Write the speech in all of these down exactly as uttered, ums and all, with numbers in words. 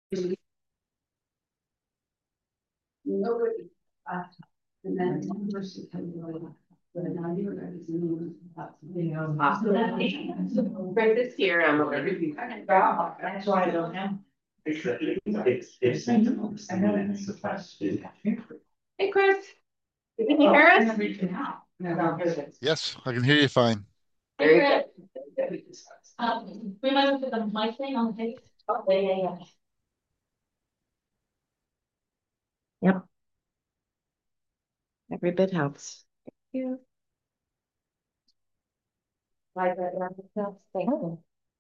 Nobody. uh, And then one person can go. But now you're ready to move. You know. Right this year, I'm over. That's why I don't have. It's, it's, it's. I know it's the best. Hey, Chris. Can you hear us? Yes, I can hear you fine. Very good. Um, we might have to the mic thing on the page. Oh, yeah, yeah, yeah. Yep. Every bit helps. Thank you. Like that, thank you.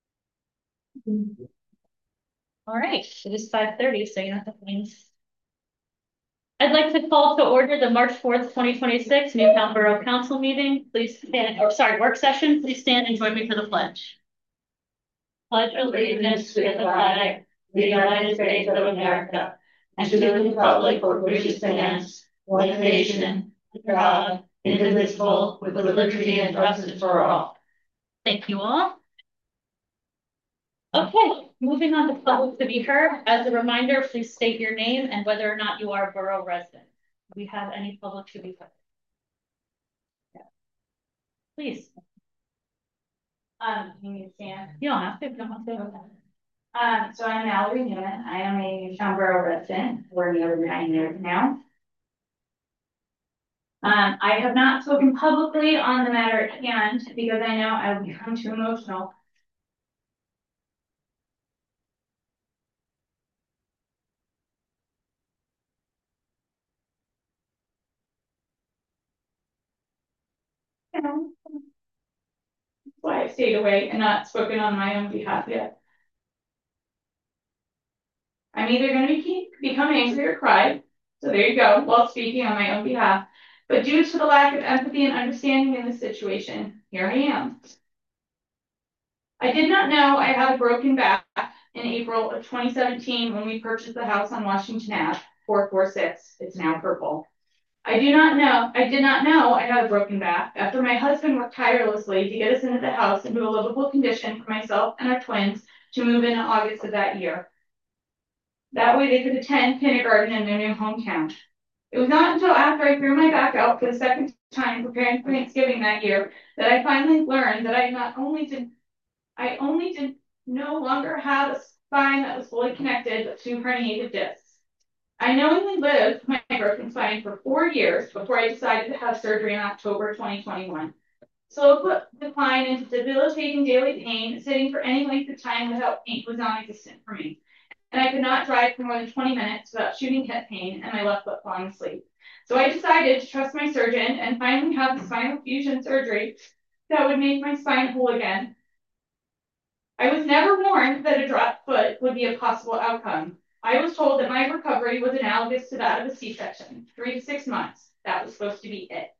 All right, it is five thirty, so you know what that means. I'd like to call to order the March fourth, twenty twenty-six Newtown Borough Council meeting. Please stand, or sorry, work session. Please stand and join me for the pledge. Pledge allegiance to the flag of the United States of America and to the republic for which it stands, one nation, under God, indivisible, with liberty and justice for all. Thank you all. Okay, moving on to public to be heard. As a reminder, please state your name and whether or not you are a borough resident. Do we have any public to be heard? Yeah. Please. Um, you need to stand. You don't have to, if you don't want to. Um, so I'm Mallory Newman. I am a Newtown Borough resident for nearly nine years now. Um, I have not spoken publicly on the matter at hand because I know I will become too emotional. That's why I stayed away and not spoken on my own behalf yet. I'm either going to be, become angry or cry. So there you go, while speaking on my own behalf. But due to the lack of empathy and understanding in this situation, here I am. I did not know I had a broken back in April of twenty seventeen when we purchased the house on Washington Avenue, four four six. It's now purple. I do not know, I did not know I had a broken back after my husband worked tirelessly to get us into the house into a livable condition for myself and our twins to move in August of that year. That way they could attend kindergarten in their new hometown. It was not until after I threw my back out for the second time preparing for Thanksgiving that year that I finally learned that I not only did, I only did no longer have a spine that was fully connected but two herniated discs. I knowingly lived my broken spine for four years before I decided to have surgery in October twenty twenty-one. Slow decline into debilitating daily pain, sitting for any length of time without pain was non-existent for me. And I could not drive for more than twenty minutes without shooting hip pain and my left foot falling asleep. So I decided to trust my surgeon and finally have the spinal fusion surgery that would make my spine whole again. I was never warned that a dropped foot would be a possible outcome. I was told that my recovery was analogous to that of a C-section, three to six months. That was supposed to be it.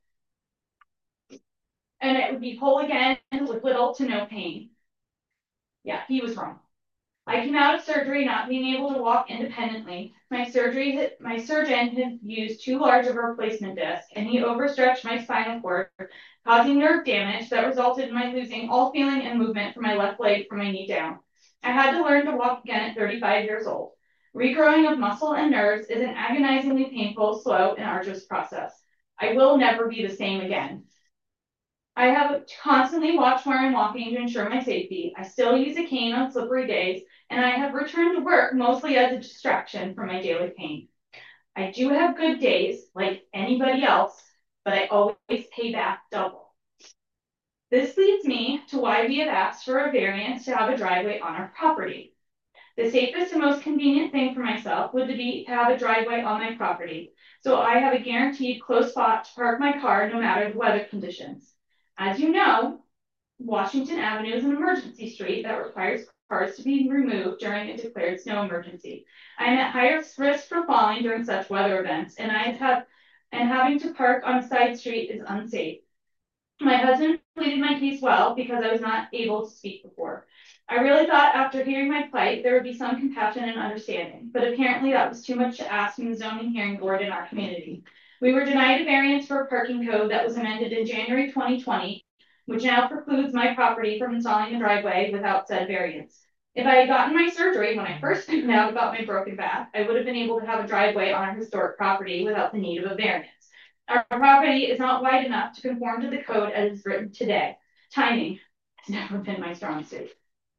And it would be whole again with little to no pain. Yeah, he was wrong. I came out of surgery not being able to walk independently. My surgery, my surgeon had used too large of a replacement disc, and he overstretched my spinal cord, causing nerve damage that resulted in my losing all feeling and movement from my left leg from my knee down. I had to learn to walk again at thirty-five years old. Regrowing of muscle and nerves is an agonizingly painful, slow, and arduous process. I will never be the same again. I have constantly watched where I'm walking to ensure my safety. I still use a cane on slippery days, and I have returned to work mostly as a distraction from my daily pain. I do have good days, like anybody else, but I always pay back double. This leads me to why we have asked for a variance to have a driveway on our property. The safest and most convenient thing for myself would be to have a driveway on my property, so I have a guaranteed close spot to park my car no matter the weather conditions. As you know, Washington Avenue is an emergency street that requires cars to be removed during a declared snow emergency. I am at higher risk for falling during such weather events, and I have and having to park on a side street is unsafe. My husband pleaded my case well because I was not able to speak before. I really thought after hearing my plight there would be some compassion and understanding, but apparently that was too much to ask from the zoning hearing board in our community. We were denied a variance for a parking code that was amended in January twenty twenty, which now precludes my property from installing a driveway without said variance. If I had gotten my surgery when I first found out about my broken back, I would have been able to have a driveway on our historic property without the need of a variance. Our property is not wide enough to conform to the code as it's written today. Timing has never been my strong suit.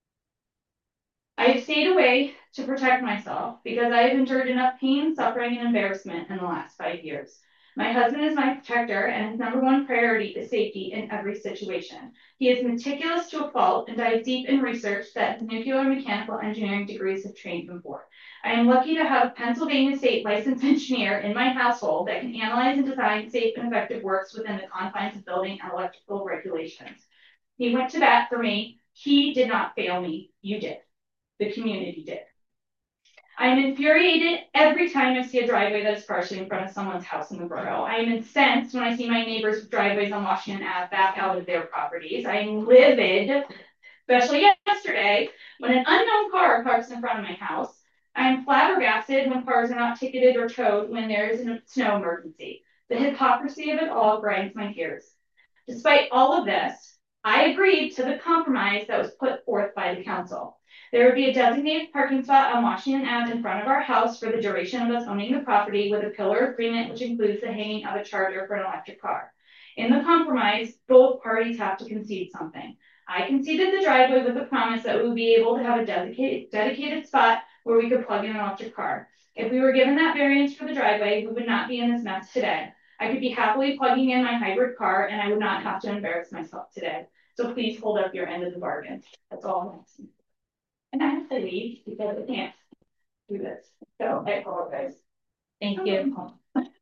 I have stayed away to protect myself because I have endured enough pain, suffering, and embarrassment in the last five years. My husband is my protector, and his number one priority is safety in every situation. He is meticulous to a fault and dives deep in research that nuclear and mechanical engineering degrees have trained him for. I am lucky to have a Pennsylvania State licensed engineer in my household that can analyze and design safe and effective works within the confines of building and electrical regulations. He went to bat for me. He did not fail me. You did. The community did. I am infuriated every time I see a driveway that is partially in front of someone's house in the borough. I am incensed when I see my neighbors with driveways on Washington Avenue back out of their properties. I am livid, especially yesterday, when an unknown car parks in front of my house. I am flabbergasted when cars are not ticketed or towed when there is a snow emergency. The hypocrisy of it all grinds my gears. Despite all of this, I agreed to the compromise that was put forth by the council. There would be a designated parking spot on Washington Avenue in front of our house for the duration of us owning the property with a pillar agreement which includes the hanging of a charger for an electric car. In the compromise, both parties have to concede something. I conceded the driveway with the promise that we would be able to have a dedicated, dedicated spot where we could plug in an electric car. If we were given that variance for the driveway, we would not be in this mess today. I could be happily plugging in my hybrid car and I would not have to embarrass myself today. So please hold up your end of the bargain. That's all I'm asking. And I have to leave because I can't do this. So I apologize. Thank you.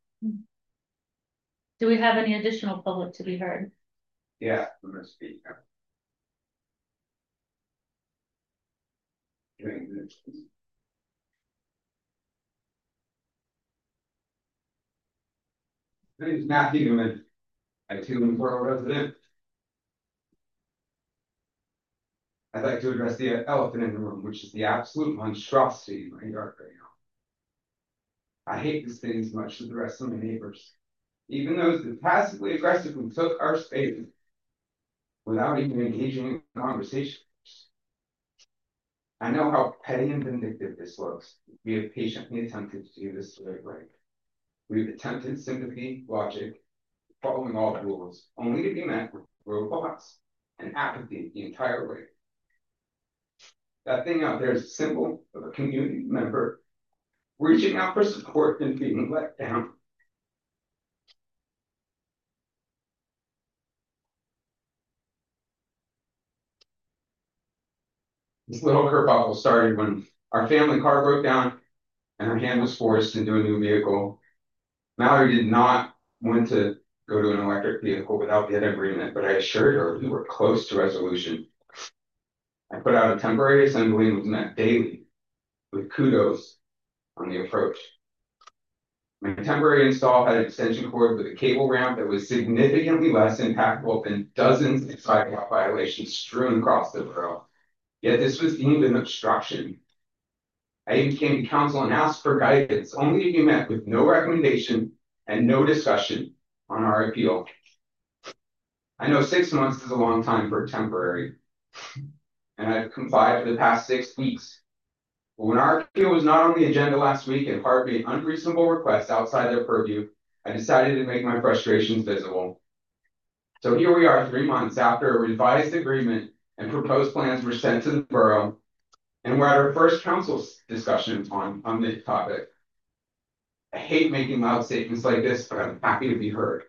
Do we have any additional public to be heard? Yeah, I'm gonna speak. My name is Matthew Newman. I'm a Two Borough resident. I'd like to address the elephant in the room, which is the absolute monstrosity in my yard right now. I hate this thing as much as the rest of my neighbors, even those that passively aggressively took our space without even engaging in conversation. I know how petty and vindictive this looks. We have patiently attempted to do this the right way. We've attempted sympathy, logic, following all rules, only to be met with roadblocks and apathy the entire way. That thing out there is a symbol of a community member reaching out for support and being let down. This little kerfuffle started when our family car broke down and her hand was forced into a new vehicle. Mallory did not want to go to an electric vehicle without that agreement, but I assured her we were close to resolution. I put out a temporary assembly and was met daily with kudos on the approach. My temporary install had an extension cord with a cable ramp that was significantly less impactful than dozens of sidewalk violations strewn across the borough. Yet this was deemed an obstruction. I even came to council and asked for guidance, only to be met with no recommendation and no discussion on our appeal. I know six months is a long time for a temporary, and I've complied for the past six weeks. But when our appeal was not on the agenda last week and Hart made unreasonable requests outside their purview, I decided to make my frustrations visible. So here we are three months after a revised agreement and proposed plans were sent to the borough, and we're at our first council discussion on, on this topic. I hate making loud statements like this, but I'm happy to be heard.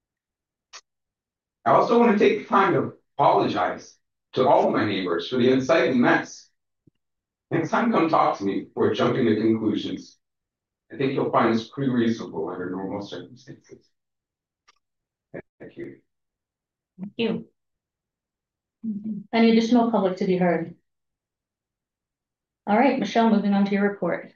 I also want to take the time to apologize to all of my neighbors for the unsightly mess. Next time, come talk to me before jumping to conclusions. I think you'll find this pretty reasonable under normal circumstances. Thank you. Thank you. Any additional public to be heard? All right, Michelle, moving on to your report.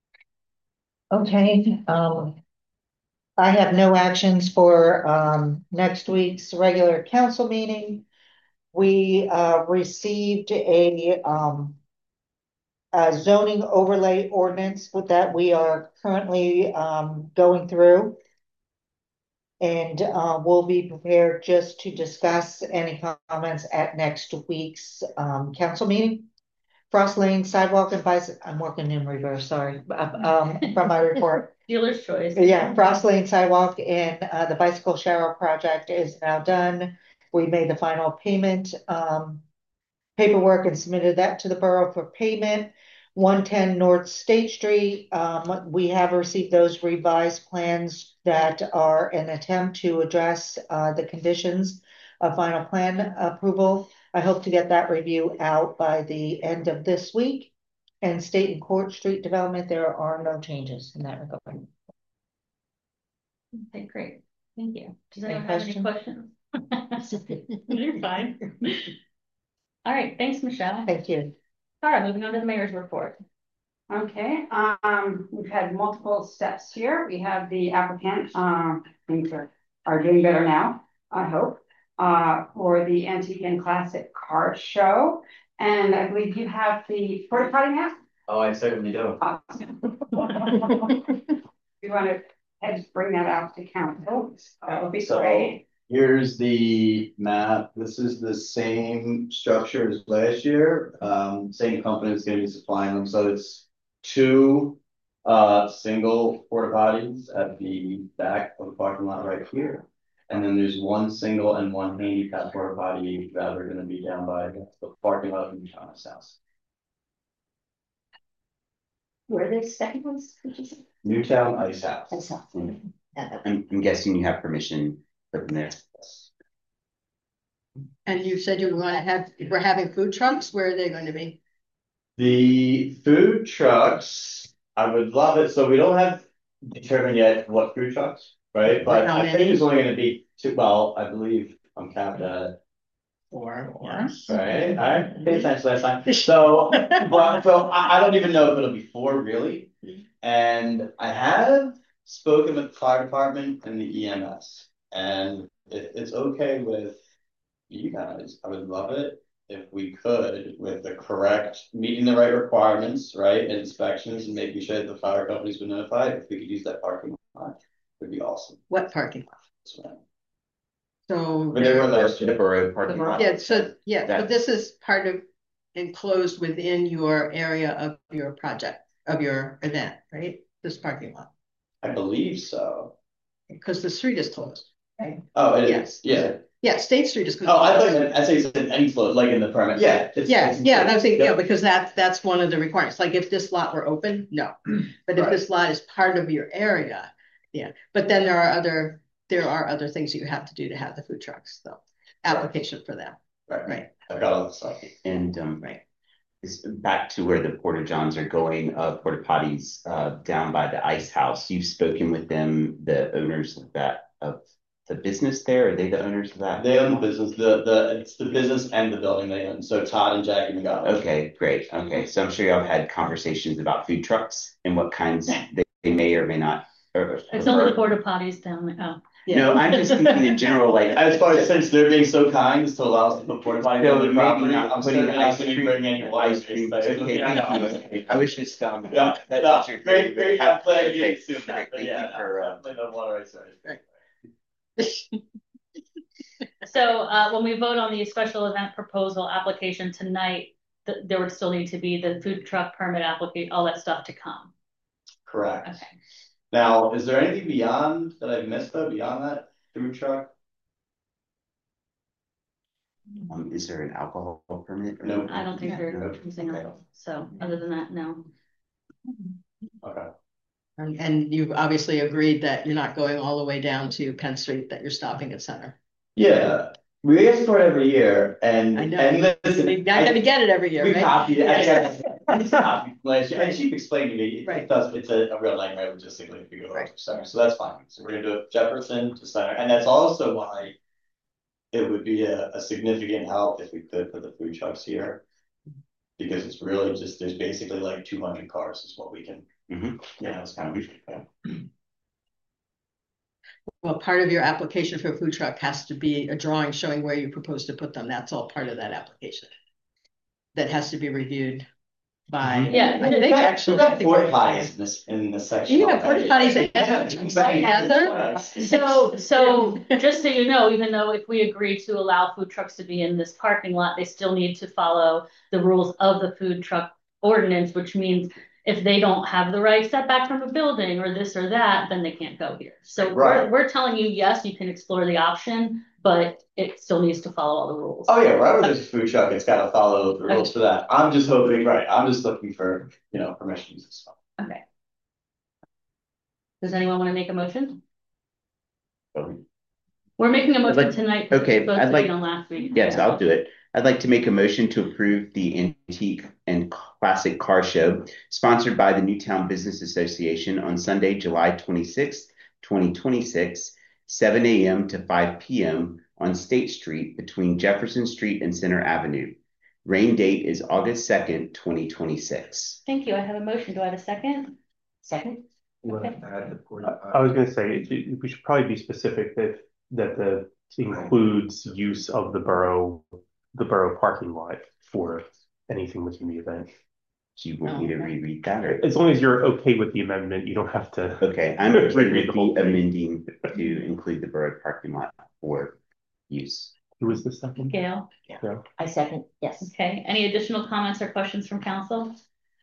Okay, um, I have no actions for um, next week's regular council meeting. We uh, received a, um, a zoning overlay ordinance with that we are currently um, going through. And uh, we'll be prepared just to discuss any comments at next week's um, council meeting. Frost Lane sidewalk and bicycle, I'm working in reverse, sorry, um, from my report. Dealer's choice. Yeah, Frost Lane sidewalk and uh, the bicycle shower project is now done. We made the final payment, um, paperwork and submitted that to the borough for payment. one ten North State Street, um, we have received those revised plans that are an attempt to address uh, the conditions of final plan approval. I hope to get that review out by the end of this week. And State and Court Street development, there are no changes in that regard. Okay, great. Thank you. Does Any anyone have any questions? You're fine. All right, thanks, Michelle. Thank you. All right, moving on to the mayor's report. Okay, um, we've had multiple steps here. We have the applicant, um, things are, are doing better now, I hope, uh, for the Antique and Classic Car Show. And I believe you have the porta potty map. Oh, I certainly do. Awesome. You want to head bring that out to council? That would be So, great. Here's the map. This is the same structure as last year. Um, same company is going to be supplying them. So it's two uh single porta potties at the back of the parking lot right here. And then there's one single and one handicap porta potty that are going to be down by the parking lot of the Thomas house. Where are the second ones? Did you say? Newtown Ice House. I saw. Mm. I'm, I'm guessing you have permission to put them there. And you said you were going to have, we're having food trucks. Where are they going to be? The food trucks, I would love it. So we don't have determined yet what food trucks, right? But How I think many? there's only going to be two. Well, I believe I'm capped at Or, four. Right? I paid attention last time. So, but so I, I don't even know if it'll be four really. And I have spoken with the fire department and the E M S, and it, it's okay with you guys. I would love it if we could, with the correct, meeting the right requirements, right, inspections, and making sure that the fire companies were notified. If we could use that parking lot, it would be awesome. what parking lot? So, So, but they were The last the year. borough parking lot. yeah, so, yeah, That- but this is part of enclosed within your area of your project, of your event, right? This parking lot, I believe so. because the street is closed, right? Oh, it Yes. is. Yeah. Yeah, State Street is closed. Oh, I thought you meant, I say it's any float, like in the permit. Yeah. it's- Yeah, it's- yeah, that's, yeah, Yep. because that's, that's one of the requirements, like if this lot were open, no. But if Right. this lot is part of your area, yeah, but then there are other, there are other things that you have to do to have the food trucks, so. Application for that, Right. right, I got all the stuff. And um, right. is back to where the porta johns are going, uh, porta potties, uh, down by the ice house. You've spoken with them, the owners of that, of the business there. Are they the owners of that? They own the business, the, the, it's the business and the building they own. So Todd and Jackie McGowan. Okay, great. Okay, so I'm sure y'all had conversations about food trucks and what kinds they, they may or may not. Or, It's only the porta potties down there. Oh, No, I'm just thinking in general, like As far as since they're being so kind as to allow us to put porta potties So on the maybe property, not I'm putting certainly not ice going to cream- bring any water. ice cream. space. Okay, Yeah, thank no. you. I was just um. Yeah, that- no, that's your- great, great, I'm glad you Okay, assumed that, but thank you yeah, for, uh, definitely no water ice cream. so uh, when we vote on the special event proposal application tonight, th- there would still need to be the food truck permit application, all that stuff to come. Correct. Okay. Now, is there anything beyond that I've missed though, beyond that food truck? Um, is there an alcohol permit? or- No. I don't think there's No. anything Okay. else. So other than that, no. Okay. And, and you've obviously agreed that you're not going all the way down to Penn Street, that you're stopping at Center. Yeah, we ask for it every year and, I know. and listen. You're not gonna get it every year, We right? copied it, I Yeah. guess. I copied last year, and she explained to me, it- Right. it does, it's a, a real nightmare logistically if you go Right. to center, so that's fine. So we're gonna do it Jefferson to center, and that's also why it would be a, a significant help if we could put the food trucks here. Because it's really just, there's basically like two hundred cars is what we can, Mhm. you know, it's kind of. Yeah. Well, part of your application for a food truck has to be a drawing showing where you propose to put them. That's all part of that application. That has to be reviewed by. Yeah. I think actually. We've got porta potties in this, in this section. You have porta potties at Heather? So, so just so you know, even though if we agree to allow food trucks to be in this parking lot, they still need to follow the rules of the food truck ordinance, which means if they don't have the right setback from a building or this or that, then they can't go here. So Right. we're, we're telling you, yes, you can explore the option, but it still needs to follow all the rules. Oh yeah, wherever there's a food truck, it's gotta follow the rules for that. I'm just hoping, right, I'm just looking for, you know, permission to use this stuff. Okay. Does anyone want to make a motion? We're making a motion like- tonight. 'cause okay, it's supposed I'd to be like- on last week. Yes, I'll do it. I'd like to make a motion to approve the Antique and Classic Car Show sponsored by the Newtown Business Association on Sunday, July twenty-sixth, twenty twenty-six, seven A M to five P M on State Street between Jefferson Street and Center Avenue. Rain date is August second, twenty twenty-six. Thank you. I have a motion. Do I have a second? Second? Okay. I was gonna say, it- it- we should probably be specific that, that the includes use of the borough, the borough parking lot for anything within the event. Do you want me to reread that or? As long as you're okay with the amendment, you don't have to. Okay, I'm okay Reread the with whole the thing. amending to include the borough parking lot for use. Who was the second? Gail? Yeah. I second, yes. Okay. Any additional comments or questions from council?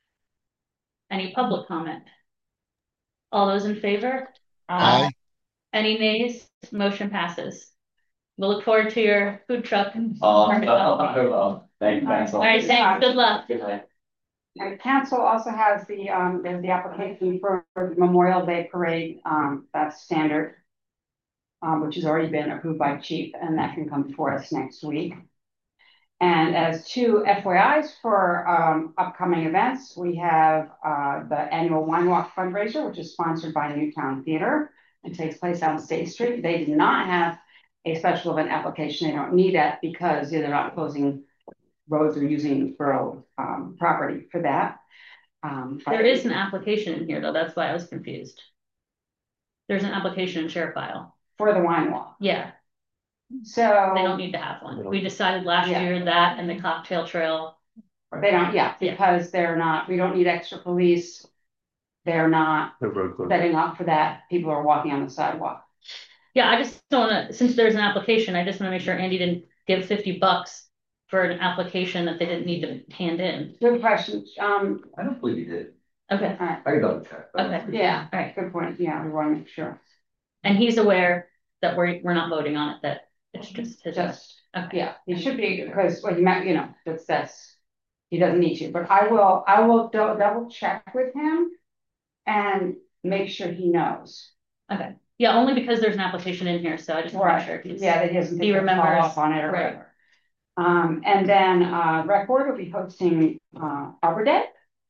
Any public comment? All those in favor? Aye. Any nays? Motion passes. We'll look forward to your food truck. Oh, Perfect. well, thank you, thanks. All right, thanks. Good luck. Good night. And council also has the, um, there's the application for the Memorial Day Parade, um, that's standard. Um, which has already been approved by chief, and that can come before us next week. And as two F Y Is for, um, upcoming events, we have, uh, the annual Wine Walk fundraiser, which is sponsored by Newtown Theater. It takes place on State Street. They did not have a special event application. They don't need that because they're not closing roads or using borough, um, property for that. Um, but- There is an application in here though. That's why I was confused. There's an application in share file. For the wine walk. Yeah, So. they don't need to have one. We decided last Yeah. year that and the cocktail trail. They don't, yeah, Yeah. because they're not, we don't need extra police. They're not The road closure. setting up for that. People are walking on the sidewalk. Yeah, I just don't wanna, since there's an application, I just wanna make sure Andy didn't give fifty bucks for an application that they didn't need to hand in. Good question. Um, I don't believe he did. Okay, all right, I can double check. okay, yeah, all right. good point. Yeah, we want to make sure. And he's aware that we're, we're not voting on it, that it's just his. Just, Okay. yeah, he should be, because, well, he meant, you know, that's, that's, he doesn't need to, but I will, I will dou- double check with him and make sure he knows. Okay, yeah, only because there's an application in here, so I just want to make sure. he's- Yeah, that he doesn't. He take the fall remembers, off on it or right. whatever. Um, and then, uh, Rec Board will be hosting, uh, Arbor Day.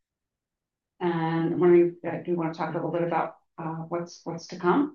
And when we, uh, do you want to talk a little bit about, uh, what's, what's to come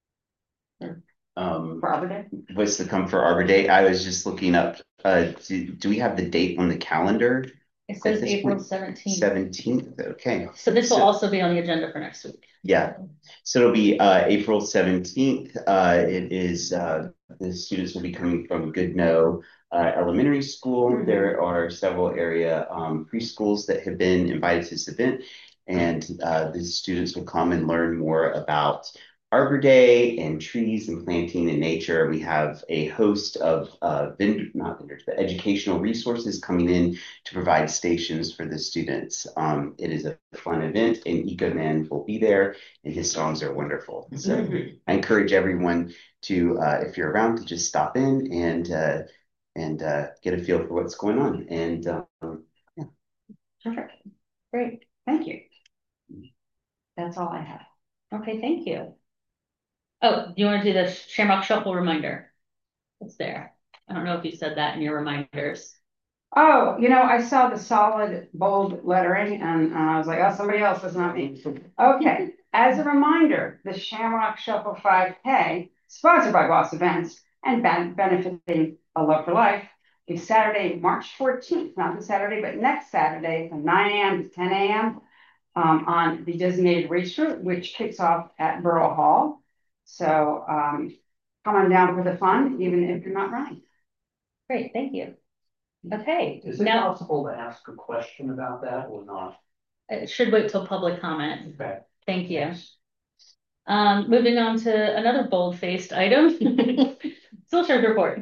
Um, for Arbor Day? what's to come for Arbor Day? I was just looking up, uh, do, do we have the date on the calendar? It says At this April point, seventeenth, Seventeenth, okay. so this will So- also be on the agenda for next week. Yeah, so it'll be uh April seventeenth. Uh it is uh the students will be coming from Goodnoe uh Elementary School. Mhm. There are several area um preschools that have been invited to this event. And uh the students will come and learn more about Arbor Day and trees and planting and nature. We have a host of uh vendor, not vendors, but educational resources coming in to provide stations for the students. Um, it is a fun event, and EcoMan will be there, and his songs are wonderful. So I encourage everyone to, uh, if you're around, to just stop in and uh, and uh, get a feel for what's going on. And um, Perfect. Great, Thank you. That's all I have. okay, thank you. Oh, do you want to do the Shamrock Shuffle reminder? It's there. I don't know if you said that in your reminders. Oh, you know, I saw the solid bold lettering and uh, I was like, oh, somebody else, it's not me. Okay, as a reminder, the Shamrock Shuffle five K, sponsored by Boss Events and ben- benefiting A Love for Life, is Saturday, March fourteenth, not this Saturday, but next Saturday from nine A M to ten A M um, on the designated race route, which kicks off at Borough Hall. So um, come on down for the fun, even if you're not running. Great, thank you. Okay, Is it now possible to ask a question about that or not? it should wait till public comment. Okay. Thank you. Um, moving on to another bold-faced item. Soldiers report.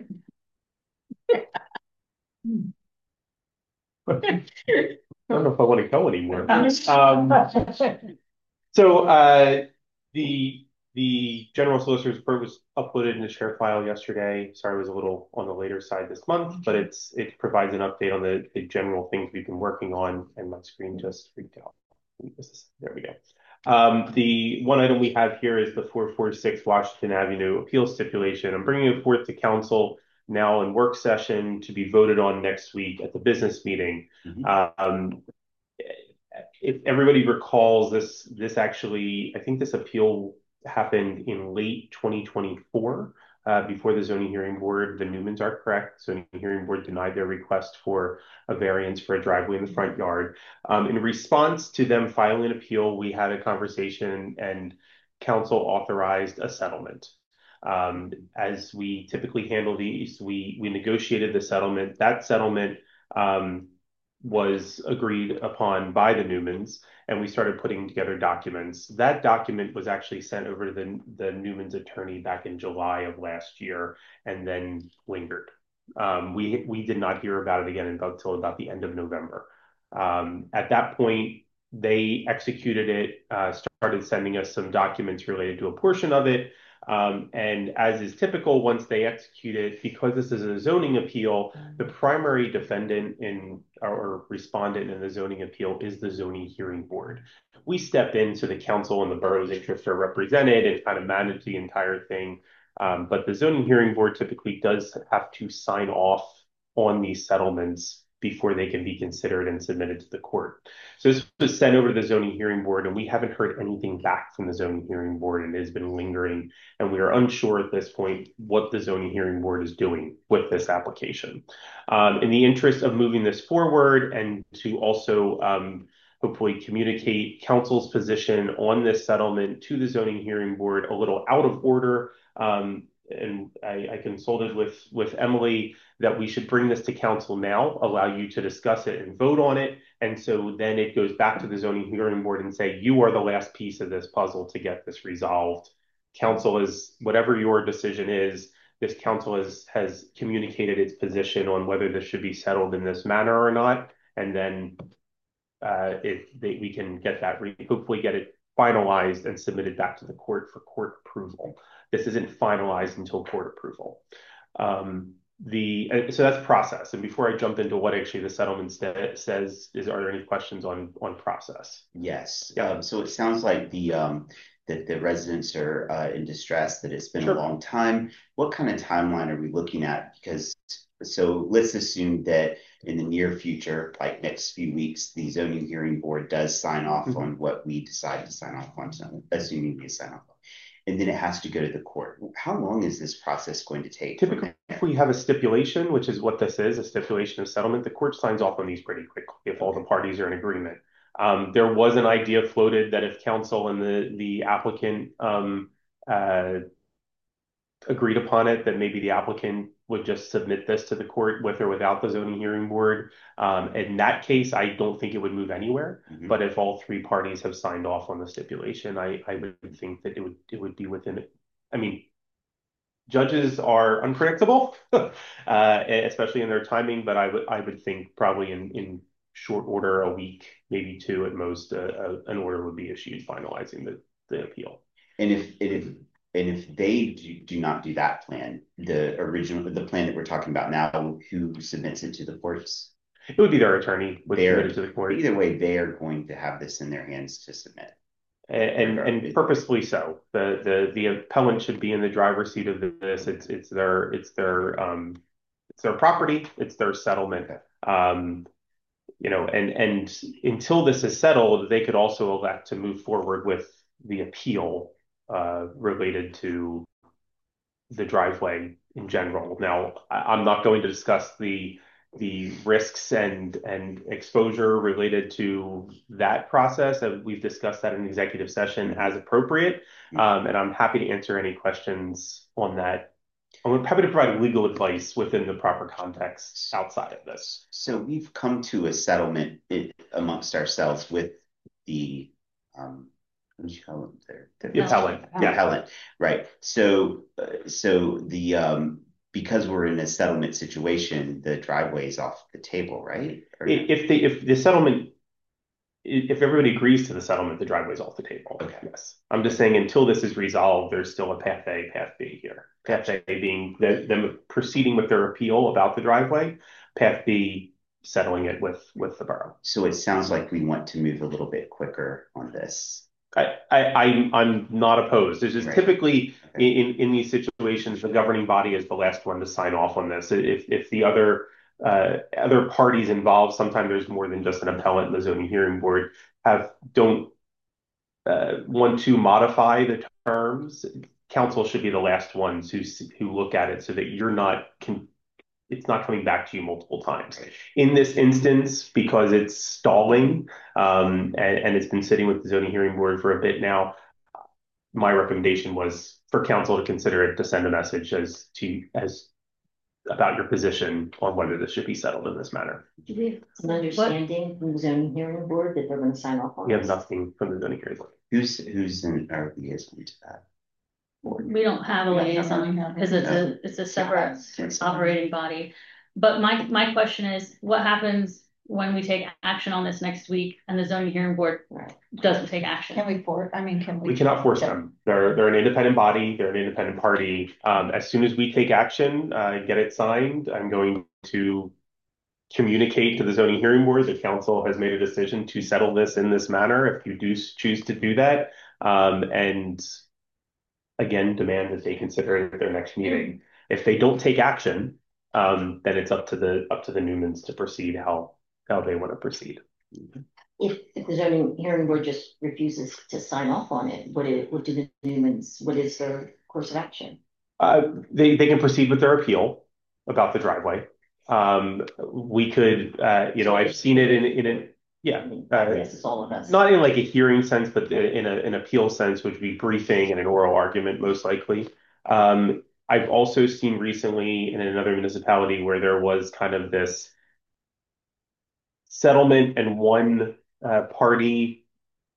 I don't know if I want to go anymore. Um, so uh, the the general solicitor's report was uploaded in the share file yesterday. Sorry, it was a little on the later side this month, but it's it provides an update on the, the general things we've been working on, and my screen just freaked out. There we go. Um, the one item we have here is the four forty-six Washington Avenue appeal stipulation. I'm bringing it forth to council now in work session to be voted on next week at the business meeting. Mm-hmm. Um, if everybody recalls this, this actually, I think this appeal happened in late twenty twenty-four. Uh, before the zoning hearing board, the Newmans are correct. Zoning hearing board denied their request for a variance for a driveway in the front yard. Um, in response to them filing an appeal, we had a conversation and council authorized a settlement. Um, as we typically handle these, we we negotiated the settlement. That settlement um, was agreed upon by the Newmans, and we started putting together documents. That document was actually sent over to the, the Newmans attorney back in July of last year and then lingered. Um, we, we did not hear about it again until about the end of November. Um, at that point, they executed it, uh, started sending us some documents related to a portion of it. Um, and as is typical, once they execute it, because this is a zoning appeal, the primary defendant in or respondent in the zoning appeal is the zoning hearing board. We step in so the council and the borough's interests are represented and kind of manage the entire thing. Um, but the zoning hearing board typically does have to sign off on these settlements before they can be considered and submitted to the court. So this was sent over to the zoning hearing board, and we haven't heard anything back from the zoning hearing board, and it has been lingering, and we are unsure at this point what the zoning hearing board is doing with this application. Um, in the interest of moving this forward and to also um, hopefully communicate council's position on this settlement to the zoning hearing board a little out of order, um, and I, I consulted with, with Emily that we should bring this to council now, allow you to discuss it and vote on it. And so then it goes back to the zoning hearing board and say, you are the last piece of this puzzle to get this resolved. Council is, whatever your decision is, this council has, has communicated its position on whether this should be settled in this manner or not. And then uh, it, they, we can get that, hopefully get it finalized and submitted back to the court for court approval. This isn't finalized until court approval. Um, the uh, so that's process. And before I jump into what actually the settlement says, is are there any questions on on process? Yes. Yeah. Um, so it sounds like the um, that the residents are uh, in distress. That it's been sure. a long time. What kind of timeline are we looking at? Because so let's assume that in the near future, like next few weeks, the zoning hearing board does sign off mm-hmm. on what we decide to sign off on. So assuming we sign off on. And then it has to go to the court. How long is this process going to take? Typically, if we have a stipulation, which is what this is, a stipulation of settlement, the court signs off on these pretty quickly if all the parties are in agreement. Um, there was an idea floated that if council and the, the applicant um, uh, agreed upon it, that maybe the applicant would just submit this to the court with or without the zoning hearing board. Um, in that case, I don't think it would move anywhere. Mm-hmm. But if all three parties have signed off on the stipulation, I, I would think that it would it would be within it. I mean, judges are unpredictable, uh, especially in their timing. But I would I would think probably in in short order, a week, maybe two at most, uh, uh, an order would be issued finalizing the the appeal. And if if And if they do, do not do that plan, the original, the plan that we're talking about now, who submits it to the courts? It would be their attorney would submit it to the court. Either way, they are going to have this in their hands to submit. And, and, and purposefully so. The, the, the appellant should be in the driver's seat of this. It's, it's their, it's their, um, it's their property. It's their settlement. Um, you know, and, and until this is settled, they could also elect to move forward with the appeal uh, related to the driveway in general. Now, I'm not going to discuss the the risks and and exposure related to that process. We've discussed that in executive session as appropriate, um, and I'm happy to answer any questions on that I'm happy to provide legal advice within the proper context outside of this. So we've come to a settlement it, amongst ourselves with the, um, what do you call it there? The appellant, The yeah. appellant, right. So, uh, so the, um, because we're in a settlement situation, the driveway is off the table, right? Or not? If the, if the settlement, if everybody agrees to the settlement, the driveway's off the table. Okay. Yes. I'm just saying until this is resolved, there's still a path A, path B here. Path A being the, them proceeding with their appeal about the driveway, path B settling it with, with the borough. So it sounds like we want to move a little bit quicker on this. I, I, I'm, I'm not opposed. It's just Right. typically Okay. in, in these situations, the governing body is the last one to sign off on this. If, if the other, uh, other parties involved, sometimes there's more than just an appellant and the zoning hearing board have, don't, uh, want to modify the terms, council should be the last ones who, see- who look at it so that you're not, can, it's not coming back to you multiple times. In this instance, because it's stalling, um, and, and it's been sitting with the zoning hearing board for a bit now, my recommendation was for council to consider it, to send a message as to, as about your position on whether this should be settled in this manner. Do we have an understanding from the zoning hearing board that they're gonna sign off on We have this? nothing from the zoning hearing board. Who's, who's in our liaison to that? We don't have a Yeah, liaison because it's a, it's a separate Yes. operating body. But my, my question is, what happens when we take action on this next week and the zoning hearing board Right. doesn't take action? Can we force, I mean, can we? We cannot force them. They're, they're an independent body, they're an independent party. Um, as soon as we take action, uh, get it signed, I'm going to communicate to the zoning hearing board, the council has made a decision to settle this in this manner. If you do choose to do that, um, and again, demand that they consider it at their next meeting. If they don't take action, um, then it's up to the, up to the Newmans to proceed how, how they want to proceed. If, if the zoning hearing board just refuses to sign off on it, what it, what do the Newmans, what is their course of action? Uh, they, they can proceed with their appeal about the driveway. Um, we could, uh, you know, I've seen it in, in a, yeah. uh, Yes, it's all of us. Not in like a hearing sense, but in a, an appeal sense, which would be briefing and an oral argument, most likely. Um, I've also seen recently in another municipality where there was kind of this settlement and one uh, party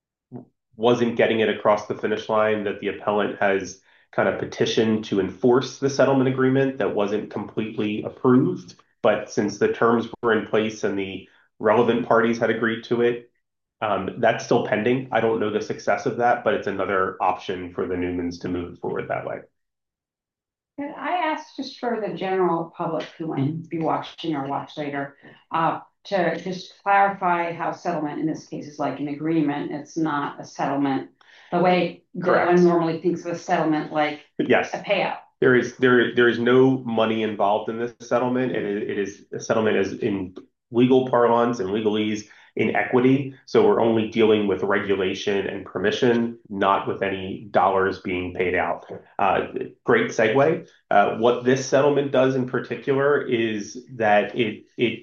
wasn't getting it across the finish line, that the appellant has kind of petitioned to enforce the settlement agreement that wasn't completely approved. But since the terms were in place and the relevant parties had agreed to it, um, that's still pending. I don't know the success of that, but it's another option for the Newmans to move forward that way. Can I ask just for the general public who might be watching or watch later, uh, to just clarify how settlement in this case is like an agreement, it's not a settlement, the way that Correct. one normally thinks of a settlement, like But yes, a payout. there is there there is no money involved in this settlement. It is, it is a settlement as in legal parlance and legalese in equity. So we're only dealing with regulation and permission, not with any dollars being paid out. Uh, great segue. Uh, what this settlement does in particular is that it it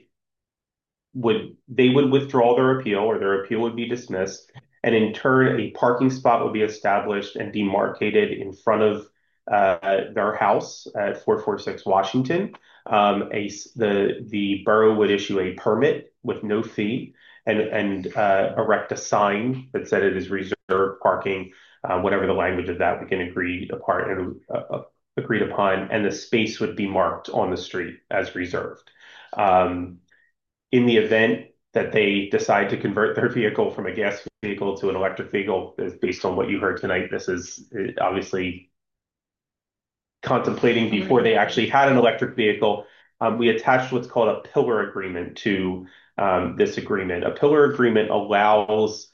would they would withdraw their appeal, or their appeal would be dismissed, and in turn a parking spot would be established and demarcated in front of uh, their house at four forty-six Washington. Um, a the the borough would issue a permit with no fee and and uh, erect a sign that said it is reserved parking, uh, whatever the language of that we can agree apart and uh, agreed upon, and the space would be marked on the street as reserved. Um, in the event that they decide to convert their vehicle from a gas vehicle to an electric vehicle, based on what you heard tonight, this is obviously contemplating before they actually had an electric vehicle. Um, we attached what's called a pillar agreement to um, this agreement. A pillar agreement allows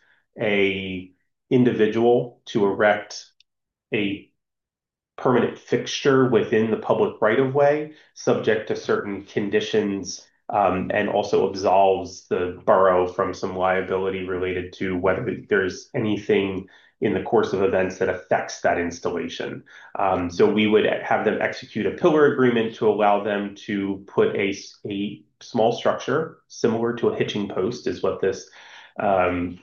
a individual to erect a permanent fixture within the public right-of-way, subject to certain conditions, um, and also absolves the borough from some liability related to whether there's anything in the course of events that affects that installation. Um, so we would have them execute a pillar agreement to allow them to put a, a small structure similar to a hitching post is what this um,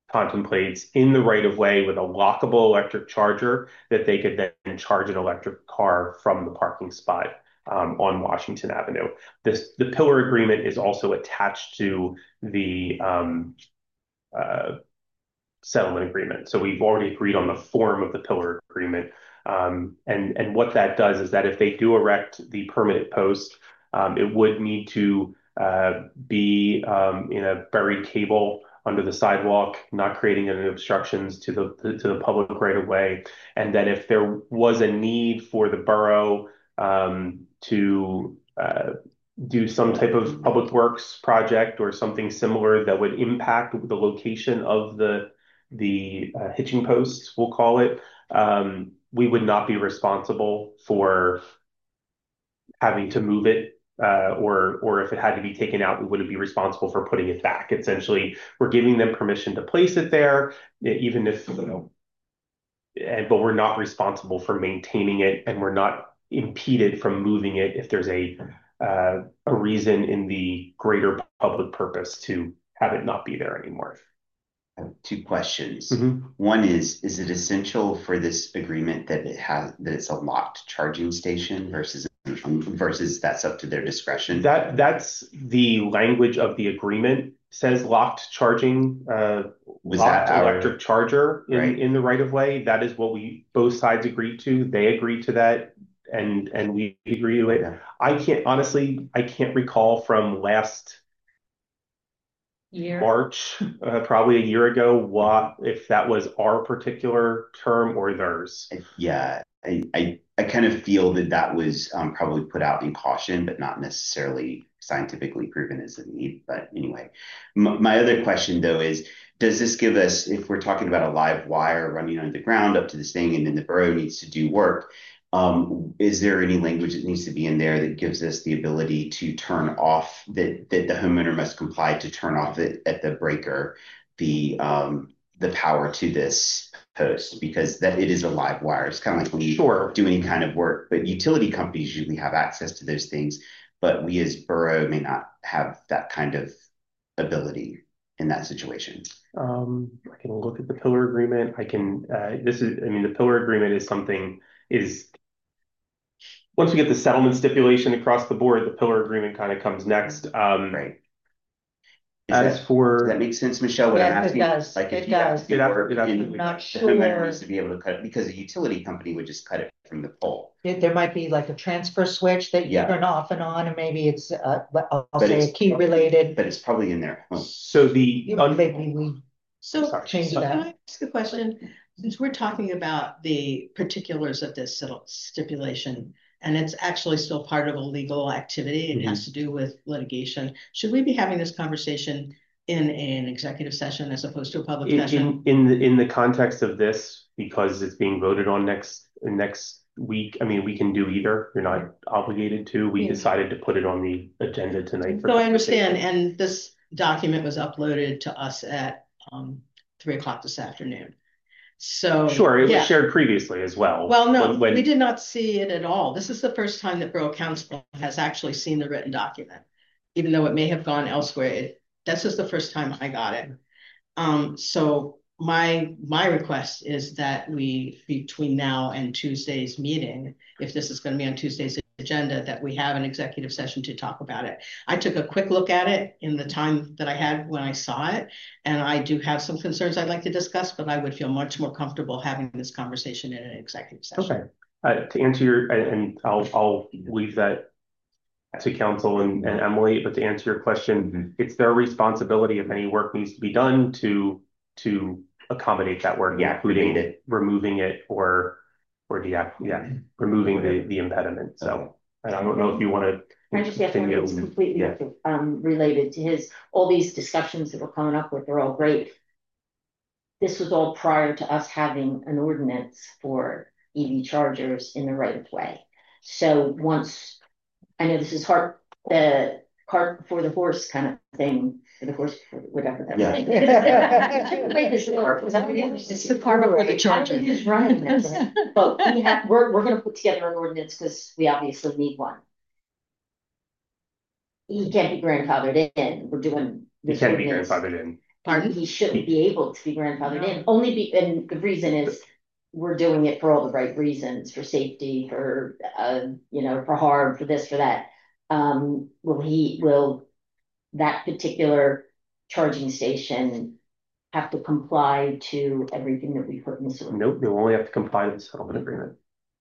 contemplates in the right of way with a lockable electric charger that they could then charge an electric car from the parking spot um, on Washington Avenue. This the pillar agreement is also attached to the um, uh, settlement agreement. So we've already agreed on the form of the pillar agreement. Um, and, and what that does is that if they do erect the permanent post, um, it would need to uh, be um, in a buried cable under the sidewalk, not creating any obstructions to the to the public right of way. And that if there was a need for the borough um, to uh, do some type of public works project or something similar that would impact the location of the the uh, hitching posts, we'll call it, um, we would not be responsible for having to move it, uh, or or if it had to be taken out, we wouldn't be responsible for putting it back. Essentially, we're giving them permission to place it there, even if, you know, and, but we're not responsible for maintaining it, and we're not impeded from moving it if there's a uh, a reason in the greater public purpose to have it not be there anymore. I have two questions. Mm-hmm. One is, is it essential for this agreement that it has, that it's a locked charging station versus, versus that's up to their discretion? That that's the language of the agreement, says locked charging, uh, Was locked that our- electric charger in, Right. in the right of way. That is what we, both sides agreed to. They agreed to that, and, and we agree to it. Yeah. I can't, honestly, I can't recall from last Year. March, uh, probably a year ago, what, if that was our particular term or theirs. Yeah, I, I, I kind of feel that that was um, probably put out in caution, but not necessarily scientifically proven as a need. But anyway, M- my other question though is, does this give us, if we're talking about a live wire running underground up to this thing and then the borough needs to do work, um, is there any language that needs to be in there that gives us the ability to turn off, that, that the homeowner must comply to turn off it at the breaker, the, um, the power to this post, because that it is a live wire. It's kind of like when you Sure. do any kind of work, but utility companies usually have access to those things, but we as borough may not have that kind of ability in that situation. Um, I can look at the pillar agreement. I can, uh, this is, I mean, the pillar agreement is something, is, once we get the settlement stipulation across the board, the pillar agreement kind of comes next. Um, Right. As that, for, does that make sense, Michelle? What I'm Yes, it asking, does. like if It you have does. to do It ab- work it and absolutely- I'm not the homeowner sure. needs to be able to cut it, because a utility company would just cut it from the pole. There there might be like a transfer switch that you Yeah. turn off and on, and maybe it's, uh, I'll I'll But say it's- a key related. But it's probably in their home. so the, You know, un- maybe we So, Sorry. change so can that. I ask a question? Since we're talking about the particulars of this settle- stipulation, and it's actually still part of a legal activity, it has to do with litigation, should we be having this conversation in an executive session as opposed to a public in, session? in, in the, in the context of this, because it's being voted on next, next week, I mean, we can do either. You're not obligated to. We Yeah. decided to put it on the agenda tonight. for So I understand, conversation. and this document was uploaded to us at um three o'clock this afternoon. So. Sure, it yeah. was shared previously as well. Well, no, When- when- we did not see it at all. This is the first time that Borough Council has actually seen the written document. Even though it may have gone elsewhere, it, this is the first time I got it. Um, so my, my request is that we, between now and Tuesday's meeting, if this is gonna be on Tuesday's agenda, that we have an executive session to talk about it. I took a quick look at it in the time that I had when I saw it, and I do have some concerns I'd like to discuss, but I would feel much more comfortable having this conversation in an executive session. Okay, uh, to answer your, and, and I'll, I'll leave that to council and, and Emily, but to answer your question, it's their responsibility if any work needs to be done to, to accommodate that work, Yeah, including activate it. removing it or, or deact, yeah, removing the, the impediment. So, and I don't know if you want to. I just have one that's completely um related to his, all these discussions that we're coming up with are all great. This was all prior to us having an ordinance for E V chargers in the right of way. So once, I know this is hard, the cart before the horse kind of thing, for the horse, before- whatever that Yeah. is. Wait, this is- It's the cart before the charger. I don't know who's running this, but we have, we're, we're gonna put together an ordinance because we obviously need one. He can't be grandfathered in, we're doing. You this can be ordinance. grandfathered in. Pardon? He shouldn't be able to be grandfathered in, only be, and the reason is we're doing it for all the right reasons, for safety, for, uh, you know, for harm, for this, for that. Um, will he, will that particular charging station have to comply to everything that we put in the sewer? Nope, they'll only have to comply to the settlement agreement.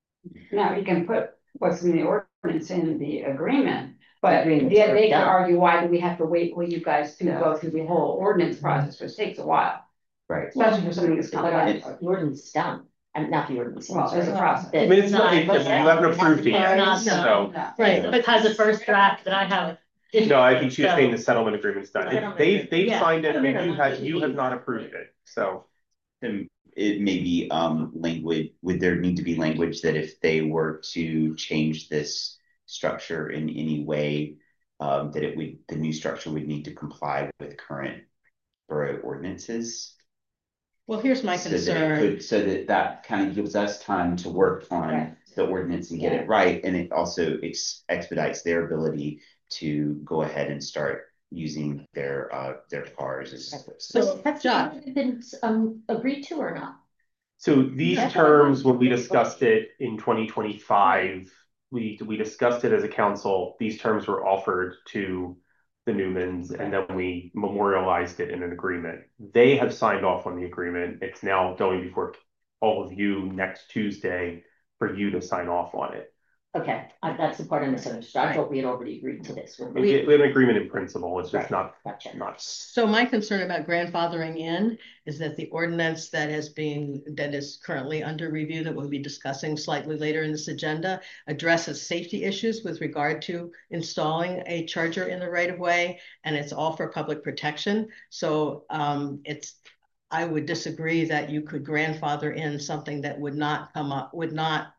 Now, you can put what's in the ordinance in the agreement, but Agreements they, are they could done. argue, why do we have to wait for you guys to go through the whole ordinance process, which takes a while, Right. especially for something that's But complex. our ordinance is done, and not the ordinance. Well, there's a process. I mean, it's not, That- it- you haven't approved it yet, Not so. No. Right, It but has a first draft that I have. No, I think she was So- saying the settlement agreement's done. It- They've, they've Yeah. signed it, I mean, you have, you have not approved it, so. And it may be um language, would there need to be language that if they were to change this structure in any way, um, that it would, the new structure would need to comply with current borough ordinances? Well, here's my So that it concern. could, so that that kind of gives us time to work on Right. the ordinance and get Yeah. it right, and it also ex- expedites their ability to go ahead and start using their uh their cars as. So, Has Josh, that been um agreed to or not? So these Yeah. terms, when we discussed it in twenty twenty-five, we, we discussed it as a council. These terms were offered to the Newmans, and then we memorialized it in an agreement. They have signed off on the agreement. It's now going before all of you next Tuesday for you to sign off on it. Okay, I, that's the part I misunderstood. I thought we had already agreed to this. We we have an agreement in principle. It's just Right. not, Gotcha. not. so my concern about grandfathering in is that the ordinance that has been, that is currently under review, that we'll be discussing slightly later in this agenda, addresses safety issues with regard to installing a charger in the right of way, and it's all for public protection. So um, it's, I would disagree that you could grandfather in something that would not come up, would not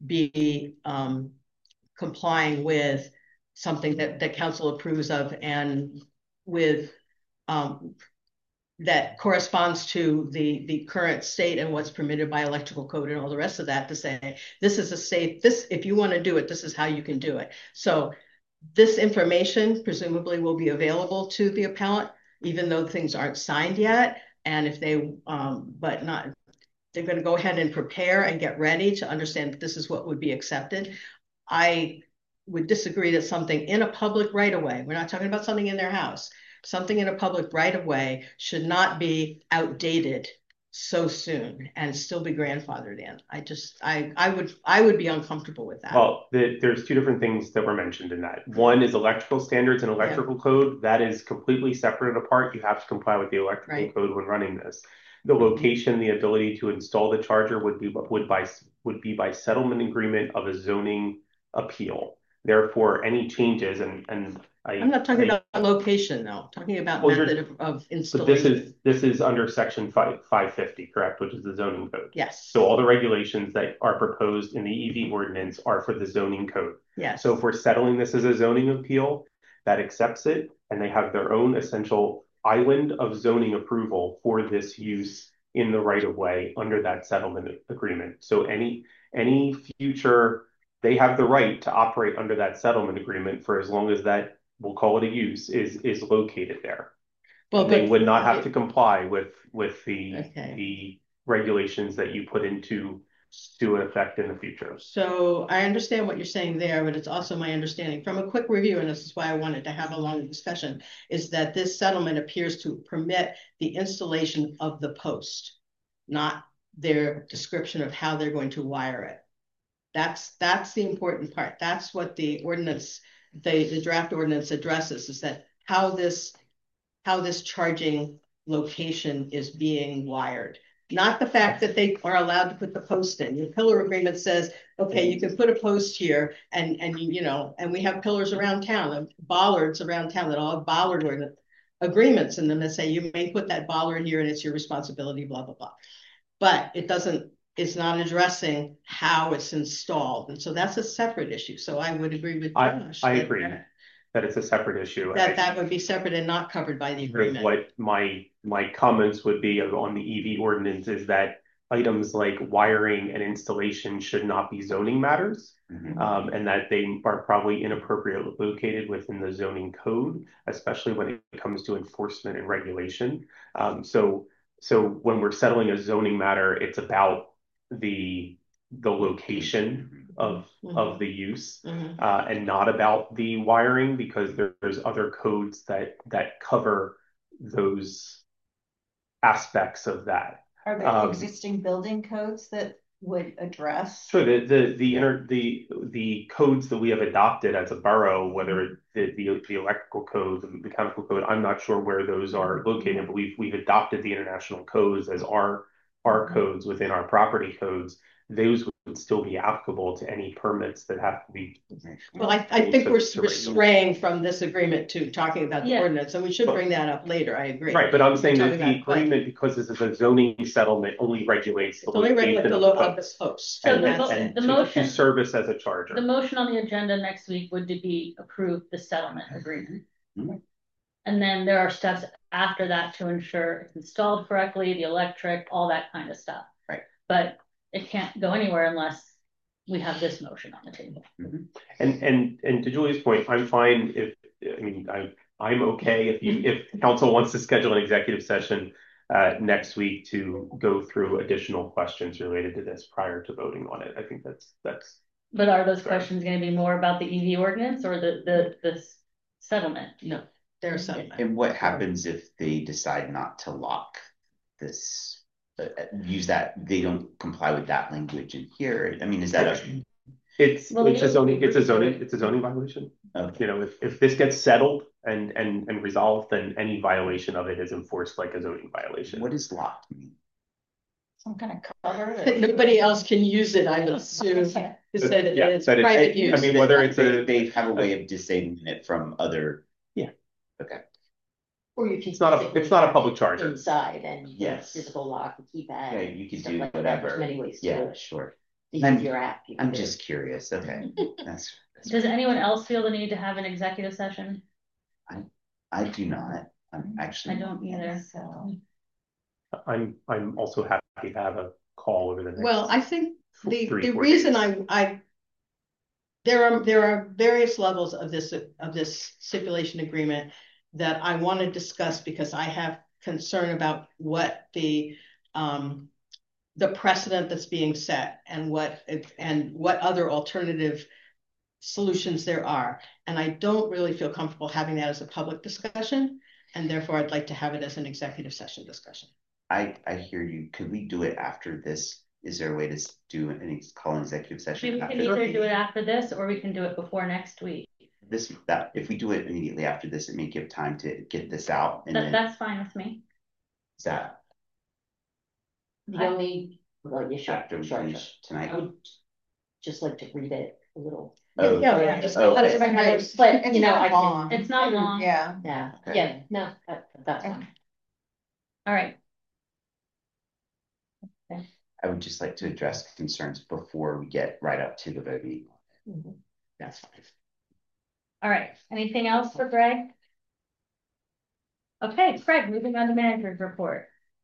be um, complying with something that, that council approves of and with um, that corresponds to the, the current state and what's permitted by electrical code and all the rest of that, to say, this is a safe, this, if you want to do it, this is how you can do it. So this information presumably will be available to the appellant, even though things aren't signed yet. And if they, um, but not, they're going to go ahead and prepare and get ready to understand that this is what would be accepted. I would disagree that something in a public right of way, we're not talking about something in their house, something in a public right of way should not be outdated so soon and still be grandfathered in. I just, I, I would, I would be uncomfortable with that. Well, the, there's two different things that were mentioned in that. One is electrical standards and electrical code. That is completely separate and apart. You have to comply with the electrical Right. code when running this. The location, the ability to install the charger would be, would by, would be by settlement agreement of a zoning appeal. Therefore, any changes and, and I. I'm not talking I- about location though, I'm talking about Well, you're- method of, of So installation. this is, this is under section five, five fifty, correct, which is the zoning code. Yes. So all the regulations that are proposed in the E V ordinance are for the zoning code. Yes. So if we're settling this as a zoning appeal, that accepts it, and they have their own essential island of zoning approval for this use in the right of way under that settlement agreement. So any, any future, they have the right to operate under that settlement agreement for as long as that, we'll call it a use, is, is located there. Well, They but- would not have to comply with, with the, Okay. the regulations that you put into, to effect in the future. So I understand what you're saying there, but it's also my understanding from a quick review, and this is why I wanted to have a long discussion, is that this settlement appears to permit the installation of the post, not their description of how they're going to wire it. That's, that's the important part. That's what the ordinance, the, the draft ordinance addresses, is that how this, how this charging location is being wired. Not the fact that they are allowed to put the post in. Your pillar agreement says, okay, you can put a post here and, and you know, and we have pillars around town, and bollards around town that all have bollard ordinance agreements in them that say you may put that bollard here and it's your responsibility, blah, blah, blah. But it doesn't, it's not addressing how it's installed. And so that's a separate issue. So I would agree with I, Josh. I that- agree that it's a separate issue. That that would be separate and not covered by the With agreement. what my, my comments would be on the E V ordinance is that items like wiring and installation should not be zoning matters. Mhm. Um, and that they are probably inappropriately located within the zoning code, especially when it comes to enforcement and regulation. Um, so, so when we're settling a zoning matter, it's about the the location of of the use, Mhm. uh, and not about the wiring, because there, there's other codes that that cover those aspects of that. Are there Um, existing building codes that would address? Sure, the the the inter the the codes that we have adopted as a borough, whether it, the the the electrical code, the mechanical code, I'm not sure where those are located, but we've we've adopted the international codes as our our codes within our property codes. Those would still be applicable to any permits that have to be. Well, I, I think to- we're, to we're regulate. straying from this agreement to talking about the Yeah. ordinance, and we should bring that up later, I agree. Right, but I'm saying We're that talking the about- agreement, because this is a zoning settlement, only regulates the It's only location regulate the of low the of the post. posts. So And, the and, mo- and the to- motion- to service as a charger. The motion on the agenda next week would be approve the settlement agreement. Mhm. And then there are steps after that to ensure it's installed correctly, the electric, all that kind of stuff. Right. But it can't go anywhere unless we have this motion on the table. And, and, and to Julie's point, I'm fine if, I mean, I, I'm okay if you, if council wants to schedule an executive session uh, next week to go through additional questions related to this prior to voting on it. I think that's, that's. But are those Sorry. questions gonna be more about the E V ordinance or the, the, the settlement? No, there's something. And what happens if they decide not to lock this, uh, use that, they don't comply with that language in here? I mean, is that a, It's, Well, it's a you- zoning, it's a zoning, it's a zoning violation. okay, You know, if, if this gets settled and, and, and resolved, then any violation of it is enforced like a zoning violation. what does locked mean? Some kind of cover? or- Nobody else can use it, I would assume. It said it- Yeah, it's that it's- private I use. mean, whether it's They, a, they have a way of disabling it from other. Yeah. Okay, Or you can. It's not a- physically it's not a lock public it charger. Inside and. Yes. Physical lock, and keypad. yeah, you can stuff do like that. whatever. There's many ways to do Yeah, it. sure. You I'm- use your app. you can I'm do it. just curious, okay, that's, that's, Does anyone else feel the need to have an executive session? I do not, I'm actually. I don't either. So, I'm, I'm also happy to have a call over the next. Well, I think the, three, the four reason days. I, I. There are, there are various levels of this, of this stipulation agreement that I want to discuss because I have concern about what the, um. The precedent that's being set and what, and what other alternative solutions there are. And I don't really feel comfortable having that as a public discussion. And therefore I'd like to have it as an executive session discussion. I, I hear you, could we do it after this? Is there a way to s- do an, ex- call an executive We session can after either do it after this or we can do it before next week. this? That, if we do it immediately after this, it may give time to get this out and That, then, that's fine with me. is that The only, well, you should, after we sure, sure. finish tonight? I would just like to read it a little. Oh, Yeah, yeah, just oh, let it- okay. But, It's you know, not I can, long. It's not long. Yeah. yeah, Okay. yeah, no, that, that's fine. All right. I would just like to address concerns before we get right up to the voting. Mhm. That's fine. All right. Anything else for Greg? Okay, Greg, moving on to manager's report.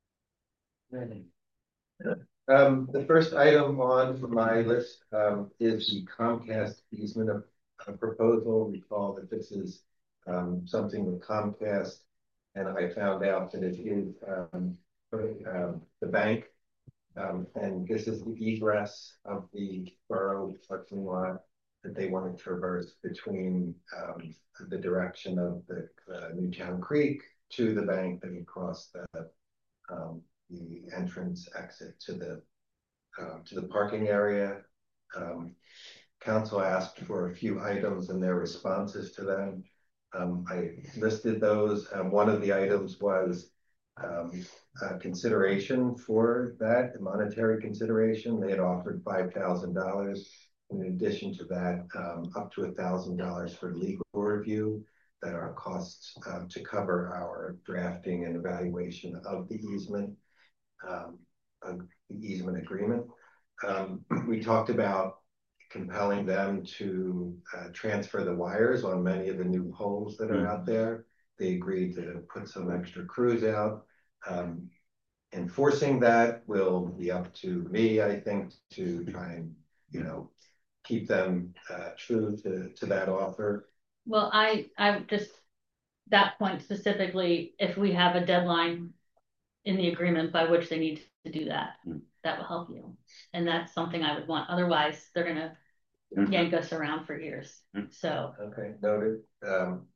Um, the first item on my list, um, is the Comcast easement of, uh, proposal. Recall that this is, um, something with Comcast. And I found out that it is, um, for, um, the bank. Um, and this is the egress of the borough parking lot that they want to traverse between, um, the direction of the, uh, Newtown Creek to the bank, then across the, um, the entrance exit to the uh, to the parking area. Um, council asked for a few items and their responses to them. Um, I listed those. Um, one of the items was um, a consideration for that, a monetary consideration. They had offered five thousand dollars. In addition to that, um, up to a thousand dollars for legal review that are costs um, to cover our drafting and evaluation of the easement. Um, uh, the easement agreement. Um, we talked about compelling them to uh, transfer the wires on many of the new poles that are out there. They agreed to put some extra crews out. Um, enforcing that will be up to me, I think, to try and, you know, keep them uh, true to, to that offer. Well, I, I just, that point specifically, if we have a deadline in the agreement by which they need to do that, mm. that will help you. And that's something I would want. Otherwise, they're going to mm-hmm. yank us around for years. Mm. So. Okay, noted. Um,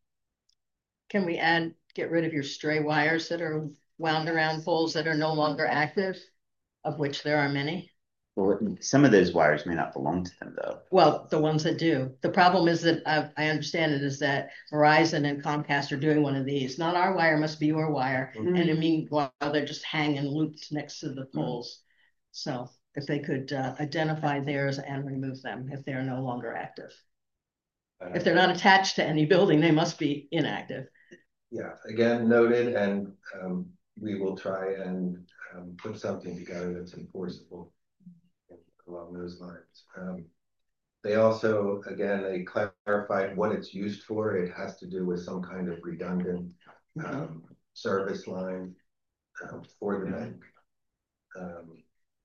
Can we add, get rid of your stray wires that are wound around poles that are no longer active, of which there are many? Well, some of those wires may not belong to them, though. Well, the ones that do. The problem is that I, I understand it is that Verizon and Comcast are doing one of these. Not our wire must be your wire. Mm-hmm. And I mean, while they're just hanging looped next to the poles. Mm-hmm. So if they could uh, identify theirs and remove them if they are no longer active. Uh, if they're not attached to any building, they must be inactive. Yeah, again, noted, and um, we will try and um, put something together that's enforceable along those lines. Um, they also, again, they clarified what it's used for. It has to do with some kind of redundant um, service line um, for the bank. Um,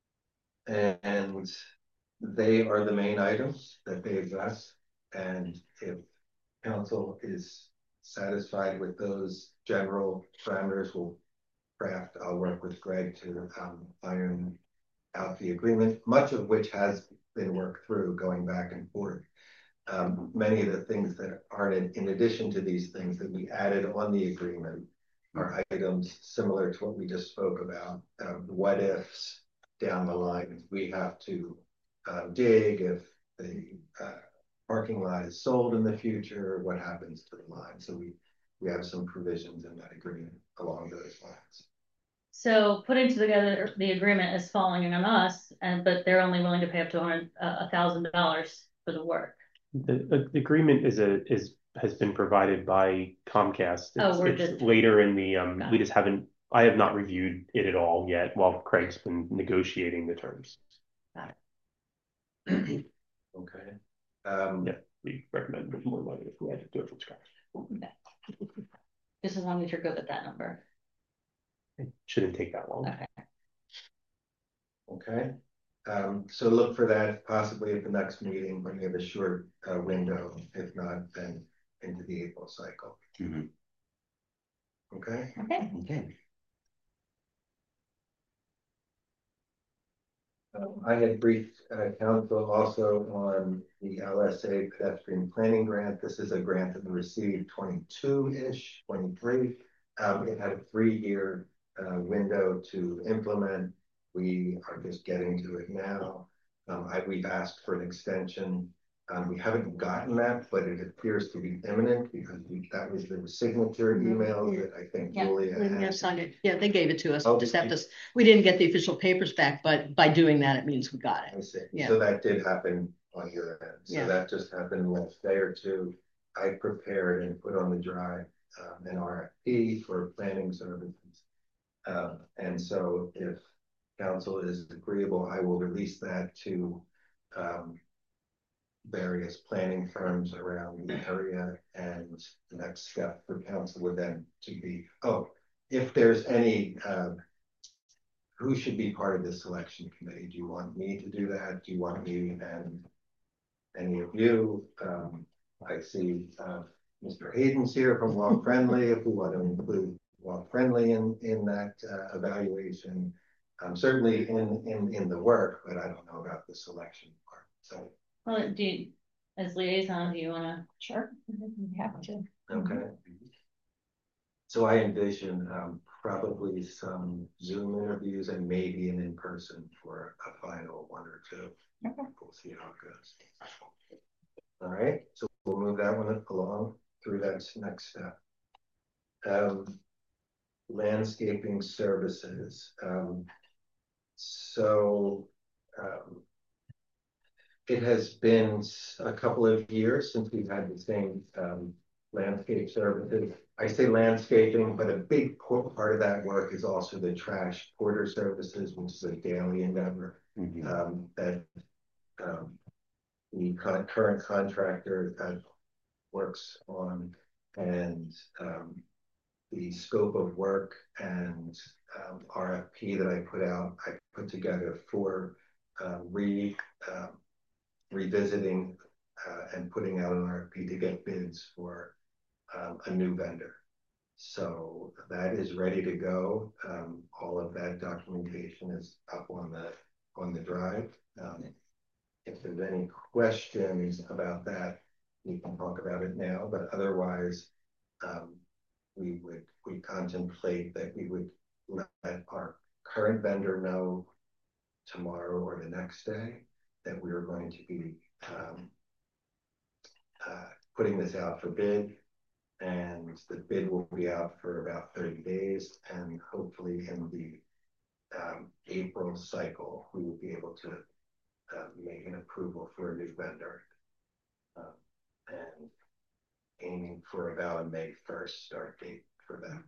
and, and they are the main items that they address. And if council is satisfied with those general parameters, we'll craft, I'll work with Greg to um, iron out the agreement, much of which has been worked through going back and forth. Um, many of the things that aren't in, in addition to these things that we added on the agreement are items similar to what we just spoke about. Um, what ifs down the line, if we have to uh, dig, if the uh, parking lot is sold in the future, what happens to the line? So we, we have some provisions in that agreement along those lines. So putting together the agreement is falling on us, and but they're only willing to pay up to a thousand dollars for the work. The, the agreement is a is has been provided by Comcast. It's, oh, we're it's just later in the um. We just haven't. I have not reviewed it at all yet. While Craig's been negotiating the terms. Got it. Okay. Um, yeah, we recommend more money if we had to do it from scratch. Okay. Just as long as you're good with that number. It shouldn't take that long. Okay. Okay. Um, so look for that possibly at the next meeting when we have a short uh, window. If not, then into the April cycle. Mm-hmm. Okay. Okay. Okay. Um, I had briefed uh, council also on the L S A pedestrian planning grant. This is a grant that we received twenty-two-ish, twenty-three. Um, it had a three-year uh, window to implement. We are just getting to it now. Um, I, we've asked for an extension. Um, we haven't gotten that, but it appears to be imminent because we, that was the signature email that I think yeah. Julia had. Yeah, signed it. Yeah, they gave it to us. Oh, we just have to. We didn't get the official papers back, but by doing that, it means we got it. I see. Yeah. So that did happen on your end. So yeah. that just happened last day or two. I prepared and put on the drive um, an R F P for planning services. Um, and so if council is agreeable, I will release that to um, various planning firms around the area, and the next step for council would then to be, oh, if there's any, uh, who should be part of the selection committee? Do you want me to do that? Do you want me and any of you? Um, I see uh, Mister Hayden's here from Walk Friendly, if we want to include Walk Friendly in, in that uh, evaluation. Um, certainly in, in, in the work, but I don't know about the selection part. So, well, do you, as liaison, do you want to? Sure, we have to. Okay. Mm-hmm. So I envision um, probably some Zoom interviews and maybe an in-person for a final one or two. Okay. We'll see how it goes. All right, so we'll move that one along through that next step. Um, landscaping services. Um, So um, it has been a couple of years since we've had the same um, landscape services. I say landscaping, but a big part of that work is also the trash porter services, which is a daily endeavor mm-hmm. um, that um, the con current contractor uh, works on, and um, the scope of work and um, R F P that I put out. I put together for um, re um, revisiting uh, and putting out an R F P to get bids for um, a new vendor. So that is ready to go. Um, all of that documentation is up on the on the drive. Um, if there's any questions about that, we can talk about it now. But otherwise, um, we would we contemplate that we would let our current vendor know tomorrow or the next day that we are going to be um, uh, putting this out for bid. And the bid will be out for about thirty days, and hopefully in the um, April cycle, we will be able to uh, make an approval for a new vendor, um, and aiming for about a May first start date for them.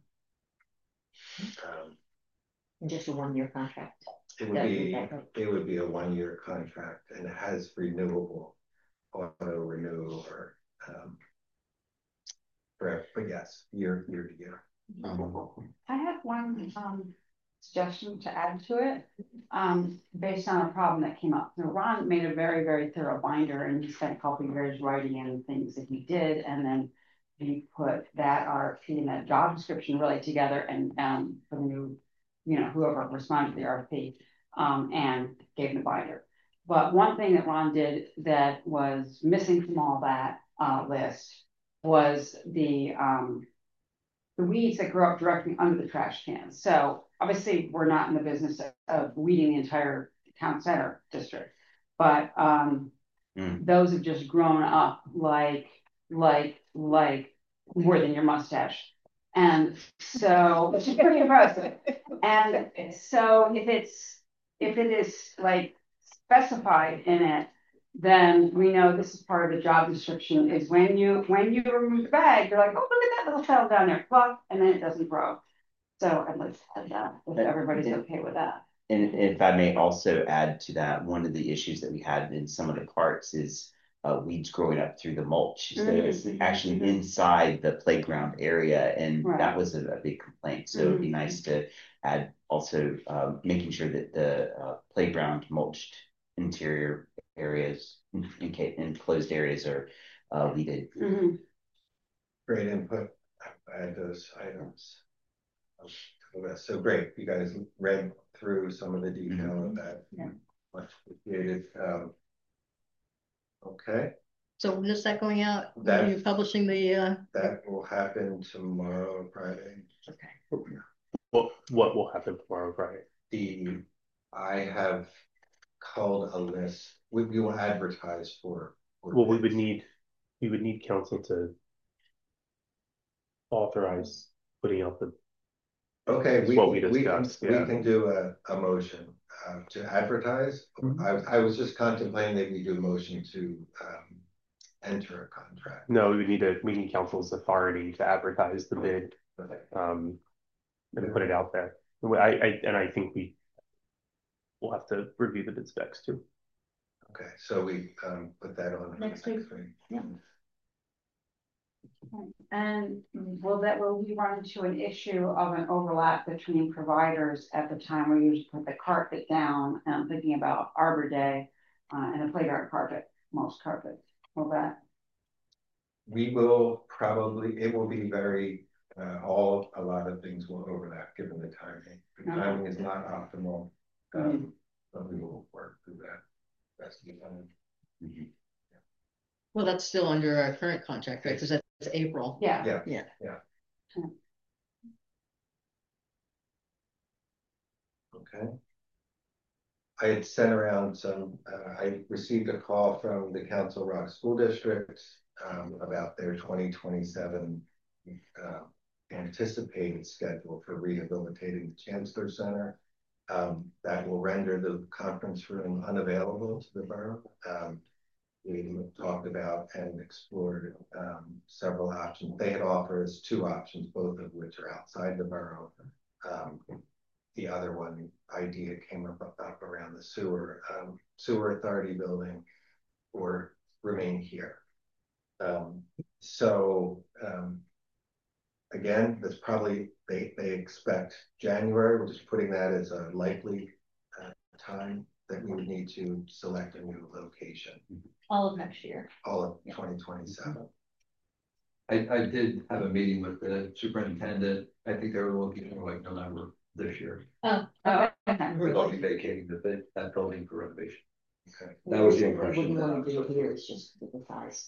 Um, Just a one-year contract. it would be it would be a one-year contract, and it has renewable auto renew or um, correct, but yes, year year to year. I have one um, suggestion to add to it, um, based on a problem that came up. Now, Ron made a very, very thorough binder, and he spent a couple of years writing in things that he did, and then he put that R F P and that job description really together, and um, for the new, you know, whoever responded to the R F P, um, and gave him the binder. But one thing that Ron did that was missing from all that uh, list was the um, the weeds that grow up directly under the trash cans. So obviously we're not in the business of, of weeding the entire town center district, but um, mm. those have just grown up like, like, like more than your mustache. And so, which is pretty impressive. And so if it's, if it is like specified in it, then we know this is part of the job description is when you when you remove the bag, you're like, oh, look at that little cell down there, pluck, and then it doesn't grow. So I'd like to add that if everybody's okay with that. And if I may also add to that, one of the issues that we had in some of the parks is uh, weeds growing up through the mulch. So mm-hmm. it's actually mm-hmm. inside the playground area, and right. that was a, a big complaint. So mm-hmm. it'd be nice to add also um, making sure that the uh, playground mulched interior areas, enclosed areas are uh, weeded. Mm-hmm. Great input. I add those items. So great. You guys read through some of the detail mm-hmm. of that. Yeah. Much appreciated. Um, okay. So when is that going out? That, when are you publishing the? Uh... That will happen tomorrow, Friday. Okay. What What will happen tomorrow, Friday? The I have called a list. We, we will advertise for. for well, bids. we would need we would need council to authorize putting out the. Okay, we, what we, we, discussed, can, yeah. we can do a, a motion uh, to advertise. Mm-hmm. I, I was just contemplating that we do a motion to um, enter a contract. No, we would need a we need council's authority to advertise the bid okay. um, and yeah. put it out there. I, I and I think we will have to review the bid specs too. Okay, so we um, put that on next week. week. Yeah. And will that will we run into an issue of an overlap between providers at the time we usually put the carpet down? And I'm thinking about Arbor Day uh, and the playground carpet, most carpet. Will that? We will probably. It will be very. Uh, all a lot of things will overlap given the timing. The okay. timing is not optimal, um, mm-hmm. but we will work through that rest of the time. Mm-hmm. Yeah. Well, that's still under our current contract, right? Because that's April. Yeah. Yeah. Yeah. Yeah. Okay. I had sent around some. Uh, I received a call from the Council Rock School District um, about their twenty twenty-seven. Uh, anticipated schedule for rehabilitating the Chancellor Center um, that will render the conference room unavailable to the borough. Um, we talked about and explored um, several options. They had offered us two options, both of which are outside the borough. Um, the other one idea came up, up, up around the sewer um, sewer authority building or remain here. Um, so um, again, that's probably, they, they expect January. We're just putting that as a likely uh, time that we would need to select a new location. All of next year. All of twenty twenty-seven. I, I did have a meeting with the superintendent. I think they were looking for like November this year. Oh, Oh, okay. okay. They'll be vacating the, bit- that building for renovation. Okay. That was the What impression. you that I want to was do here is just the size.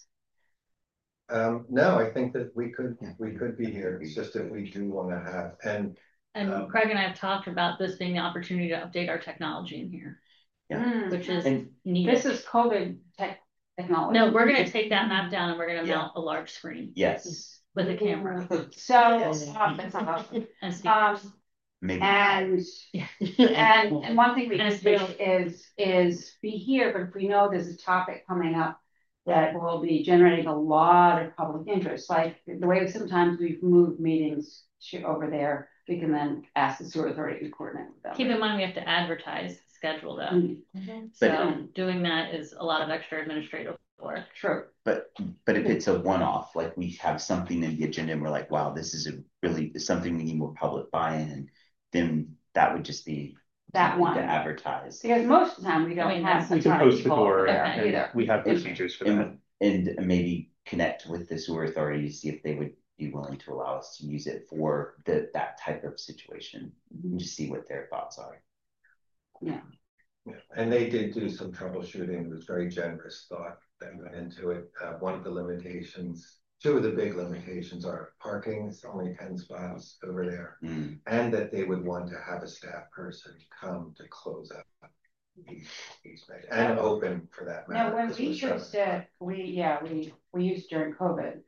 Um, no, I think that we could, we could be here. It's just that we do want to have, and And Um, Craig and I have talked about this being the opportunity to update our technology in here, Mm. which is And needed. This is COVID tech technology. No, we're gonna take that map down and we're gonna Yeah. mount a large screen yes, with a camera So, um, that's not awesome. and speakers. Um, maybe. and, Yeah. and, and one thing we And can a do space. is, is be here, but if we know there's a topic coming up that will be generating a lot of public interest, like the way sometimes we've moved meetings to over there, we can then ask the sewer authority to coordinate with them. Keep in mind, we have to advertise the schedule though. Mm, So doing that is a lot of extra administrative work. True. But but if it's a one-off, like we have something in the agenda and we're like, wow, this is a really something we need more public buy-in, then that would just be That something one. to advertise. Because most of the time we don't I mean, have. We a can ton of post the people door over there and either. we have procedures for that. And, and maybe connect with the sewer authority to see if they would be willing to allow us to use it for the that type of situation and just see what their thoughts are. Yeah. Yeah, and they did do some troubleshooting. It was very generous thought that went into it. Uh, one of the limitations, two of the big limitations are parking. It's only ten spots over there, Mm. and that they would want to have a staff person come to close up each, each night and open for that matter. Now, when 'cause we we're shut. used it, we, yeah, we, we used during COVID.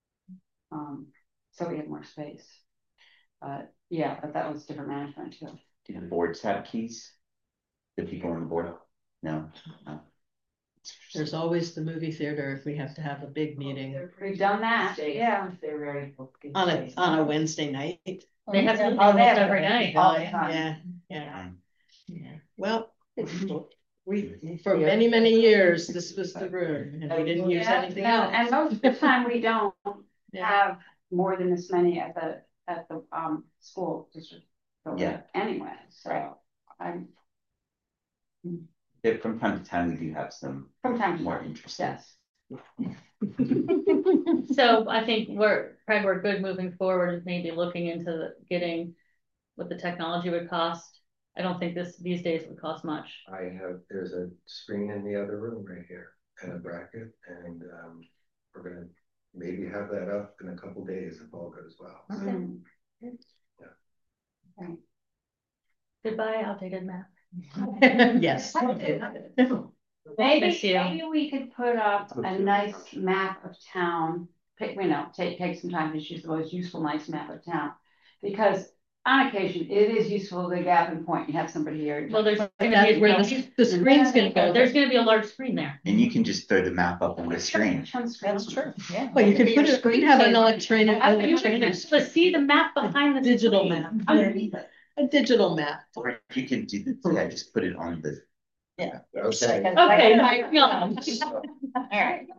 Um, so we had more space. But yeah, but that was different management too. Do the boards have keys? The people on the board? No. no. There's always the movie theater if we have to have a big meeting We've done that, yeah. They're very. on a, on a Wednesday night. They have something Oh, they almost have every it. night. All the time. Yeah, yeah, Um, yeah. Well, we, for many, many years, this was the room and we didn't use Yeah, anything no, else. and most of the time we don't Yeah. have more than this many at the, at the, um, school district. building Yeah. Anyway, so I'm, if from time to time, we do have some from time to more time, interesting. yes. So I think we're, Craig, we're good moving forward, maybe looking into the- getting what the technology would cost. I don't think this, these days would cost much. I have, there's a screen in the other room right here and a bracket, and um, we're gonna maybe have that up in a couple days if all goes well. So, Mm. Goodbye, outdated map. Yes. Maybe, Miss you. maybe we could put up a nice map of town, pick, you know, take, take some time to choose the most useful, nice map of town. Because on occasion, it is useful to gap and point, you have somebody here. Well, there's. gonna That's be- where the, the screen's gonna go. There's gonna be a large screen there. And you can just throw the map up on the screen. That's true, yeah. Well, you could put it, we'd have an electronic, You should electronic just see the map behind the. digital screen. map, Underneath it. a digital map. Or you can do the, yeah, just put it on the. Yeah. Okay. Okay, Mike, go on. All right.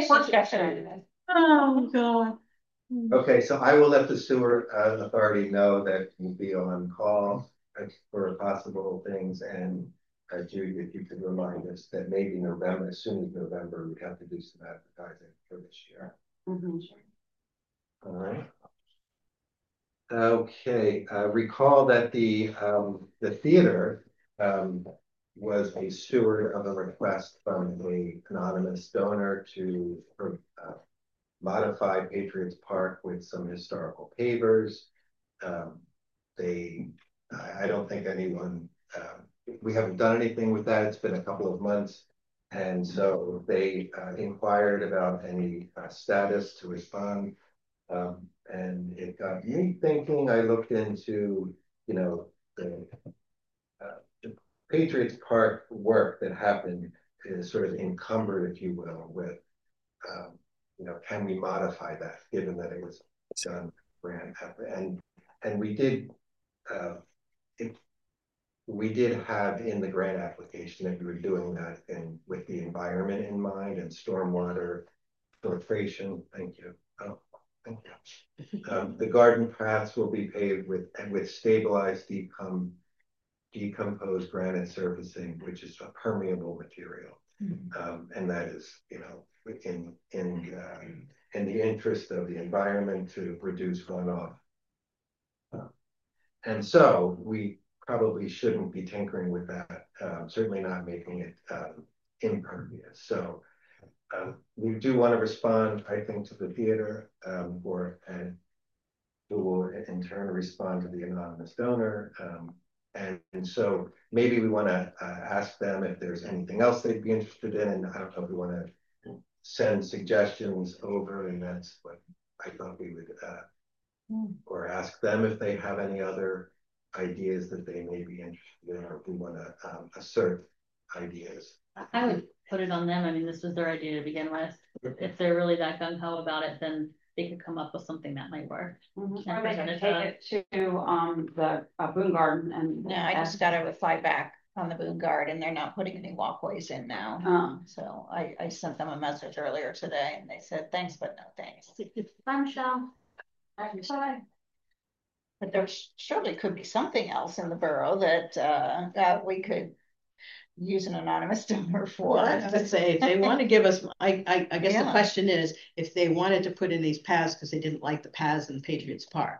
Oh, God. Okay, so I will let the sewer uh, authority know that we'll be on call uh, for possible things, and uh, Judy, if you could remind us that maybe November, as soon as November, we have to do some advertising for this year. Mhm. All right. Okay, uh, recall that the um, the theater um, was a steward of a request from a anonymous donor to uh, modify Patriots Park with some historical pavers. Um, they, I, I don't think anyone, um, we haven't done anything with that. It's been a couple of months. And so they uh, inquired about any uh, status to respond. Um, and it got me thinking. I looked into, you know, the, uh, the Patriots Park work that happened is sort of encumbered, if you will, with, um, you know, can we modify that given that it was done grant and and we did uh, it, we did have in the grant application that we were doing that and with the environment in mind and stormwater filtration. Thank you. Oh, Um, the garden paths will be paved with, and with stabilized decom, decomposed granite surfacing, which is a permeable material. Mm-hmm. Um, and that is, you know, in, in, um, in the interest of the environment to reduce runoff. Uh, and so we probably shouldn't be tinkering with that, um, certainly not making it um, impervious. So um, we do want to respond, I think, to the theater um, or and who will in turn respond to the anonymous donor. Um, and, and so maybe we want to uh, ask them if there's anything else they'd be interested in. And I don't know if we want to send suggestions over, and that's what I thought we would, uh, mm. or ask them if they have any other ideas that they may be interested in, or if we want to um, assert ideas. I would put it on them. I mean, this was their idea to begin with. If they're really that gung-ho about it, then they could come up with something that might work. Mm-hmm. Or they can take it to um the uh, Boone Garden and yeah, I just got a reply back on the Boone Garden. They're not putting any walkways in now. Um, so I, I sent them a message earlier today and they said thanks, but no thanks. Bye, Michelle. Bye. But there surely could be something else in the borough that uh that we could use an anonymous donor for. Well, I have to say, if they want to give us, I, I, I guess yeah. the question is, if they wanted to put in these paths because they didn't like the paths in Patriots Park,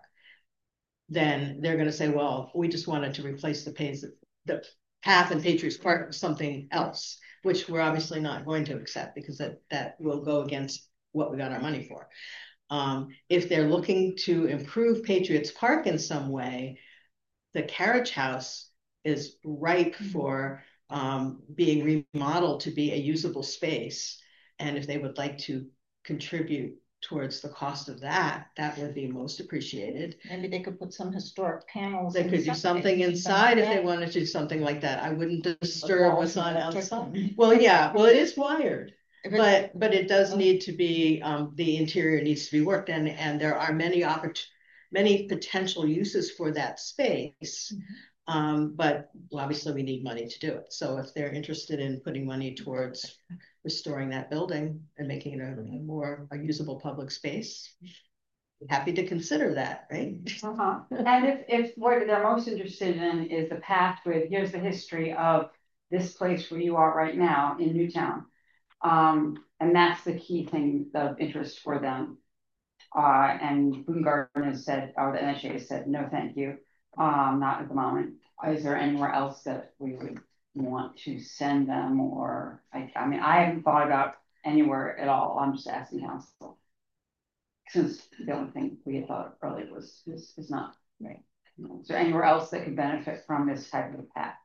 then they're going to say, well, we just wanted to replace the paths, the path in Patriots Park with something else, which we're obviously not going to accept because that, that will go against what we got our money for. Um, if they're looking to improve Patriots Park in some way, the carriage house is ripe for um, being remodeled to be a usable space. And if they would like to contribute towards the cost of that, that would be most appreciated. Maybe they could put some historic panels. They could do something inside if they wanted to do something like that. I wouldn't disturb what's on outside. Well, yeah, well, it is wired, but but it does need to be, um, the interior needs to be worked, and and there are many opportunities, many potential uses for that space. Mm-hmm. Um, but obviously we need money to do it. So if they're interested in putting money towards restoring that building and making it a, a more a usable public space, happy to consider that, right? Uh-huh. And if, if what they're most interested in is the path with, here's the history of this place where you are right now in Newtown. Um, and that's the key thing of interest for them. Uh, and Boone Garden has said, or the N H A has said, no, thank you. Um, not at the moment. Is there anywhere else that we would want to send them? Or I, I mean, I haven't thought about anywhere at all. I'm just asking council, since the only thing we had thought of earlier was is, is not right. You know, is there anywhere else that could benefit from this type of path?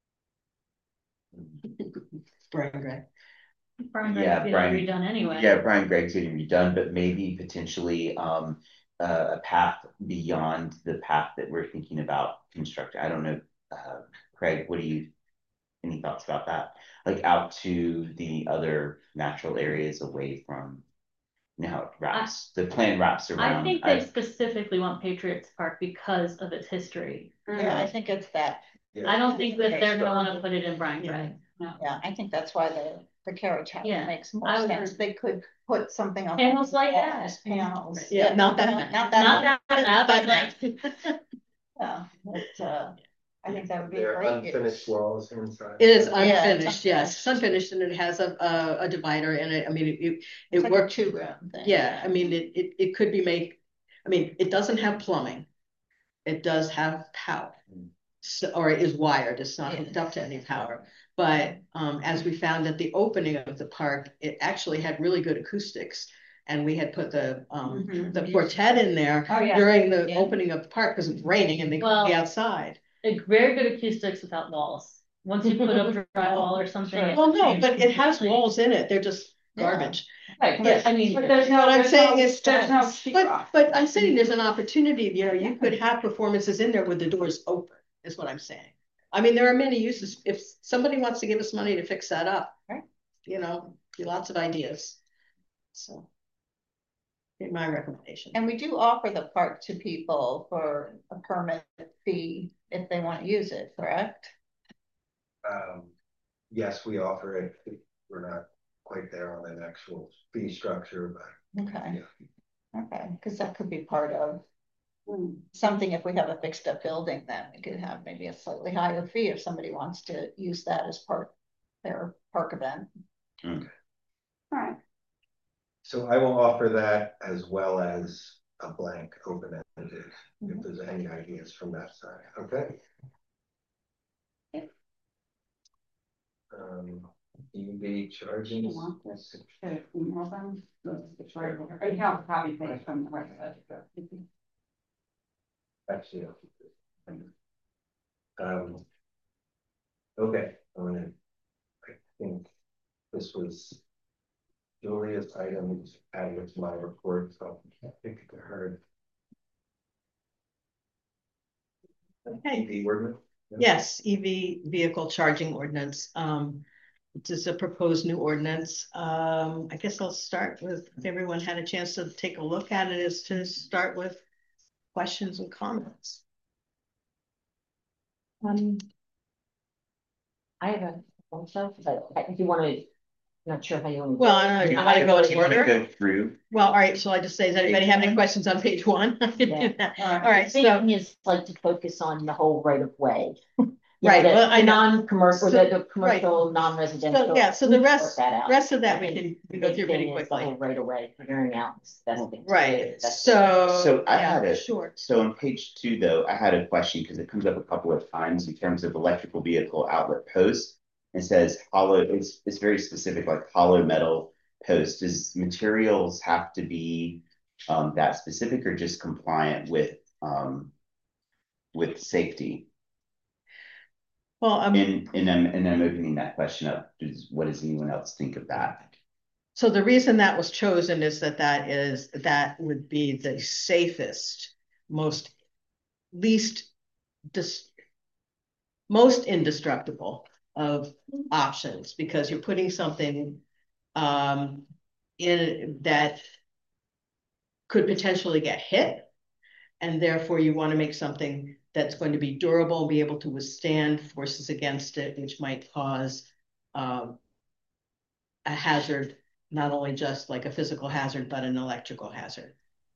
Brian Gregg. Brian Gregg yeah, Brian, redone anyway. Yeah, Brian Gregg's getting redone, but maybe potentially um. Uh, a path beyond the path that we're thinking about constructing. I don't know, uh, Craig, what do you, any thoughts about that? Like out to the other natural areas away from, you know, how it wraps, I, the plan wraps around. I think they I, specifically want Patriots Park because of its history. Yeah, I think it's that. Yeah. I don't think that they're going to want to put it in Brian Gregg. No. Yeah, I think that's why the, the carriage house yeah. makes more I sense. Would, they could put something on panels like that. Panels. Yeah, yeah, not that. Not that. Not that. Not that. that. Yeah, but uh, I think that would be They're great. Unfinished walls inside. It is unfinished, yeah, yes. It's unfinished, and it has a a, a divider in it. I mean, it it, it like worked. Two room thing. Yeah, I mean, it, it it could be made. I mean, it doesn't have plumbing. It does have power. So, or it is wired, it's not hooked up to any power. But um, as we found at the opening of the park, it actually had really good acoustics. And we had put the um, mm-hmm. the quartet in there oh, yeah. during the yeah. opening of the park because it's raining and they well, couldn't be outside. A very good acoustics without walls. Once you put up drywall or something. Sure. Well, no, but it has walls in it. They're just garbage. Yeah. Right. But, I mean, but there's no. What I'm there's saying no, is, there's no but but I'm saying there's an opportunity. You know, you could have performances in there with the doors open. Is what I'm saying. I mean, there are many uses. If somebody wants to give us money to fix that up, right? You know, lots of ideas. So, in my recommendation. And we do offer the park to people for a permit fee if they want to use it, correct? Um, yes, we offer it. We're not quite there on an actual fee structure, but okay. Yeah. Okay, because that could be part of something. If we have a fixed up building, then we could have maybe a slightly higher fee if somebody wants to use that as part of their park event. Mm. All right. So I will offer that as well as a blank open-ended, if there's any ideas from that side, okay? Yep. Um, E V charging. You want this to email them? It's right over. I have a copy paste from the website. Actually, I'll keep this. Um, okay, I'm gonna, I think this was Julia's items added to my report, so I think I heard. Okay. E V ordinance? Yes, E V vehicle charging ordinance. Um, this is a proposed new ordinance. Um, I guess I'll start with, if everyone had a chance to take a look at it, is to start with questions and comments. Um, I have a also, but if you want to, not sure how you want to. Well, I don't know, I go in order. Go through. Well, all right, so I just say, does anybody have any questions on page one? I can do that. All right, so. The thing is like to focus on the whole right of way. You Right, know, the, well, I the know. non-commercial, So- the, the commercial, non-residential. So, yeah, so we the can rest, work that out. rest of that we I think can we the go big through pretty thing is the quickly. whole right away, figuring out the best thing. to do, Right, the best so. So I yeah, had a, Sure. so on page two though, I had a question because it comes up a couple of times in terms of electrical vehicle outlet posts. It says hollow, it's, it's very specific, like hollow metal post. Does materials have to be um, that specific or just compliant with, um, with safety? Well, um, And, and I'm, and I'm opening that question up. Does, what does anyone else think of that? so the reason that was chosen is that that is, that would be the safest, most, least, dis, most indestructible of options, because you're putting something um, in that could potentially get hit, and therefore you want to make something that's going to be durable, be able to withstand forces against it, which might cause um, a hazard, not only just like a physical hazard, but an electrical hazard.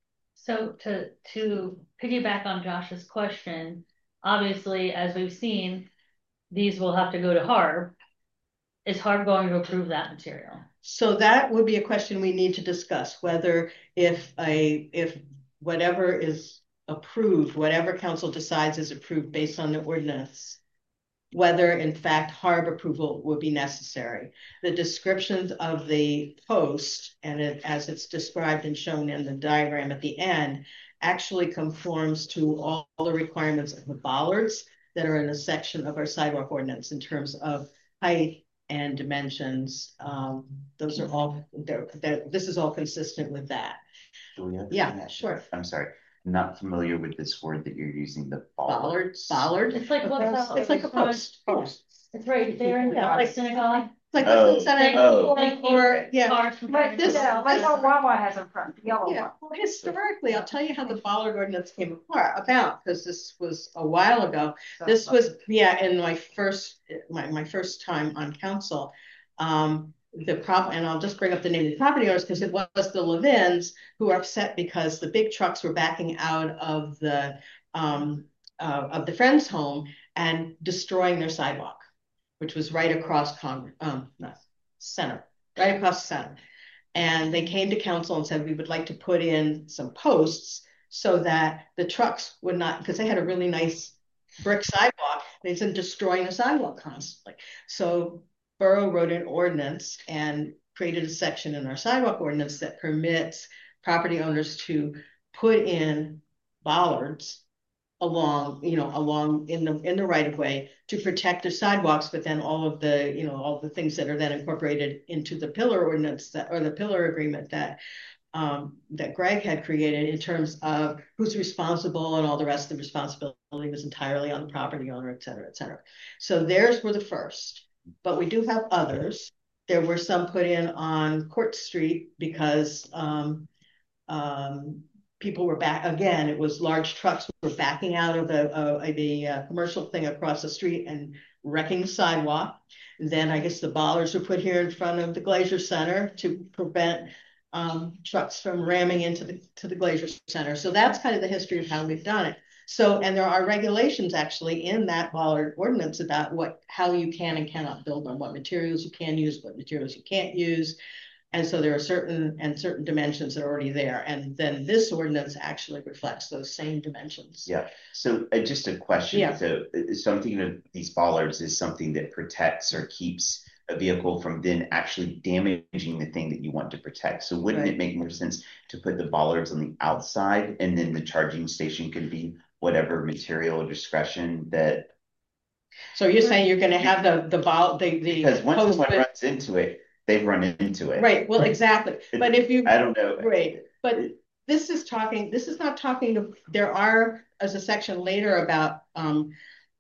So to, to piggyback on Josh's question, obviously, as we've seen, these will have to go to H A R B. Is H A R B going to approve that material? So that would be a question we need to discuss, whether if a, if whatever is approved, whatever council decides is approved based on the ordinance, whether in fact H A R B approval would be necessary. The descriptions of the post, and it, as it's described and shown in the diagram at the end, actually conforms to all the requirements of the bollards that are in a section of our sidewalk ordinance in terms of height and dimensions. Um, those are all, they're, they're, this is all consistent with that. Julia? Yeah, sure. I'm sorry. I'm not familiar with this word that you're using, the Bollard, bollard. It's like what's that? It's like a post. Post. It's right there in the Yeah, like- synagogue. Like Oh, what's that? oh. Or, yeah. Cars from Right, this- Yeah, like what Wawa has in front, the yellow Yeah, one. well, historically, I'll tell you how the Bollard ordinance came apart about, because this was a while ago. This was, yeah, in my first, my, my first time on council. Um, the prop, and I'll just bring up the name of the property owners because it was the Levins who were upset because the big trucks were backing out of the, um, uh, of the Friends home and destroying their sidewalk, which was right across Congress, um, not center, right across the center. And they came to council and said, we would like to put in some posts so that the trucks would not, because they had a really nice brick sidewalk, they said destroying the sidewalk constantly. So Borough wrote an ordinance and created a section in our sidewalk ordinance that permits property owners to put in bollards along, you know, along in the in the right of way to protect their sidewalks, but then all of the, you know, all the things that are then incorporated into the pillar ordinance that, or the pillar agreement that um, that Greg had created in terms of who's responsible, and all the rest of the responsibility was entirely on the property owner, et cetera, et cetera. So theirs were the first, but we do have others. There were some put in on Court Street because um, um, people were back, again, it was large trucks were backing out of the, uh, the uh, commercial thing across the street and wrecking the sidewalk. Then I guess the bollards were put here in front of the Glacier Center to prevent um, trucks from ramming into the, to the Glacier Center. So that's kind of the history of how we've done it. So, and there are regulations actually in that bollard ordinance about what, how you can and cannot build them, what materials you can use, what materials you can't use. And so there are certain and certain dimensions that are already there. And then this ordinance actually reflects those same dimensions. Yeah. So uh, just a question. Yeah. So, so I'm thinking of these bollards as something that protects or keeps a vehicle from then actually damaging the thing that you want to protect. So wouldn't Right. it make more sense to put the bollards on the outside and then the charging station can be whatever material or discretion that. So you're saying you're going to have the the ball the the because once post someone with- runs into it, they've run into it. Right. Well, exactly. But if you I don't know. Right. But this is talking. This is not talking to. There are as a section later about um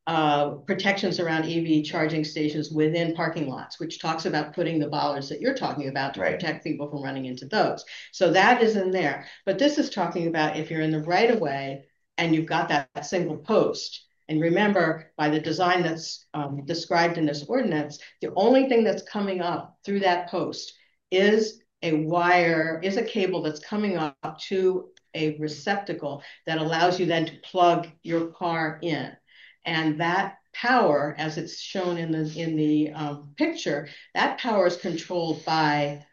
uh protections around E V charging stations within parking lots, which talks about putting the bollards that you're talking about to Right. protect people from running into those. So that is in there. But this is talking about if you're in the right of way and you've got that, that single post. And remember, by the design that's um, described in this ordinance, the only thing that's coming up through that post is a wire, is a cable that's coming up to a receptacle that allows you then to plug your car in. And that power, as it's shown in the in the um, picture, that power is controlled by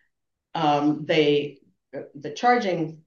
um, the the charging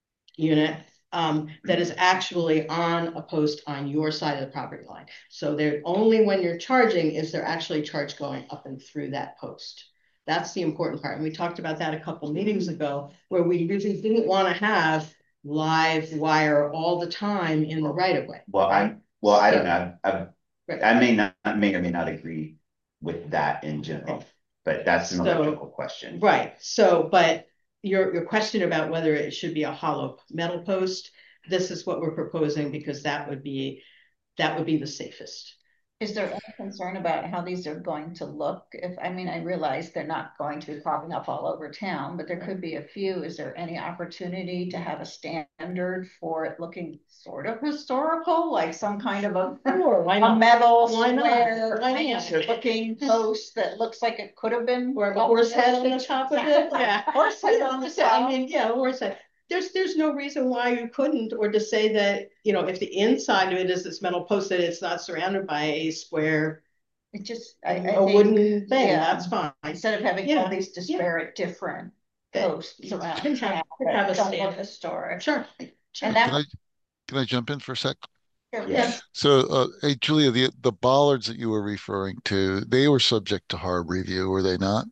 unit um, that is actually on a post on your side of the property line. So there only when you're charging is there actually charge going up and through that post. That's the important part. And we talked about that a couple meetings ago, where we really didn't want to have live wire all the time in the right of way. Well, I well, I don't So- know. I, Right. I may not may or may not agree with that in general, but that's an So- electrical question. Right. So, but your your question about whether it should be a hollow metal post, this is what we're proposing because that would be that would be the safest. Is there any concern about how these are going to look? If, I mean, I realize they're not going to be popping up all over town, but there could be a few. Is there any opportunity to have a standard for it looking sort of historical, like some kind of a, Sure, why a not? metal Why not? square Why kind not? of looking post that looks like it could have been? Or a horse head on the top of it? Yeah. Horse head on the So, I top. mean, yeah, horse head. There's there's no reason why you couldn't, or to say that, you know, if the inside of it is this metal post, that it's not surrounded by a square, It just, I, I a think, wooden thing, yeah. that's fine. instead of having Yeah, all these disparate different posts around Can have- town can have a that don't look stand. historic. Sure. And Can that, I, can I jump in for a sec? Yes. So, uh, hey, Julia, the, the bollards that you were referring to, they were subject to Harb review, were they not?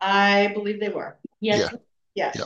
I believe they were. Yes. Yeah. Yes. Yep.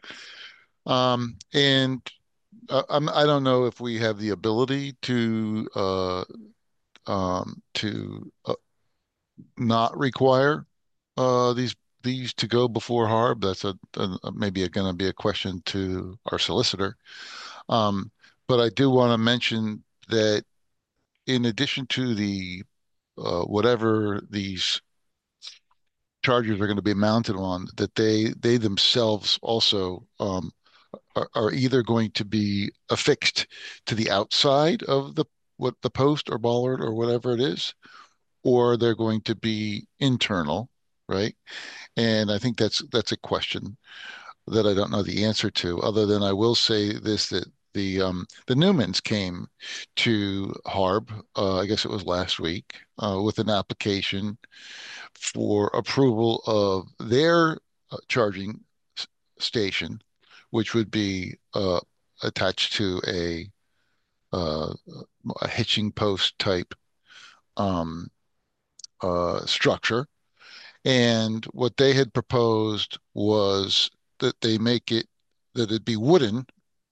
Um, and uh, I'm, I don't know if we have the ability to, uh, um, to, uh, not require, uh, these, these to go before Harb. That's a, a maybe going to be a question to our solicitor. Um, but I do want to mention that in addition to the, uh, whatever these chargers are going to be mounted on, that they, they themselves also, um, are, are either going to be affixed to the outside of the what the post or bollard or whatever it is, or they're going to be internal, right? And I think that's that's a question that I don't know the answer to, other than I will say this, that the um the Newmans came to Harb, uh, I guess it was last week, uh, with an application for approval of their uh, charging s- station, which would be uh, attached to a uh, a hitching post type um, uh, structure. And what they had proposed was that they make it that it be wooden,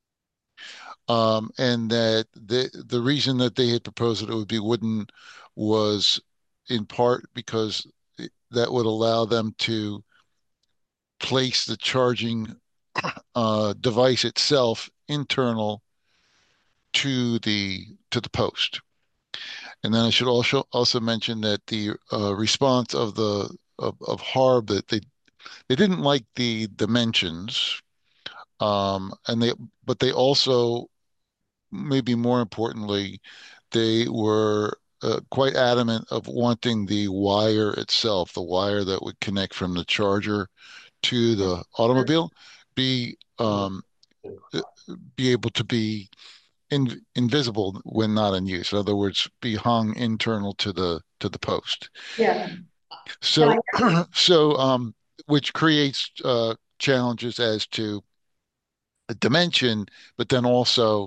um, and that the the reason that they had proposed that it would be wooden was in part because that would allow them to place the charging uh, device itself internal to the to the post. And then I should also also mention that the uh, response of the of, of Harb, that they they didn't like the dimensions, um, and they but they also, maybe more importantly, they were uh, quite adamant of wanting the wire itself, the wire that would connect from the charger to the automobile, be um, be able to be in, invisible when not in use. In other words, be hung internal to the to the post. Yeah. So so um, which creates uh, challenges as to the dimension, but then also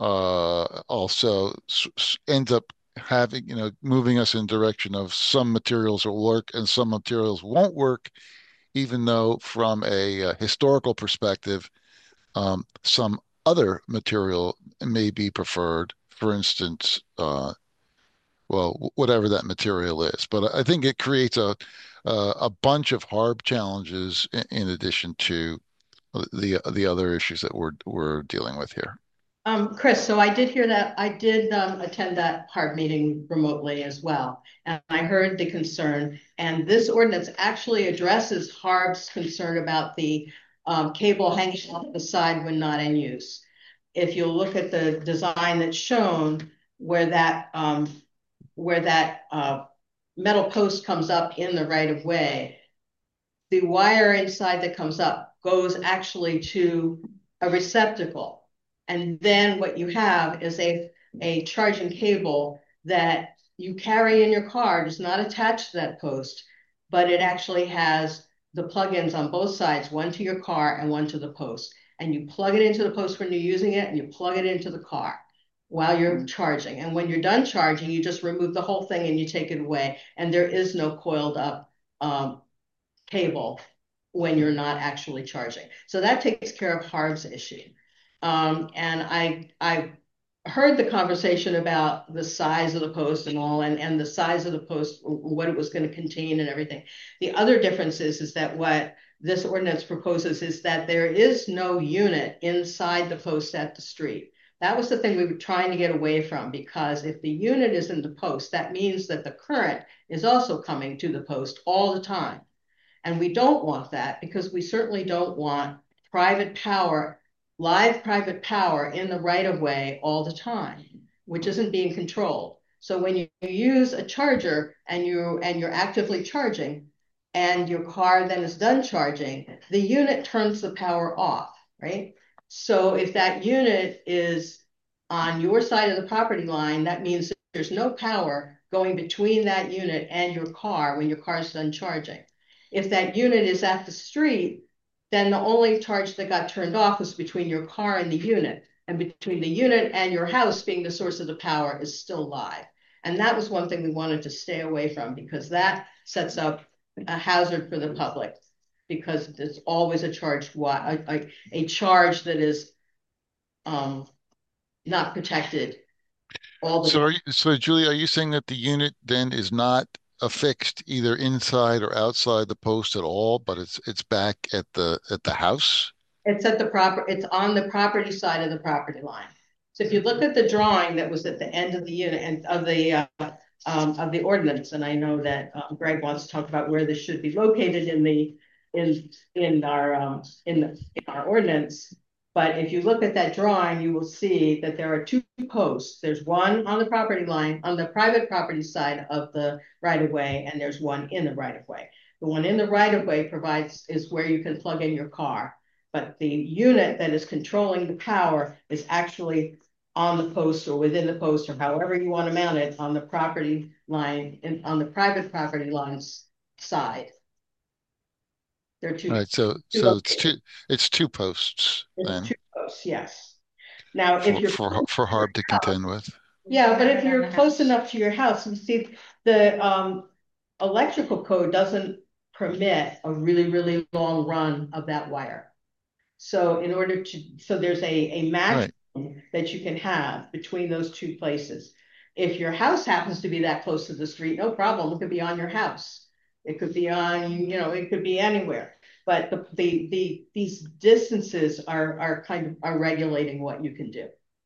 uh, also ends up having, you know, moving us in direction of some materials will work and some materials won't work, even though from a, uh historical perspective, um, some other material may be preferred. For instance, uh, well, whatever that material is. But I think it creates a a, a bunch of hard challenges in, in addition to the the other issues that we're we're dealing with here. Um, Chris, so I did hear that, I did um, attend that HARB meeting remotely as well. And I heard the concern, and this ordinance actually addresses HARB's concern about the um, cable hanging off the side when not in use. If you look at the design that's shown where that um, where that uh, metal post comes up in the right of way, the wire inside that comes up goes actually to a receptacle. And then what you have is a, a charging cable that you carry in your car. It's not attached to that post, but it actually has the plugins on both sides, one to your car and one to the post. And you plug it into the post when you're using it, and you plug it into the car while you're charging. And when you're done charging, you just remove the whole thing and you take it away. And there is no coiled up um, cable when you're not actually charging. So that takes care of HARB's issue. Um, and I I heard the conversation about the size of the post and all, and, and the size of the post, what it was going to contain and everything. The other difference is, is that what this ordinance proposes is that there is no unit inside the post at the street. That was the thing we were trying to get away from, because if the unit is in the post, that means that the current is also coming to the post all the time. And we don't want that, because we certainly don't want private power, live private power in the right of way all the time, which isn't being controlled. So when you use a charger and you and you're actively charging and your car then is done charging, the unit turns the power off, right? So if that unit is on your side of the property line, that means that there's no power going between that unit and your car when your car is done charging. If that unit is at the street, then the only charge that got turned off was between your car and the unit. And between the unit and your house being the source of the power is still live. And that was one thing we wanted to stay away from, because that sets up a hazard for the public, because there's always a charge, a, a, a charge that is um, not protected all the so time. are you, so Julie, are you saying that the unit then is not affixed either inside or outside the post at all, but it's it's back at the at the house? It's at the proper, it's on the property side of the property line. So if you look at the drawing that was at the end of the unit and of the uh, um, of the ordinance, and I know that um, Greg wants to talk about where this should be located in the in in our um, in the in our ordinance. But if you look at that drawing, you will see that there are two posts. There's one on the property line, on the private property side of the right of way, and there's one in the right of way. The one in the right of way provides is where you can plug in your car. But the unit that is controlling the power is actually on the post or within the post, or however you want to mount it, on the property line and on the private property line's side. There are two. All right, so two so it's two locations. it's two posts It's then two posts, yes. Now, for if you're for, for HARB to contend with. Yeah, but if you're close enough to your house, you see the um, electrical code doesn't permit a really, really long run of that wire. So in order to, so there's a, a maximum right. that you can have between those two places. If your house happens to be that close to the street, no problem. It could be on your house. It could be on, you know, it could be anywhere. But the the, the these distances are are kind of are regulating what you can do.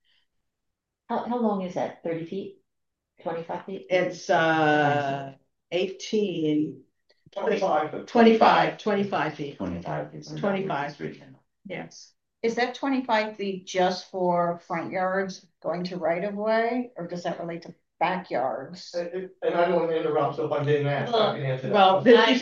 How how long is that? thirty feet? twenty-five feet? It's uh eighteen. twenty-five. twenty-five, twenty-five feet. Twenty-five is twenty-five. Yes. Is that twenty-five feet just for front yards going to right of way, or does that relate to backyards? And I don't want to interrupt, so if I'm being asked, I can answer that. Well, this is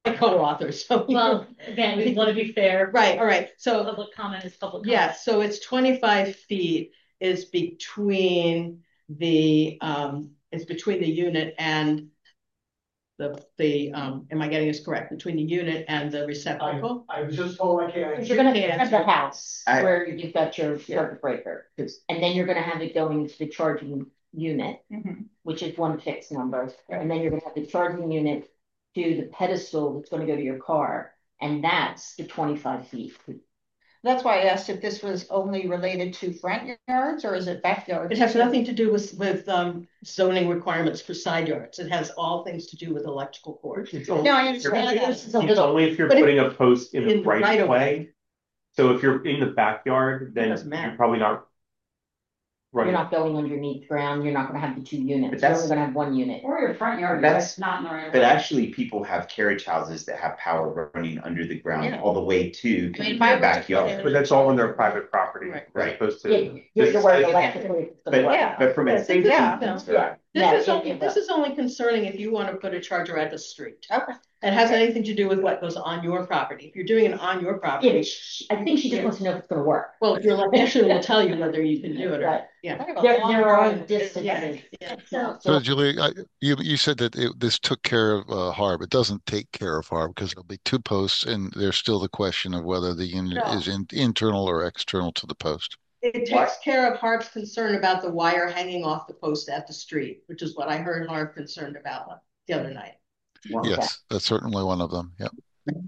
co-author, so. Well, again, we want to be fair. Right, all right, so. Public comment is public comment. Yeah, so it's twenty-five feet is between the, um, it's between the unit and the, the, um, am I getting this correct? Between the unit and the receptacle? I was just told I can't. You're gonna have the house I- where you've got your circuit breaker, and then you're gonna have it going into the charging unit, which is one fixed number, and then you're gonna have the charging unit to the pedestal that's gonna go to your car, and that's the twenty-five feet. That's why I asked if this was only related to front yards or is it backyards? It has nothing to do with, with, um, zoning requirements for side yards. It has all things to do with electrical cords. No, I understand that. It's only if you're But if- putting a post in the in the right right of of way. So if you're in the backyard, then doesn't matter. you're probably not. You're Right, not going underneath ground, you're not gonna have the two But units, you're that's- only gonna have one unit. Or your front yard, That's- that's not in the right. of But way. actually, people have carriage houses that have power running under the ground Yeah. all the way to I mean, their if I were to backyard. but that's all on their private property, Right. as Right. opposed to. Yeah, you're, you're worried electrically. it's gonna But, work. Yeah. but from a Yes, safety yeah. standpoint, Yeah. This is Yeah, only, yeah, this is only concerning if you want to put a charger at the street. Okay. It has anything to do with what goes on your property. If you're doing it on your Yeah, property, but sh- I think she just wants to know if it's gonna work. well, your electrician will tell you whether you can do it or, Right. yeah. Kind of a There, long there are run. distances. Yeah. So, So Julie, I, you, you said that it, this took care of uh, Harb. It doesn't take care of Harb because there'll be two posts and there's still the question of whether the unit No. is in, internal or external to the post. It takes care of Harb's concern about the wire hanging off the post at the street, which is what I heard Harb concerned about the other night. well, Yes, that's certainly one of them. Yep.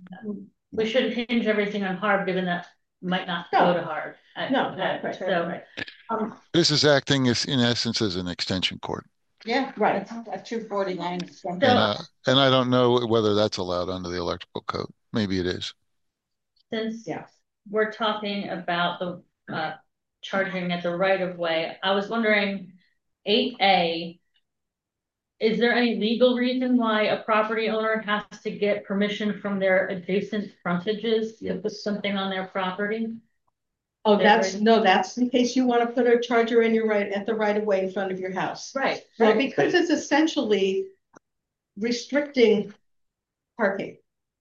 We shouldn't hinge everything on Harb, given that might not No. go to Harb. I- No, no, uh, right, So, right, right. um, This is acting as, in essence, as an extension cord. Yeah, Right. It's a two forty-nine. And, uh, and I don't know whether that's allowed under the electrical code. Maybe it is. since Yeah. we're talking about the, uh, charging at the right of way, I was wondering, eight A, is there any legal reason why a property owner has to get permission from their adjacent frontages to put something on their property? Oh, that's, no, that's in case you want to put a charger in your right, at the right of way in front of your house. Right. Well, right. because it's essentially restricting parking.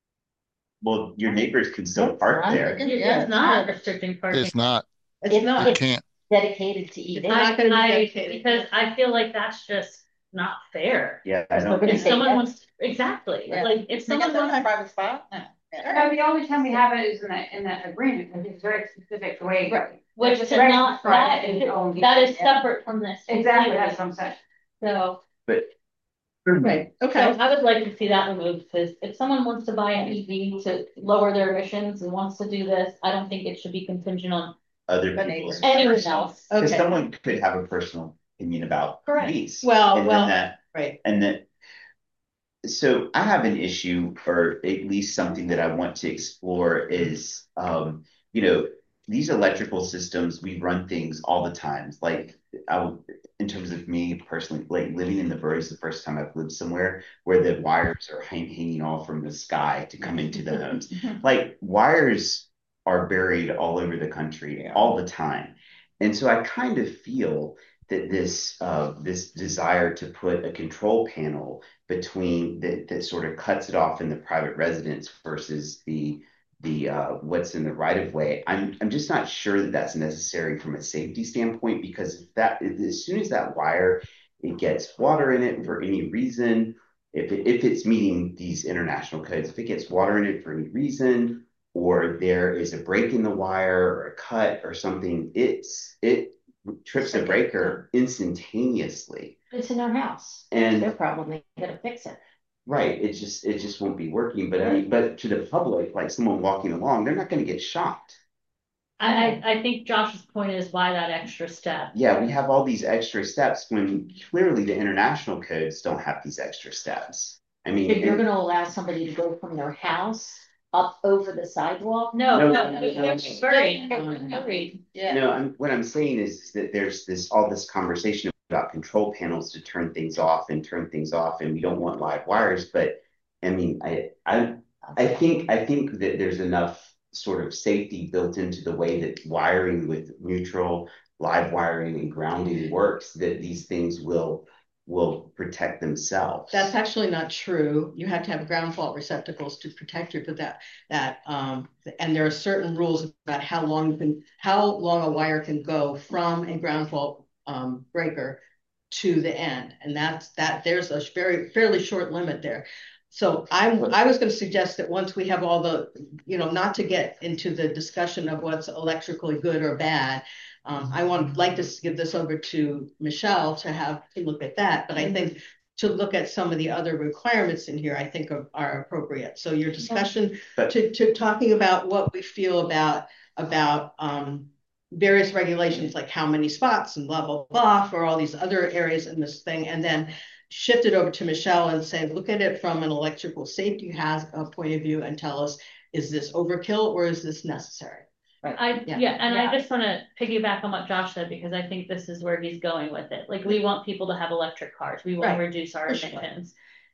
well, your neighbors can still That's park fine. there. It- Yeah, It's not restricting parking. It's not. It's It's not. You It's can't. dedicated to E V. It's not gonna be I, I, dedicated. because I feel like that's just not fair. Yeah, I We're don't, gonna If say someone that. wants, exactly, Yeah. like, if They someone got that on a wants, private spot? No. No, the only time we have it is in the, in the agreement, and it's very specific the way. Right. which It's to very not, private that, and it's only- that is separate from this. Exactly, that's what I'm saying. So, but Right, so okay. I would like to see that removed, because if someone wants to buy an E V to lower their emissions and wants to do this, I don't think it should be contingent on other The people's. neighbors. anyone else. Because Okay. someone could have a personal opinion about Correct. these. Well, and well, then that, right. and that, so I have an issue, or at least something that I want to explore is, um, you know, these electrical systems, we run things all the time. Like, I would, in terms of me personally, like living in the Burries, the first time I've lived somewhere where the wires are hang, hanging off from the sky to come into the homes. Like, wires are buried all over the country all the time. And so I kind of feel that this uh, this desire to put a control panel between that that sort of cuts it off in the private residence versus the the uh, what's in the right of way. I'm I'm just not sure that that's necessary from a safety standpoint, because if that as soon as that wire it gets water in it for any reason, if it, if it's meeting these international codes, if it gets water in it for any reason, or there is a break in the wire or a cut or something, it's it trips a breaker instantaneously. It's in their house. And- It's their problem. They gotta fix it. Right. It just it just won't be working. But I mean, but to the public, like someone walking along, they're not going to get shocked. I, I, I think Josh's point is why that extra step. Yeah, we have all these extra steps when clearly the international codes don't have these extra steps. I mean, If you're and- gonna allow somebody to go from their house up over the sidewalk. No, No, no, no, no, no, no, no. buried, No. buried. Yeah. No, I'm, what I'm saying is that there's this all this conversation about control panels to turn things off and turn things off, and we don't want live wires. But I mean, I I I think I think that there's enough sort of safety built into the way that wiring with neutral, live wiring, and grounding works that these things will will protect themselves. That's actually not true. You have to have ground fault receptacles to protect you, but that that um and there are certain rules about how long you can how long a wire can go from a ground fault um breaker to the end, and that's that there's a very fairly short limit there. So I'm I was going to suggest that once we have all the, you know, not to get into the discussion of what's electrically good or bad. Um, I want like to give this over to Michelle to have to look at that, but I think to look at some of the other requirements in here, I think are, are appropriate. So your discussion to, to talking about what we feel about about um, various regulations, like how many spots and blah, blah, blah, for all these other areas in this thing, and then shift it over to Michelle and say, look at it from an electrical safety has a point of view and tell us, is this overkill or is this necessary? I yeah, yeah and yeah. I just want to piggyback on what Josh said, because I think this is where he's going with it. Like, we want people to have electric cars. We want right. to reduce our For emissions.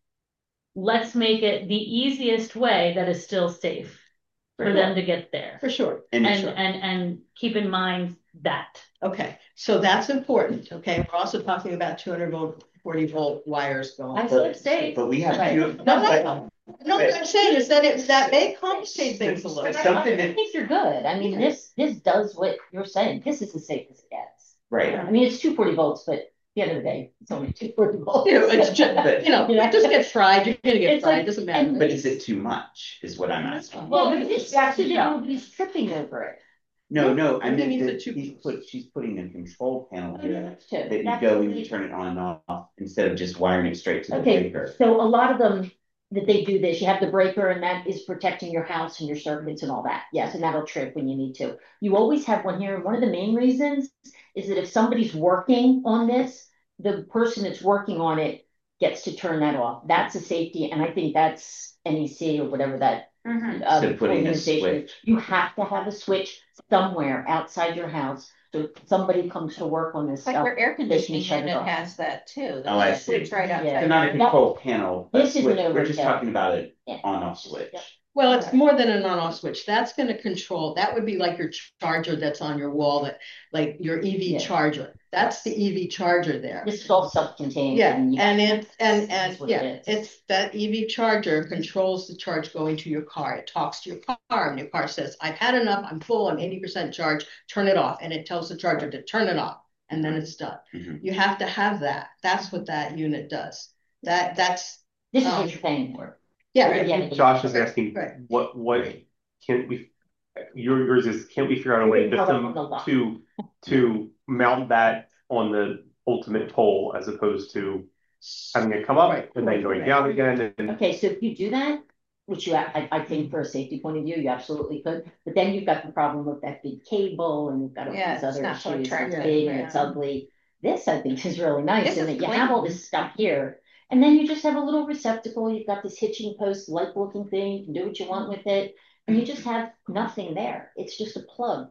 Sure. Let's make it the easiest way that is still safe for, for them to get there. For sure. And and, and, sure. and and keep in mind that. Okay, so that's important. Okay, we're also talking about two hundred volt, forty volt wires going. I would say, but we have right. no, no, no. No, what I'm saying is that it that may complicate things a little. Something I, I think you're good. I mean, this this does what you're saying. This is as safe as it gets. Right. I mean, it's two forty volts, but at the end of the day, it's only two forty volts. You know, it's just, but, you know, you just get fried. You're gonna get fried. Like, it doesn't matter. But is it too much? Is what I'm asking. Well, this actually nobody's tripping over it. No, no, I mean, that he's put, she's putting a control panel here that you That's go and you turn it on and off instead of just wiring it straight to the okay, breaker. So a lot of them that they do this, you have the breaker and that is protecting your house and your circuits and all that. Yes, and that'll trip when you need to. You always have one here. One of the main reasons is that if somebody's working on this, the person that's working on it gets to turn that off. That's a safety, and I think that's N E C or whatever that Mm-hmm. Um, so putting a switch. You have to have a switch somewhere outside your house. So if somebody comes to work on this like stuff, your air conditioning unit has that too. Oh, I see. Right outside. Yeah. So not a control panel. This is an We're just talking about an yeah. on-off switch. Yeah. Well, it's more than an on-off switch. That's going to control. That would be like your charger that's on your wall, that like your E V yeah. charger. That's the E V charger there. This is all self-contained. Yeah, and, and it's and and yeah, it it's that E V charger controls the charge going to your car. It talks to your car, and your car says, "I've had enough. I'm full. I'm eighty percent charged. Turn it off." And it tells the charger to turn it off, and then it's done. Mm-hmm. You have to have that. That's what that unit does. That that's this um, is what you're paying for. Yeah, right. Josh is asking right. what what can we your yours is can we figure out a way to to to mount that on the ultimate pole as opposed to having it come up right. and then going right. down again. And... Okay, so if you do that, which you I, I think for a safety point of view, you absolutely could, but then you've got the problem with that big cable and you've got all yeah, these other issues. So it's yeah, big yeah. and it's ugly. This I think is really nice, this and is that you clean. have all this stuff here. And then you just have a little receptacle. You've got this hitching post, like looking thing. You can do what you want with it. And you just have nothing there. It's just a plug.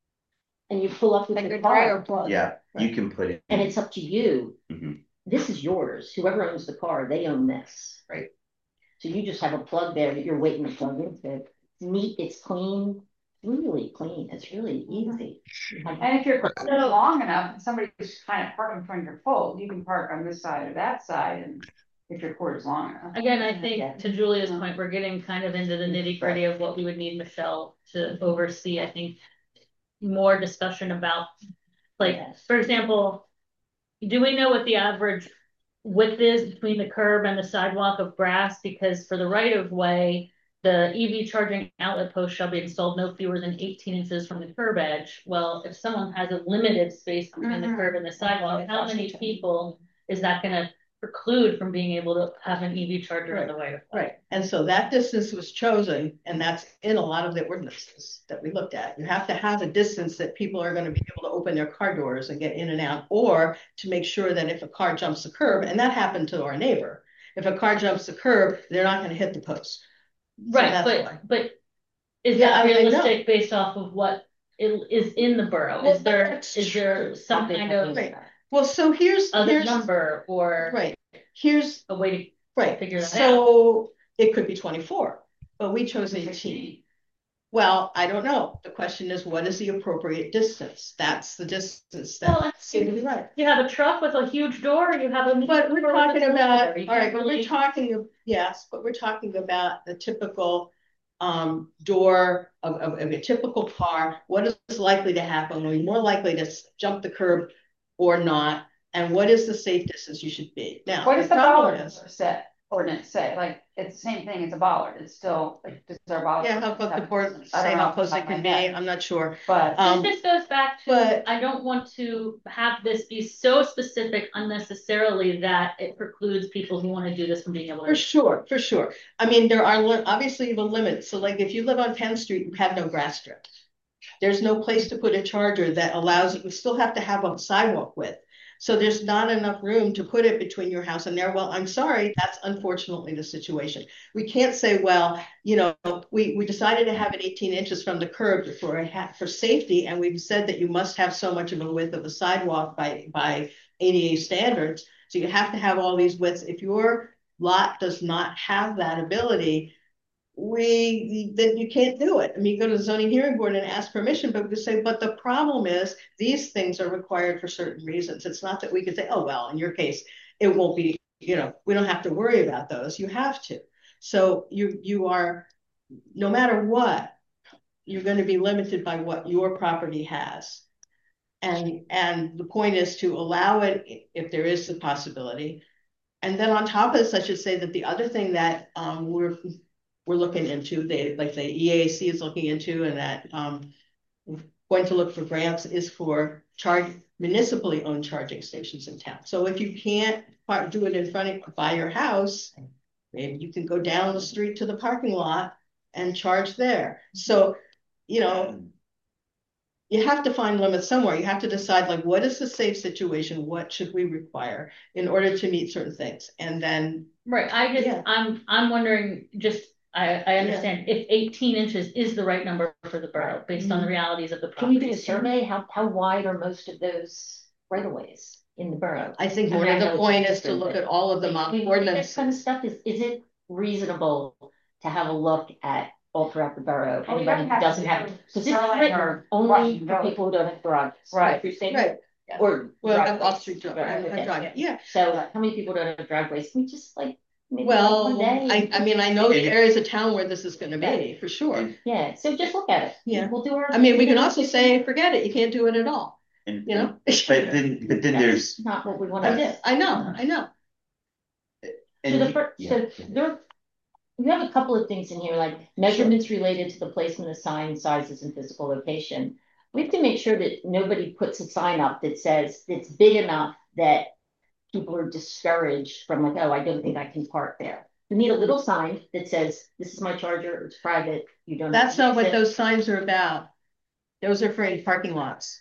And you pull up with like your a car. dryer plug. Yeah, right. You can put it. And it's up to you. Mm-hmm. This is yours. Whoever owns the car, they own this. Right. So you just have a plug there that you're waiting to plug into. It's neat. It's clean. Really clean. It's really easy. And if you're long enough, and somebody's kind of parking in front of your pole, you can park on this side or that side, and if your cord is long enough. Again, I think yeah. to Julia's point, we're getting kind of into the nitty gritty of what we would need Michelle to oversee. I think more discussion about, like, for example, do we know what the average width is between the curb and the sidewalk of grass? Because for the right of way, the E V charging outlet post shall be installed no fewer than eighteen inches from the curb edge. Well, if someone has a limited space between mm-hmm. the curb and the sidewalk, how many people is that going to preclude from being able to have an E V charger right. in the right of way? Right. And so that distance was chosen, and that's in a lot of the ordinances that we looked at. You have to have a distance that people are going to be able to open their car doors and get in and out, or to make sure that if a car jumps the curb, and that happened to our neighbor, if a car jumps the curb, they're not going to hit the post. Right, so but why. but is yeah, that realistic based off of what it is in the borough? Well, is there is there some kind of right. well, so here's other here's, number or right here's a way to right figure that so out? So it could be twenty-four, but we chose eighteen. Well, I don't know. The question is, what is the appropriate distance? That's the distance Well, that let's seems to be right. You have a truck with a huge door, you have a. But we're door with a talking small about, door. You all right, can't but really- we're talking, yes, but we're talking about the typical um, door of, of, of a typical car. What is likely to happen? Are you more likely to jump the curb or not? And what is the safe distance you should be? Now, What does the problem bollard is, set ordinance say? Like, it's the same thing as a bollard. It's still, like, does our bollard? yeah, how close the board I say don't how know close off it the top can of be. my head. I'm not sure. But Um, This just goes back to, but- I don't want to have this be so specific unnecessarily that it precludes people who want to do this from being able to. For sure, for sure. I mean, there are li- obviously the limits. So like if you live on Penn Street, you have no grass strip. There's no place to put a charger that allows you, you still have to have a sidewalk width. So there's not enough room to put it between your house and there. Well, I'm sorry, that's unfortunately the situation. We can't say, well, you know, we, we decided to have it eighteen inches from the curb for a ha- for safety, and we've said that you must have so much of a width of a sidewalk by by A D A standards. So you have to have all these widths. If your lot does not have that ability, we then you can't do it. I mean, you go to the zoning hearing board and ask permission, but we say, but the problem is these things are required for certain reasons. It's not that we could say, oh, well, in your case, it won't be, you know, we don't have to worry about those. You have to. So you you are, no matter what, you're going to be limited by what your property has. And and the point is to allow it if there is the possibility. And then on top of this, I should say that the other thing that um, we're we're looking into, they like the E A C is looking into, and that um, we're going to look for grants is for charge municipally owned charging stations in town. So if you can't do it in front of by your house, maybe you can go down the street to the parking lot and charge there. So, you know, you have to find limits somewhere. You have to decide, like, what is the safe situation? What should we require in order to meet certain things? And then, right, I just, yeah. I'm, I'm wondering, just, I, I understand yeah. if eighteen inches is the right number for the borough based mm-hmm. on the realities of the property. Can you do a survey? How, how wide are most of those right of ways in the borough? I think more of the point is to look at all of them on ordinance. This kind of stuff, is, is it reasonable to have a look at all throughout the borough? Well, Anybody who doesn't have, because it's written only for people who don't have garages. Right. Right. Yeah. Or well, have off-street drive. Yeah. yeah. So uh, how many people don't have driveways? Can we just like maybe well, one day? I, I mean, I know the areas of town where this is going to be yeah. for sure. Yeah. So just look at it. Yeah. We'll do our. I mean, we can also say, forget it. You can't do it at all. And, you know. but then, but then there's not what we want to do. I know. I know. And so the first, yeah. so there. You have a couple of things in here, like measurements sure. related to the placement of signs, sizes, and physical location. We have to make sure that nobody puts a sign up that says it's big enough that people are discouraged from like, oh, I don't think I can park there. We need a little sign that says, this is my charger, it's private, you don't. That's not what it. Those signs are about. Those are for in parking lots.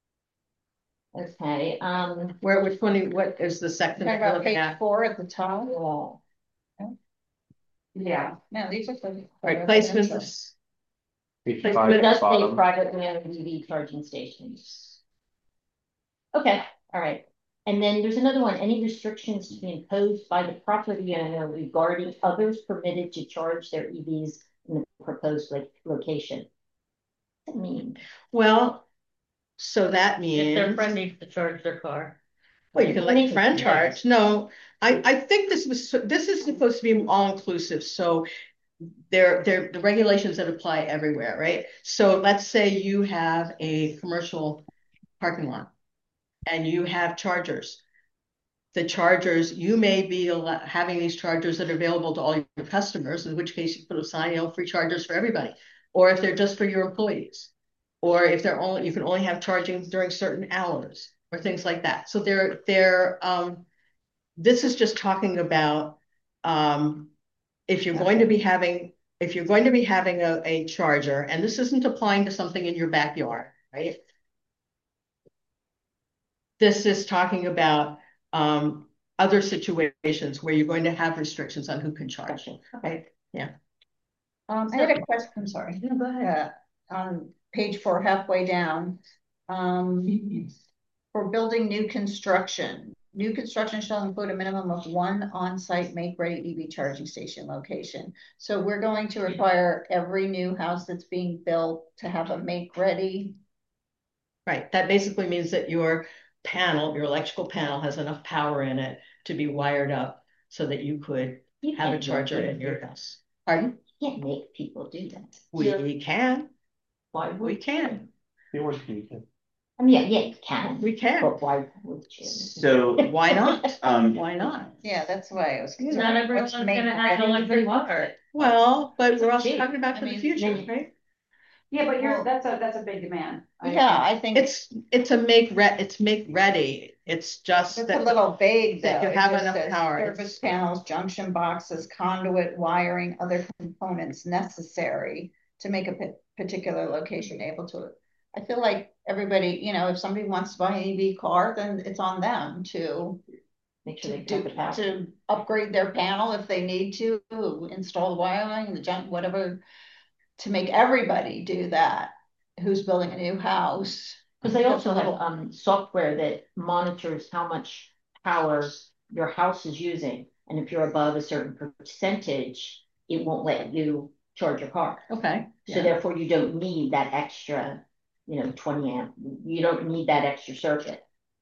Okay. Um, Where, which one, what is the section? About page at? four at the top. Yeah. Yeah. No, these are for right, placements. Placement it does say private and E V charging stations. Okay, all right. And then there's another one. Any restrictions to be imposed by the property owner regarding others permitted to charge their E Vs in the proposed like location? What does that mean? Well, so that means if their friend needs to charge their car. Well, you can let your friend charge. No, I, I think this was this is supposed to be all inclusive. So there, there the regulations that apply everywhere, right? So let's say you have a commercial parking lot and you have chargers. The chargers, you may be having these chargers that are available to all your customers, in which case you put a sign, you know, free chargers for everybody. Or if they're just for your employees. Or if they're only, you can only have charging during certain hours. Or things like that. So they're they're um, this is just talking about um, if you're going to be having if you're going to be having a, a charger, and this isn't applying to something in your backyard, right? This is talking about um, other situations where you're going to have restrictions on who can charge. Okay. Yeah. Um, I had a question. I'm sorry. No, go ahead. Uh, on page four, halfway down. Um, For building new construction, new construction shall include a minimum of one on-site make-ready E V charging station location. So we're going to require every new house that's being built to have a make-ready. Right, that basically means that your panel, your electrical panel has enough power in it to be wired up so that you could You have a can't charger make in your it. house. Pardon? You can't make people do that. We can, Why we would can, They weren't speaking. I mean, yeah, yeah, you can, we can. but why would you? So Why not? um, Why not? Yeah, that's why I was. Not concerned. everyone's What's gonna have make-ready? electric car. Well, but we're also Gee, talking about I for the mean, future, maybe- right? Yeah, but you're, Well- that's a, that's a big demand. I- Yeah, I think it's, It's, it's a make re, it's make ready. It's just it's a that, little vague though. that you It have just enough says power. Service panels, junction boxes, conduit, wiring, other components necessary to make a pa- particular location able to. I feel like everybody, you know, if somebody wants to buy an E V car, then it's on them to. Make sure To, they do, have the power. to upgrade their panel if they need to, install the wiring, the junk, whatever, to make everybody do that who's building a new house. Because they That's a also have little- um software that monitors how much power your house is using. And if you're above a certain percentage, it won't let you charge your car. Okay. So yeah. therefore you don't need that extra, you know, twenty amp, you don't need that extra circuit.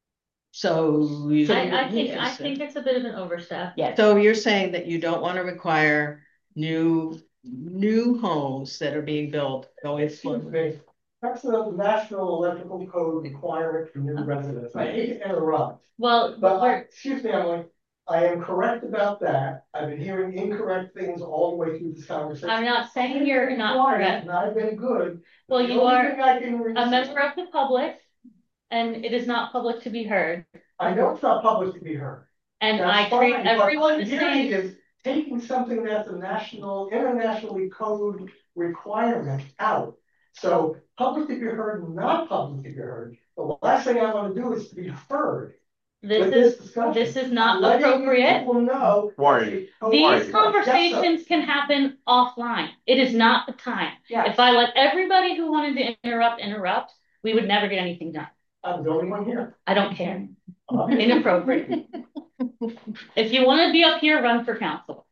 So. you- I, I think, I think it's a bit of an overstep. Yeah. So you're saying that you don't want to require new, new homes that are being built going forward? That's the national electrical code requirement for new residents. I hate to interrupt, Well, but I, we're, excuse me, Emily, I am correct about that. I've been hearing incorrect things all the way through this conversation. I'm not saying you're not Quiet, correct. And I've been good. Well, The you only are thing I can a resist- member of the public, and it is not public to be heard. I know it's not public to be heard. And That's I treat fine, but everyone the hearing same. is taking something that's a national, internationally code requirement out. So public to be heard, not public to be heard. The last thing I want to do is to be heard. This with is, discussion. this is not I'm letting appropriate. People know. Warren, These Yes, sir. conversations can happen offline. It is not the time. Yeah. If I let everybody who wanted to interrupt, interrupt, we would never get anything done. I'm the only one here. I don't care. Uh, Inappropriate. If you want to be up here, run for council.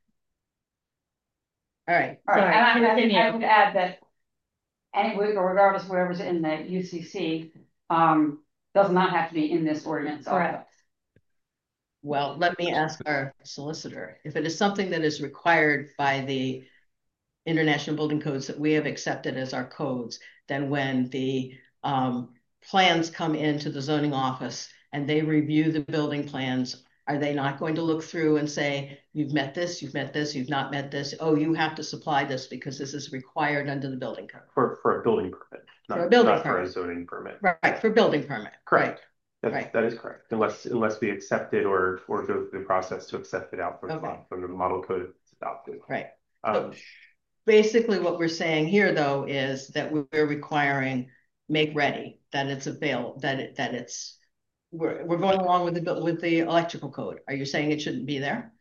All right. All right, Sorry, and I, I, continue. I would add that anyway, regardless, of whatever's in the U C C, um, does not have to be in this ordinance. also. Correct. Well, let me ask our solicitor, if it is something that is required by the international building codes that we have accepted as our codes, then when the um, plans come into the zoning office and they review the building plans, are they not going to look through and say, you've met this, you've met this, you've not met this, oh, you have to supply this because this is required under the building code? For, for a building permit, not, For a building not for a permit. zoning permit. Right, for building permit. Correct. That's, Right. That is correct, unless, unless we accept it or, or go through the process to accept it out from, Okay. from the model code it's adopted. Right. Um, Basically, what we're saying here, though, is that we're requiring make ready, that it's available, that it, that it's, we're, we're going along with the, with the electrical code. Are you saying it shouldn't be there?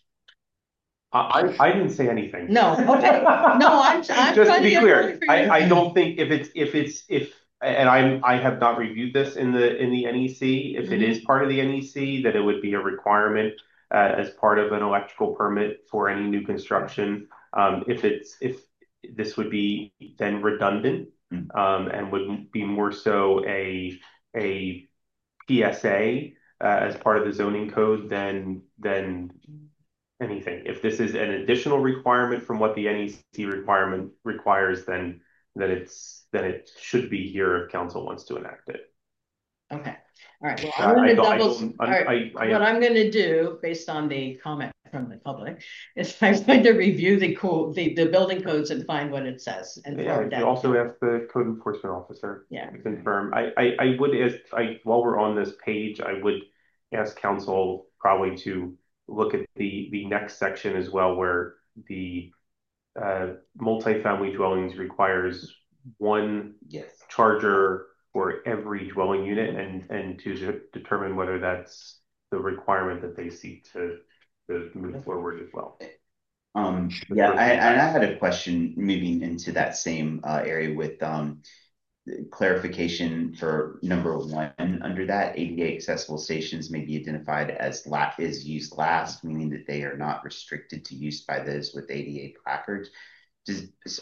I, I didn't say anything. No, okay. No, I'm, I'm Just trying to to be get clear, one for you. I, I don't think if it's, if it's, if, and I'm, I have not reviewed this in the, in the N E C. If it Mhm. is part of the N E C, that it would be a requirement uh, as part of an electrical permit for any new construction. Um, if it's, if this would be then redundant, um, and would be more so a, a P S A uh, as part of the zoning code than, than anything. If this is an additional requirement from what the N E C requirement requires, then then it's then it should be here if council wants to enact it. Okay, all right, well, Uh, I'm I gonna don't- I double, don't- all I- right, I- I- what I'm gonna do, based on the comment from the public, is I'm going to review the co the, the building codes and find what it says and Yeah, forward that. you also ask the code enforcement officer Yeah. to confirm. I, I, I would, as I, while we're on this page, I would ask council probably to look at the, the next section as well, where the uh, multifamily dwellings requires one yes. charger for every dwelling unit, and, and to de- determine whether that's the requirement that they seek to, to move forward as well. Um, yeah, I, and I had a question moving into that same uh, area with um, clarification for number one under that, A D A accessible stations may be identified as la is used last, meaning that they are not restricted to use by those with A D A placards. Does,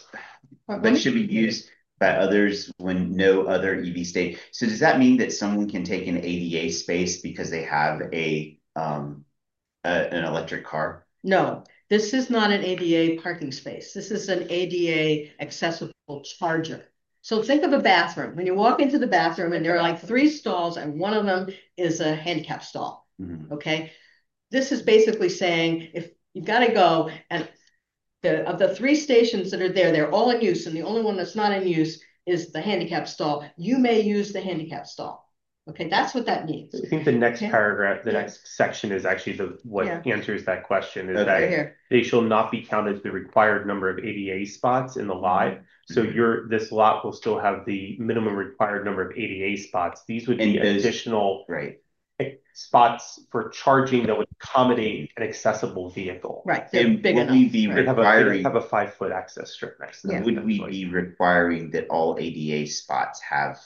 but should be used by others when no other E V state. So does that mean that someone can take an A D A space because they have a um a, an electric car? No, this is not an A D A parking space. This is an A D A accessible charger. So think of a bathroom. When you walk into the bathroom and there are like three stalls and one of them is a handicap stall. Mm-hmm. Okay. This is basically saying if you've got to go and the, of the three stations that are there, they're all in use. And the only one that's not in use is the handicap stall. You may use the handicap stall. Okay. That's what that means. I think the next okay. paragraph, the yeah. next section is actually the what yeah. answers that question is okay. that right they shall not be counted the required number of A D A spots in the lot. Mm-hmm. So your this lot will still have the minimum required number of A D A spots. These would be those, additional right. spots for charging that would accommodate an accessible vehicle. Right. And big would enough. we be they requiring have a, have a five foot access strip next to them? Yeah. Would we be requiring that all A D A spots have?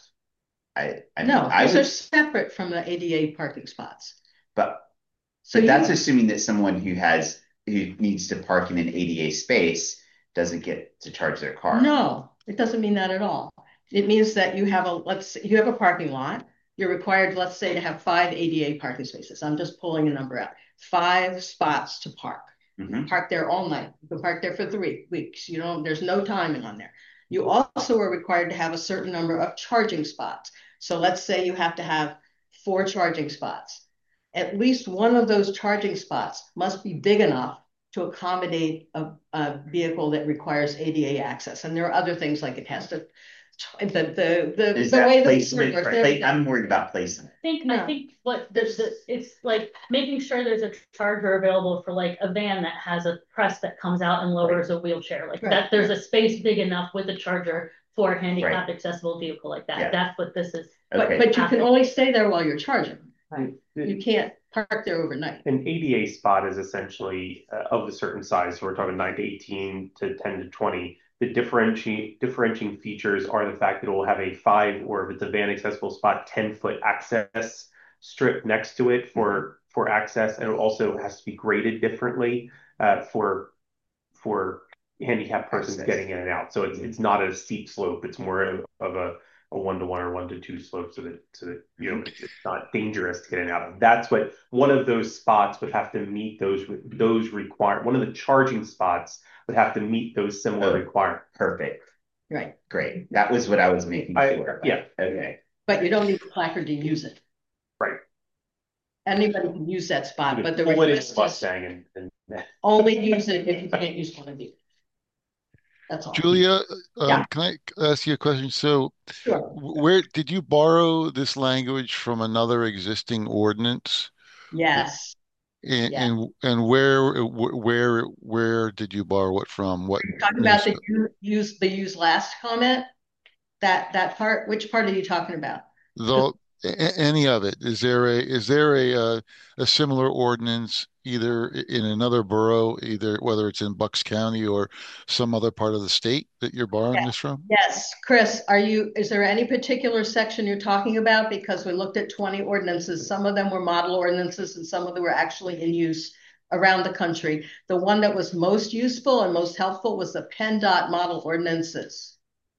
I, I no, mean, I these would, are separate from the A D A parking spots. But so but you, that's assuming that someone who has who needs to park in an A D A space doesn't get to charge their car. No, it doesn't mean that at all. It means that you have a let's say you have a parking lot. You're required, let's say, to have five A D A parking spaces. I'm just pulling a number out. Five spots to park. Mm-hmm. Park there all night. You can park there for three weeks. You know, there's no timing on there. You also are required to have a certain number of charging spots. So let's say you have to have four charging spots. At least one of those charging spots must be big enough to accommodate a, a vehicle that requires A D A access. And there are other things like it has to, the the the, Is the that way placement, the right? I'm worried about placement. I think no. I think what there's the, it's like making sure there's a charger available for like a van that has a press that comes out and lowers right. a wheelchair like right. that. There's a space big enough with a charger for a handicapped right. accessible vehicle like that. Yeah. That's what this is. Okay. But, but you can only stay there while you're charging. Right. You can't park there overnight. An A D A spot is essentially uh, of a certain size. So we're talking nine to eighteen to ten to twenty. The differentiating differentiating features are the fact that it will have a five, or if it's a van accessible spot, ten foot access strip next to it for mm-hmm. for access, and it also has to be graded differently uh, for for handicapped persons access. Getting in and out. So it's mm-hmm. it's not a steep slope. It's more of, of a a one to one or one to two slope, so that so that you know it's not dangerous to get in and out of. That's what one of those spots would have to meet those those require. One of the charging spots would have to meet those similar oh, requirements. Perfect. Right. Great. That was what I was making I, sure. Yeah. Okay. But you don't need a placard to use it. Right. Anybody can use that spot, you but the request is Mustang and, and only use it if you can't use one of these. That's all. Julia, um, yeah. can I ask you a question? So, sure. Where did you borrow this language from another existing ordinance? Yes. And yeah. and, and where where where did you borrow it from? What? You're talking about the use the use last comment? That that part. Which part are you talking about? The any of it. Is there a is there a a, a similar ordinance either in another borough, either whether it's in Bucks County or some other part of the state that you're borrowing yes. this from? Yes, Chris, are you, is there any particular section you're talking about? Because we looked at twenty ordinances. Some of them were model ordinances and some of them were actually in use around the country. The one that was most useful and most helpful was the PennDOT model ordinances.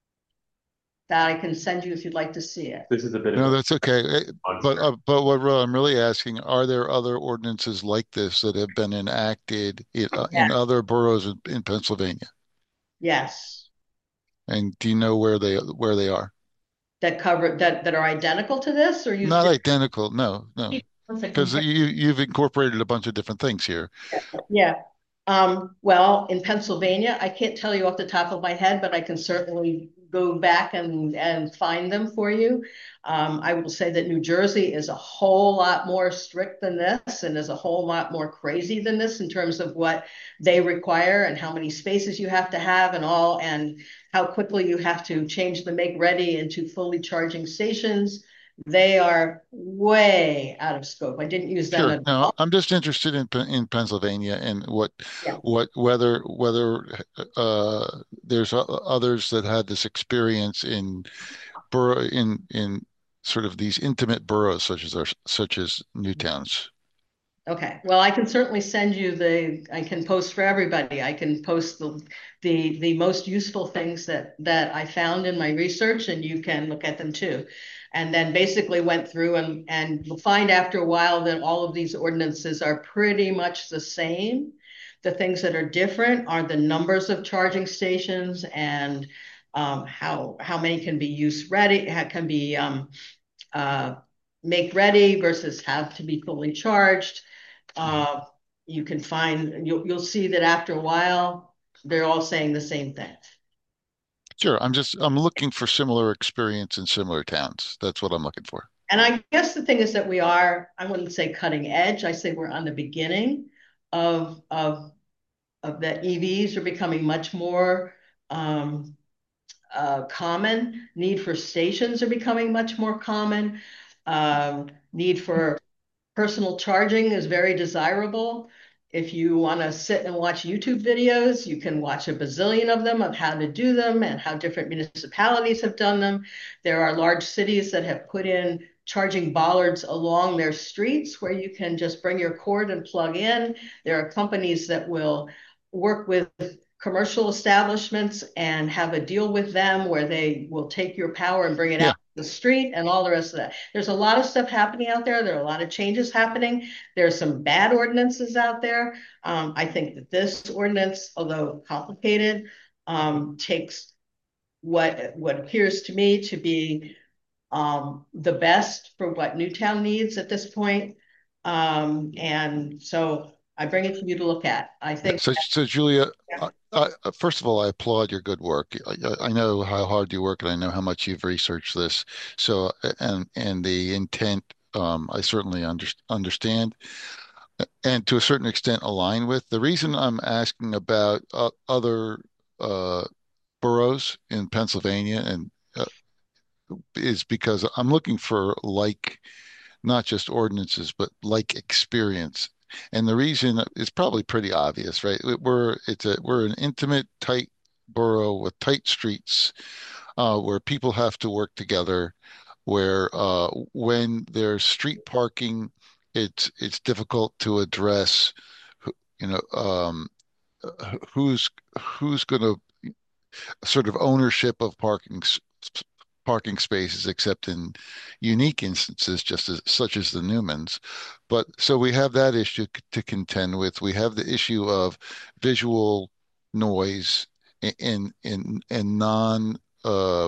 That I can send you if you'd like to see it. This is a bit of no, a that's okay. But uh, but what I'm really asking, are there other ordinances like this that have been enacted in, uh, yes. in other boroughs in, in Pennsylvania? Yes. And do you know where they where they are? That cover that that are identical to this, or you not identical? No, no, because you you've incorporated a bunch of different things here. Yeah. Um, well, in Pennsylvania, I can't tell you off the top of my head, but I can certainly go back and, and find them for you. Um, I will say that New Jersey is a whole lot more strict than this and is a whole lot more crazy than this in terms of what they require and how many spaces you have to have and all, and how quickly you have to change the make ready into fully charging stations. They are way out of scope. I didn't use them sure. at no, all. I'm just interested in in Pennsylvania and what yeah. what whether whether uh, there's others that had this experience in borough in in sort of these intimate boroughs such as our such as Newtowns? Okay, well, I can certainly send you the, I can post for everybody. I can post the the the most useful things that that I found in my research, and you can look at them too. And then basically went through and and you'll find after a while that all of these ordinances are pretty much the same. The things that are different are the numbers of charging stations and um, how how many can be use ready, how can be um, uh, make ready versus have to be fully charged. Uh, you can find, you'll, you'll see that after a while, they're all saying the same thing. Sure. I'm just, I'm looking for similar experience in similar towns. That's what I'm looking for. And I guess the thing is that we are, I wouldn't say cutting edge. I say we're on the beginning of, of, of that E Vs are becoming much more um, uh, common. Need for stations are becoming much more common. Um, need for personal charging is very desirable. If you want to sit and watch YouTube videos, you can watch a bazillion of them of how to do them and how different municipalities have done them. There are large cities that have put in charging bollards along their streets where you can just bring your cord and plug in. There are companies that will work with commercial establishments and have a deal with them where they will take your power and bring it yeah. out the street and all the rest of that. There's a lot of stuff happening out there. There are a lot of changes happening. There's some bad ordinances out there. Um, I think that this ordinance, although complicated, um, takes what, what appears to me to be um, the best for what Newtown needs at this point. Um, and so I bring it to you to look at. I think. So, that, so Julia, yeah. uh, uh, first of all, I applaud your good work. I, I know how hard you work, and I know how much you've researched this. So, and and the intent, um, I certainly under, understand, and to a certain extent align with. The reason I'm asking about uh, other uh, boroughs in Pennsylvania and uh, is because I'm looking for like, not just ordinances, but like experience. And the reason is probably pretty obvious, right? We're it's a we're an intimate, tight borough with tight streets, uh, where people have to work together. Where uh, when there's street parking, it's it's difficult to address. You know, um, who's who's going to sort of ownership of parking parking spaces, except in unique instances, just as such as the Newmans. But so we have that issue to contend with. We have the issue of visual noise in in in non uh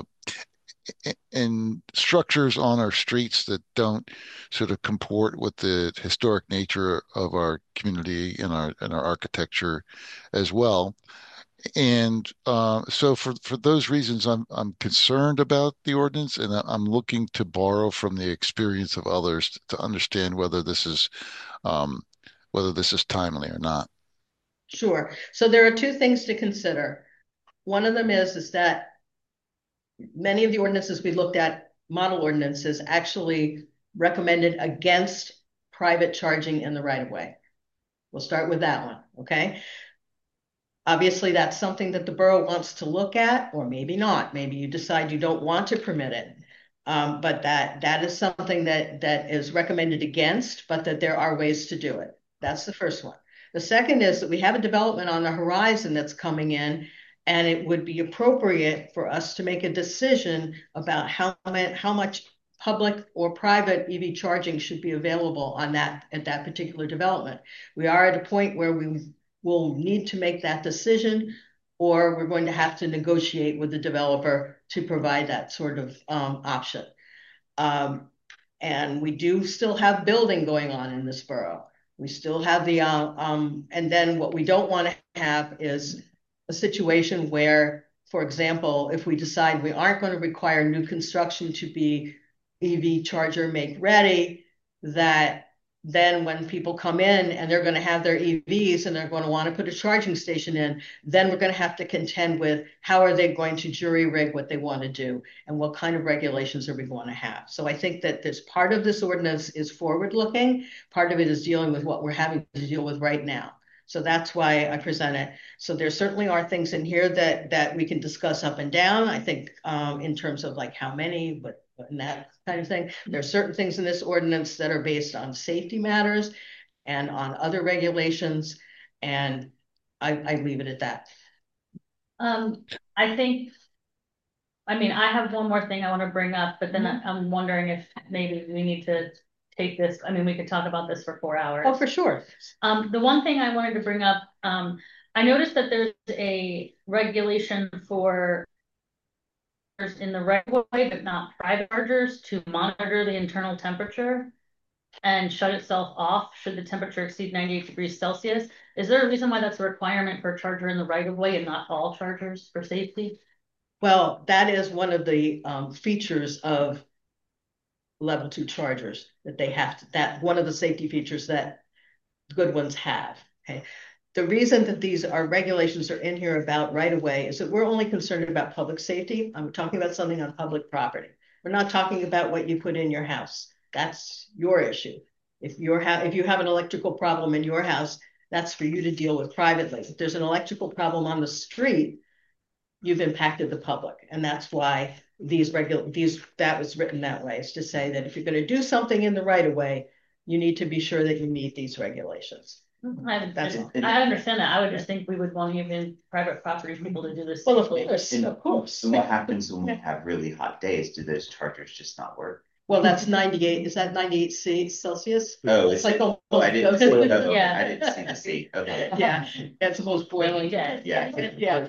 in structures on our streets that don't sort of comport with the historic nature of our community and our and our architecture as well. And uh, so for, for those reasons, I'm I'm concerned about the ordinance, and I'm looking to borrow from the experience of others to understand whether this is um, whether this is timely or not. Sure. So there are two things to consider. One of them is is that many of the ordinances we looked at, model ordinances, actually recommended against private charging in the right of way. We'll start with that one, okay? Obviously, that's something that the borough wants to look at, or maybe not. Maybe you decide you don't want to permit it. Um, but that that is something that that is recommended against, but that there are ways to do it. That's the first one. The second is that we have a development on the horizon that's coming in, and it would be appropriate for us to make a decision about how, how much public or private E V charging should be available on that at that particular development. We are at a point where we will need to make that decision, or we're going to have to negotiate with the developer to provide that sort of um, option. Um, and we do still have building going on in this borough. We still have the, uh, um, and then what we don't want to have is a situation where, for example, if we decide we aren't going to require new construction to be E V charger make ready, that then when people come in and they're going to have their E Vs and they're going to want to put a charging station in, then we're going to have to contend with how are they going to jury rig what they want to do and what kind of regulations are we going to have. So I think that this part of this ordinance is forward looking. Part of it is dealing with what we're having to deal with right now. So that's why I present it. So there certainly are things in here that that we can discuss up and down. I think um, in terms of like how many, but and that kind of thing. There are certain things in this ordinance that are based on safety matters and on other regulations, and I, I leave it at that. Um, I think, I mean, I have one more thing I want to bring up, but then Mhm. I'm wondering if maybe we need to take this, I mean, we could talk about this for four hours. Oh, for sure. Um, the one thing I wanted to bring up, um, I noticed that there's a regulation for in the right of way, but not private chargers, to monitor the internal temperature and shut itself off should the temperature exceed ninety-eight degrees Celsius. Is there a reason why that's a requirement for a charger in the right of way and not all chargers for safety? Well, that is one of the um, features of level two chargers that they have to, that one of the safety features that good ones have. Okay. The reason that these are regulations are in here about right of way is that we're only concerned about public safety. I'm talking about something on public property. We're not talking about what you put in your house. That's your issue. If you're ha if you have an electrical problem in your house, that's for you to deal with privately. If there's an electrical problem on the street, you've impacted the public. And that's why these regular these that was written that way. It's to say that if you're going to do something in the right of way, you need to be sure that you meet these regulations. I, That's all. I understand that. I would just think we would want even private property people to do this. Well, of course, And, of course. and what happens when we have really hot days? Do those chargers just not work? Well, that's ninety-eight. Is that ninety-eight C Celsius? Oh, it's like a oh, I didn't see, oh, Yeah. I didn't see the C. Okay. Yeah, that's almost boiling. Yeah. Yeah. Yeah.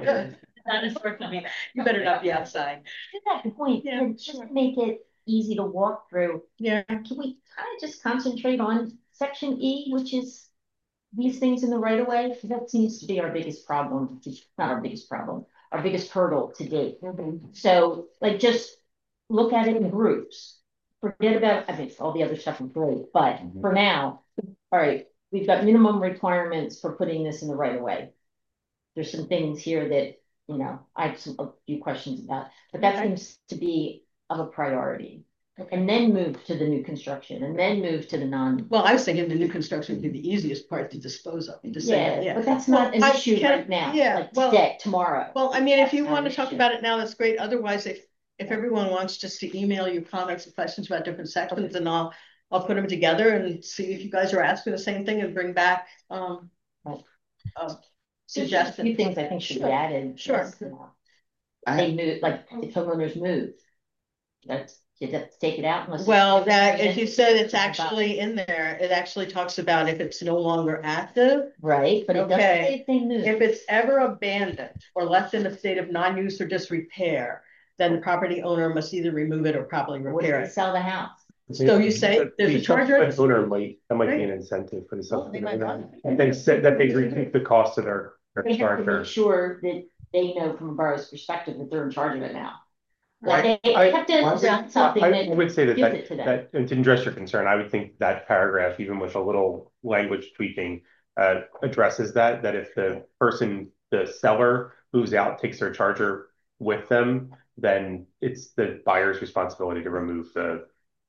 That is working. You better not be outside. To that point, Yeah, and just to make it easy to walk through, Yeah. can we kind of just concentrate on section E, which is these things in the right of way? That seems to be our biggest problem, not our biggest problem, our biggest hurdle to date. So like just look at it in groups. Forget about, I mean, all the other stuff is great, but Mhm. for now, all right, we've got minimum requirements for putting this in the right of way. There's some things here that, you know, I have some a few questions about, but that Okay. seems to be of a priority. And then move to the new construction, and then move to the non. Well, I was thinking the new construction would be the easiest part to dispose of. To say, Yeah, yeah, but that's not an Well, I issue can- right now. yeah, Like well- today, tomorrow. Well, I mean, if you That's want not to an talk issue. about it now, that's great. Otherwise, if if everyone wants just to email you comments and questions about different sections, then I'll I'll put them together and see if you guys are asking the same thing and bring back um Right. uh, There's just a suggestions. few things I think should be Sure. added. Sure. just, you know, I- They move, like if homeowners move. That's, you have to take it out unless. Well, that, as you said, it's About- actually in there. It actually talks about if it's no longer active, Right, but it doesn't Okay. say if they move. if it's ever abandoned or left in a state of non-use or disrepair, then the property owner must either remove it or properly What if repair they it. sell the house? So you say there's a The charger? subsequent owner might, that might be an incentive for the Well, they subsequent might owner. not. And then said that they recoup the cost of their, their They have to charger. make sure that they know from a borrower's perspective that they're in charge of it now. Right. Like they I- have to I- design something I that would say that, gives it to that, them. that, and to address your concern, I would think that paragraph, even with a little language tweaking, uh, addresses that, that if the person, the seller moves out, takes their charger with them, then it's the buyer's responsibility to remove the,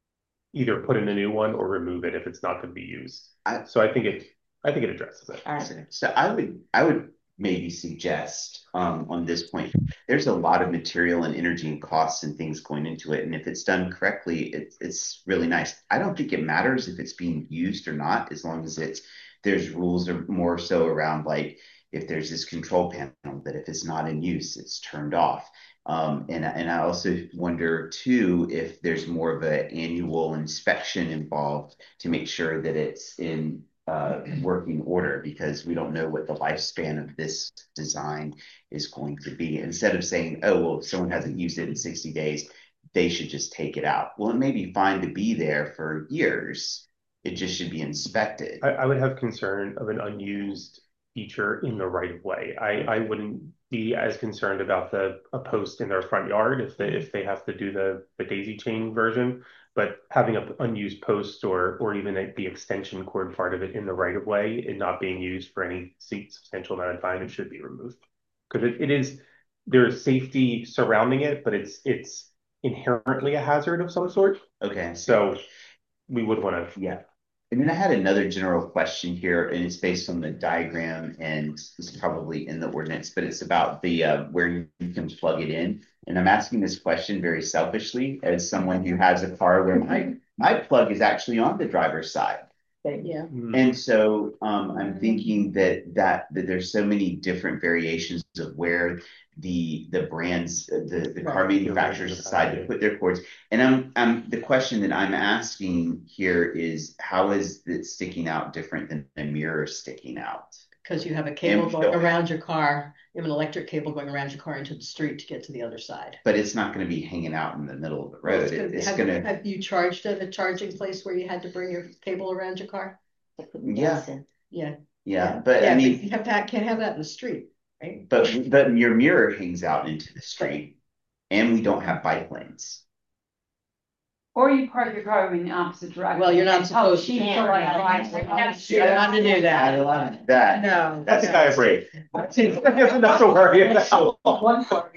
either put in a new one or remove it if it's not going to be used. I- So I think it, I think it addresses it. All right. So I would, I would maybe suggest, um, on this point, there's a lot of material and energy and costs and things going into it. And if it's done correctly, it's, it's really nice. I don't think it matters if it's being used or not, as long as it's, there's rules or more so around like, if there's this control panel, that if it's not in use, it's turned off. Um, and, and I also wonder too, if there's more of an annual inspection involved to make sure that it's in uh, working order, because we don't know what the lifespan of this design is going to be. Instead of saying, oh, well, if someone hasn't used it in sixty days, they should just take it out. Well, it may be fine to be there for years. It just should be inspected. I, I would have concern of an unused feature in the right of way. I, I wouldn't be as concerned about the a post in their front yard if they if they have to do the the daisy chain version, but having an unused post or or even a, the extension cord part of it in the right of way and not being used for any substantial amount of time, it should be removed, because it, it is there's safety surrounding it, but it's it's inherently a hazard of some sort. Okay. So we would want to Yeah. And then I had another general question here, and it's based on the diagram, and it's probably in the ordinance, but it's about the uh, where you can plug it in. And I'm asking this question very selfishly, as someone who has a car where my my plug is actually on the driver's side. Yeah. And so um, I'm thinking that that that there's so many different variations of where the the brands, the, the car manufacturers decide to put their cords. And I'm I'm the question that I'm asking here is, how is it sticking out different than a mirror sticking out? Because you have a cable And- going around your car, you have an electric cable going around your car into the street to get to the other side. But it's not going to be hanging out in the middle of the road. It's gonna- It- It's have, going to, have you charged at a charging place where you had to bring your cable around your car? yeah, Yeah. yeah. But Yeah, I mean, you have to, can't have that in the street, right? but but your mirror hangs out into the street, and we don't have bike lanes. Or you park your car in the opposite direction. Well, you're not and tell supposed sheep to. to like drive. You're not to do that. I love that. No. That's kind of brave. That's enough to worry about. One car.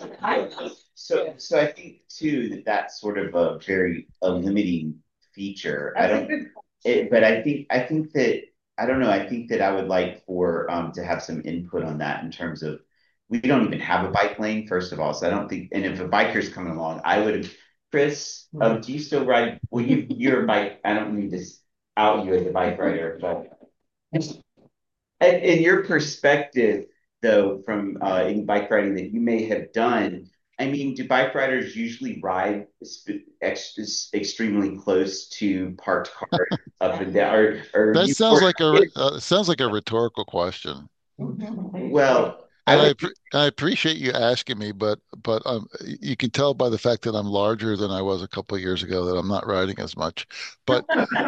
So, so I think too that that's sort of a very a limiting feature. I don't, it, but I think I think that I don't know. I think that I would like for um to have some input on that in terms of we don't even have a bike lane first of all. So I don't think, and if a biker's coming along, I would. Chris, um, do you still ride? Well, you you're a bike. I don't mean to out you as a bike rider, but in, in your perspective, though, from uh, in bike riding that you may have done, I mean, do bike riders usually ride ex extremely close to parked cars up and down? Or, or That you, sounds or, like a uh, sounds like a rhetorical question. Well, And I, I, would, appre- I appreciate you asking me, but but um, you can tell by the fact that I'm larger than I was a couple of years ago that I'm not riding as much. But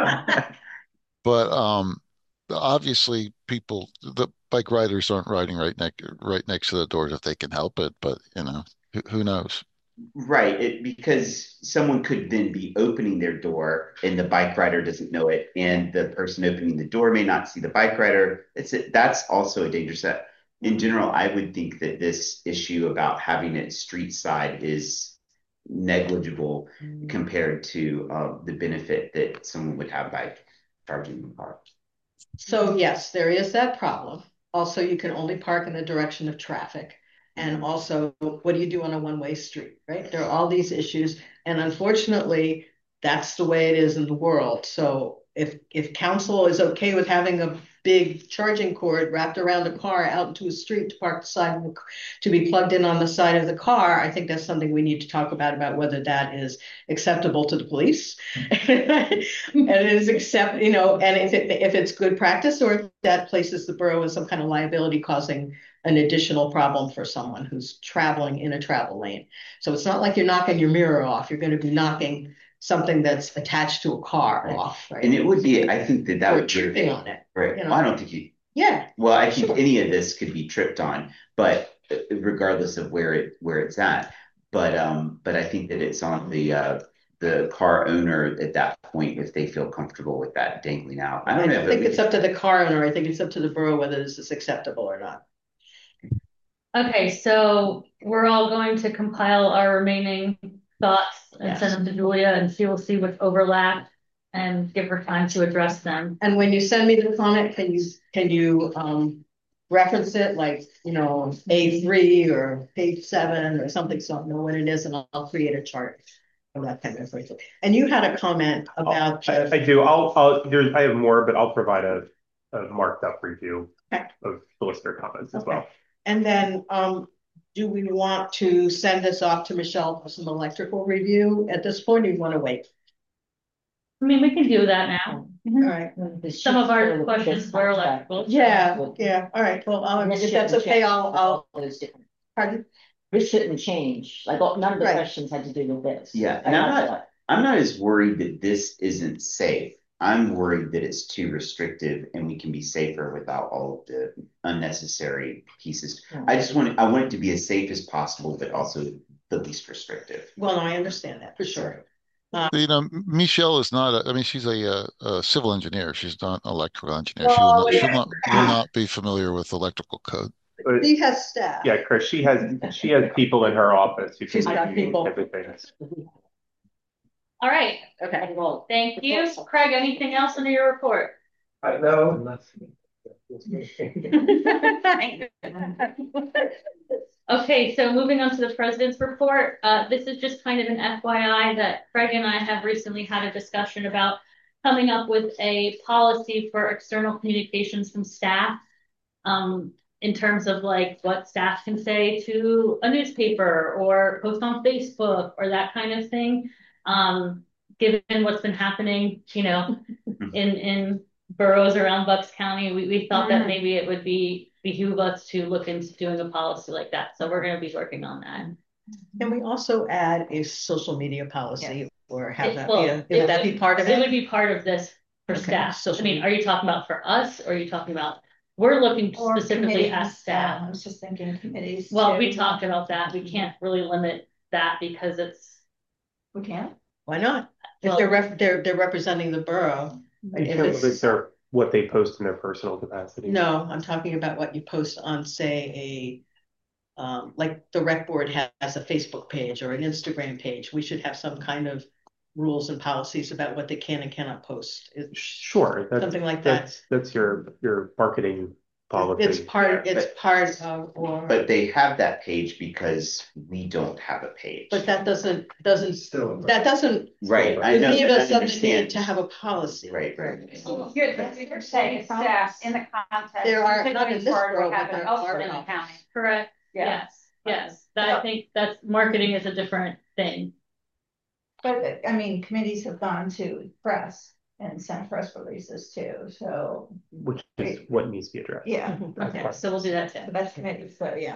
but um, obviously, people, the bike riders aren't riding right next right next to the doors if they can help it. But you know, who, who knows? right, it, because someone could then be opening their door and the bike rider doesn't know it, and the person opening the door may not see the bike rider. It's that's also a danger set. In general, I would think that this issue about having it street side is negligible mm. compared to uh, the benefit that someone would have by charging the car. So yes, there is that problem. Also, you can only park in the direction of traffic. And also, what do you do on a one-way street, right? There are all these issues. And unfortunately, that's the way it is in the world. So if if council is okay with having a big charging cord wrapped around a car out into a street to park the side of the, to be plugged in on the side of the car, I think that's something we need to talk about, about whether that is acceptable to the police. And it is accept, you know, and if it if it's good practice, or if that places the borough in some kind of liability, causing an additional problem for someone who's traveling in a travel lane. So it's not like you're knocking your mirror off. You're going to be knocking something that's attached to a car right. off, right? And it would be, I think that that or would be tripping on it. Right. You know? Well, I don't think you. Yeah. Well, I think sure. any of this could be tripped on, but regardless of where it where it's at. But um, but I think that it's on the uh the car owner at that point if they feel comfortable with that dangling out. I don't I know. I think it's up to the car owner. I think it's up to the borough whether this is acceptable or not. Okay, so we're all going to compile our remaining thoughts and Yes. send them to Julia, and she will see what's overlap and give her time to address them. And when you send me the comment, can you can you um reference it like, you know, A three or page seven or something, so I know what it is, and I'll, I'll create a chart of that kind of information. And you had a comment about I, I do. I'll I'll there's I have more, but I'll provide a, a marked up review okay. of solicitor comments as okay. well. And then um do we want to send this off to Michelle for some electrical review at this point, or do you want to wait? I mean, we can do that now. Mm-hmm. All right. Some of our questions were electrical. Yeah, yeah. All right. Well, um, if that's okay, I'll, I'll. Those different. Pardon? This shouldn't change. Like none of the Right. questions had to do with this. Yeah, and I'm not I'm not as worried that this isn't safe. I'm worried that it's too restrictive and we can be safer without all of the unnecessary pieces. Mm-hmm. I just want it, I want it to be as safe as possible, but also the least restrictive. Well, no, I understand that for sure. Uh, you know, Michelle is not. A, I mean, she's a, a, a civil engineer. She's not an electrical engineer. Well, she will not, yeah. she'll not will not be familiar with electrical code. But, She has staff. yeah, Chris. She has she has people in her office who She's can got review people. everything. All right. Okay. Thank you. Craig, anything else under your report? I know. Okay, so moving on to the president's report. Uh, this is just kind of an F Y I that Craig and I have recently had a discussion about coming up with a policy for external communications from staff. Um, in terms of like what staff can say to a newspaper or post on Facebook or that kind of thing. Um, given what's been happening, you know, in, in boroughs around Bucks County, we, we thought that maybe it would be behoove us to look into doing a policy like that. So we're going to be working on that. Can we also add a social media policy Yes. or have It- that well, be a, it would that be part of It it? would be part of this for Okay, staff. social I mean, media. are you talking about for us or are you talking about, we're looking Or specifically committees, at staff. um, I was just thinking committees. Well, too. we talked about that. We can't really limit that because it's. We can't? Why not? If Well- they're rep, they're, they're representing the borough. In If terms of it's- their, what they post in their personal capacity. No, I'm talking about what you post on, say, a, um, like the rec board has a Facebook page or an Instagram page. We should have some kind of rules and policies about what they can and cannot post. It- Sure. That's, Something like that. That's, that's your, your marketing policy. It's part, it's But- part of, or, But they have that page because we don't have a page. but that doesn't, doesn't, Still. that doesn't Right, I know, give I us some need understand. to have a policy. Right. You're, you're saying staff in the context. There are- not in particularly this for borough, what but happened there elsewhere are in the offices. county. Correct. Yeah. Yes, yes. That I think that's marketing is a different thing. But I mean, committees have gone to press and sent press releases too, so, Which is what needs to be addressed. yeah. That's Okay, fine. so we'll do that too. So that's committees, so yeah.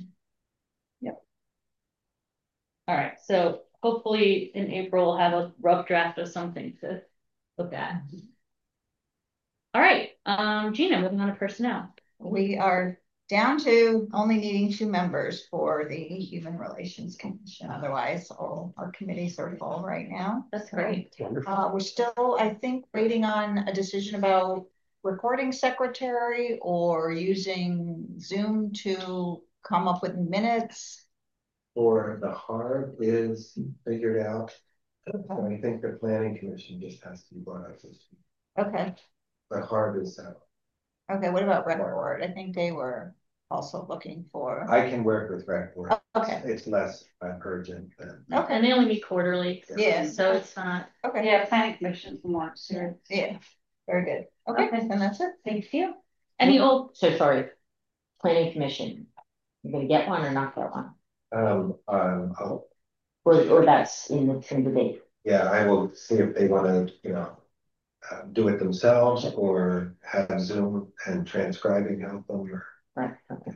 All right, so hopefully in April we'll have a rough draft of something to look at. All right, um, Gina, moving on to personnel. We are down to only needing two members for the Human Relations Commission. Otherwise, all our committees are full right now. That's great. Wonderful. Uh, we're still, I think, waiting on a decision about recording secretary or using Zoom to come up with minutes. Or the harm is figured out. So I think the planning commission just has to be brought up this week. Okay, The harm is out. okay, what about rec board? I think they were also looking for. I can work with rec board. Okay. It's less uh, urgent than. Okay. And they only meet quarterly. Yeah. So it's not. Okay. Yeah, planning commission's more serious. Yeah, very good. Okay, Okay. and that's it. Thank you. Any old, So sorry, planning commission, you're gonna get one or not get one? Um, um, I'll, Or, or that's in the, in the date? yeah, I will see if they wanna, you know, uh, do it themselves or have Zoom and transcribing help them or. Right, okay.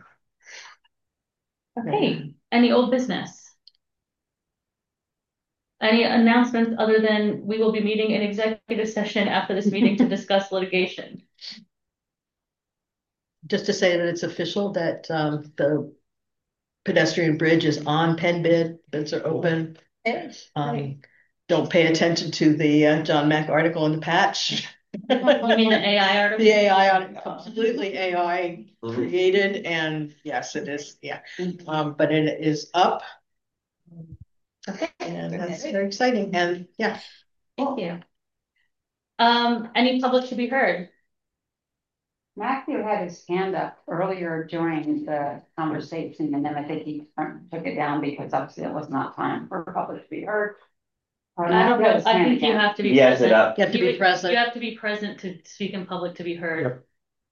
okay, any old business? Any announcements other than we will be meeting in executive session after this meeting to discuss litigation? Just to say that it's official that um the pedestrian bridge is on Penn bid, bids are open. Um, don't pay attention to the uh, John Mack article in the patch. You mean the A I article? The A I article, completely A I created, and yes, it is, yeah. Um, but it is up. Okay. And that's very exciting, and yeah. Thank you. Um, any public to be heard? Matthew had his hand up earlier during the conversation, and then I think he took it down because obviously it was not time for public to be heard. Or I don't Matthew had know, his I hand think you again. have to be He has it present. up. You have to be would- present. You have to be present to speak in public to be heard.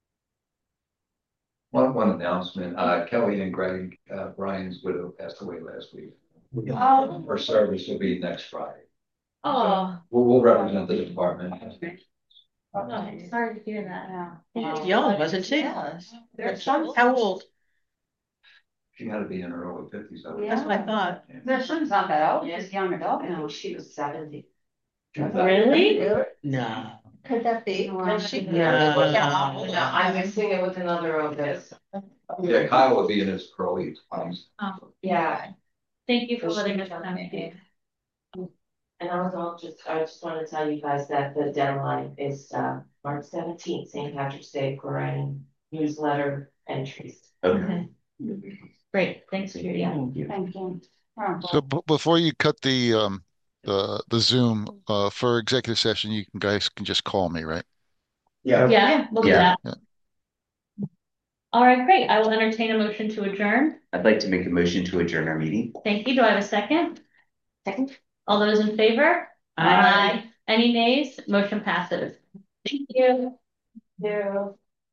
One, one announcement, uh, Kelly and Greg, uh, Brian's widow passed away last week. Oh. Her service will be next Friday. Oh, We'll, we'll represent the department. oh, sorry to hear that. She's young, wasn't she? Their son's how old? She had to be in her early fifties. That's what I thought. Their son's not that old, he's a young adult. I think she was seventy. Really? No. Could that be? Does she? No. No, I'm mixing it with another of this. Yeah, Kyle will be in his early twenties. Oh, Yeah, thank you for Well, letting she us know. was and I was all just, I just want to tell you guys that the deadline is uh March seventeenth, Saint Patrick's Day, for any newsletter entries. Okay. Great, thanks, Judy. Thank you. Oh, So b- before you cut the um the, the Zoom, uh, for executive session, you can, guys can just call me, right? Yeah. Yeah, we'll do Yeah. that. All right, great. I will entertain a motion to adjourn. I'd like to make a motion to adjourn our meeting. Thank you. Do I have a second? Second. All those in favor? Aye. Any nays? Motion passes. Thank you. Yeah.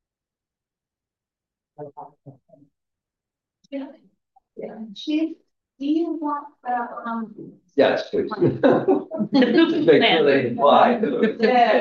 Yeah. Chief, do you want, uh, um, Yes, please. The poop Make sure plan. they comply. Yeah.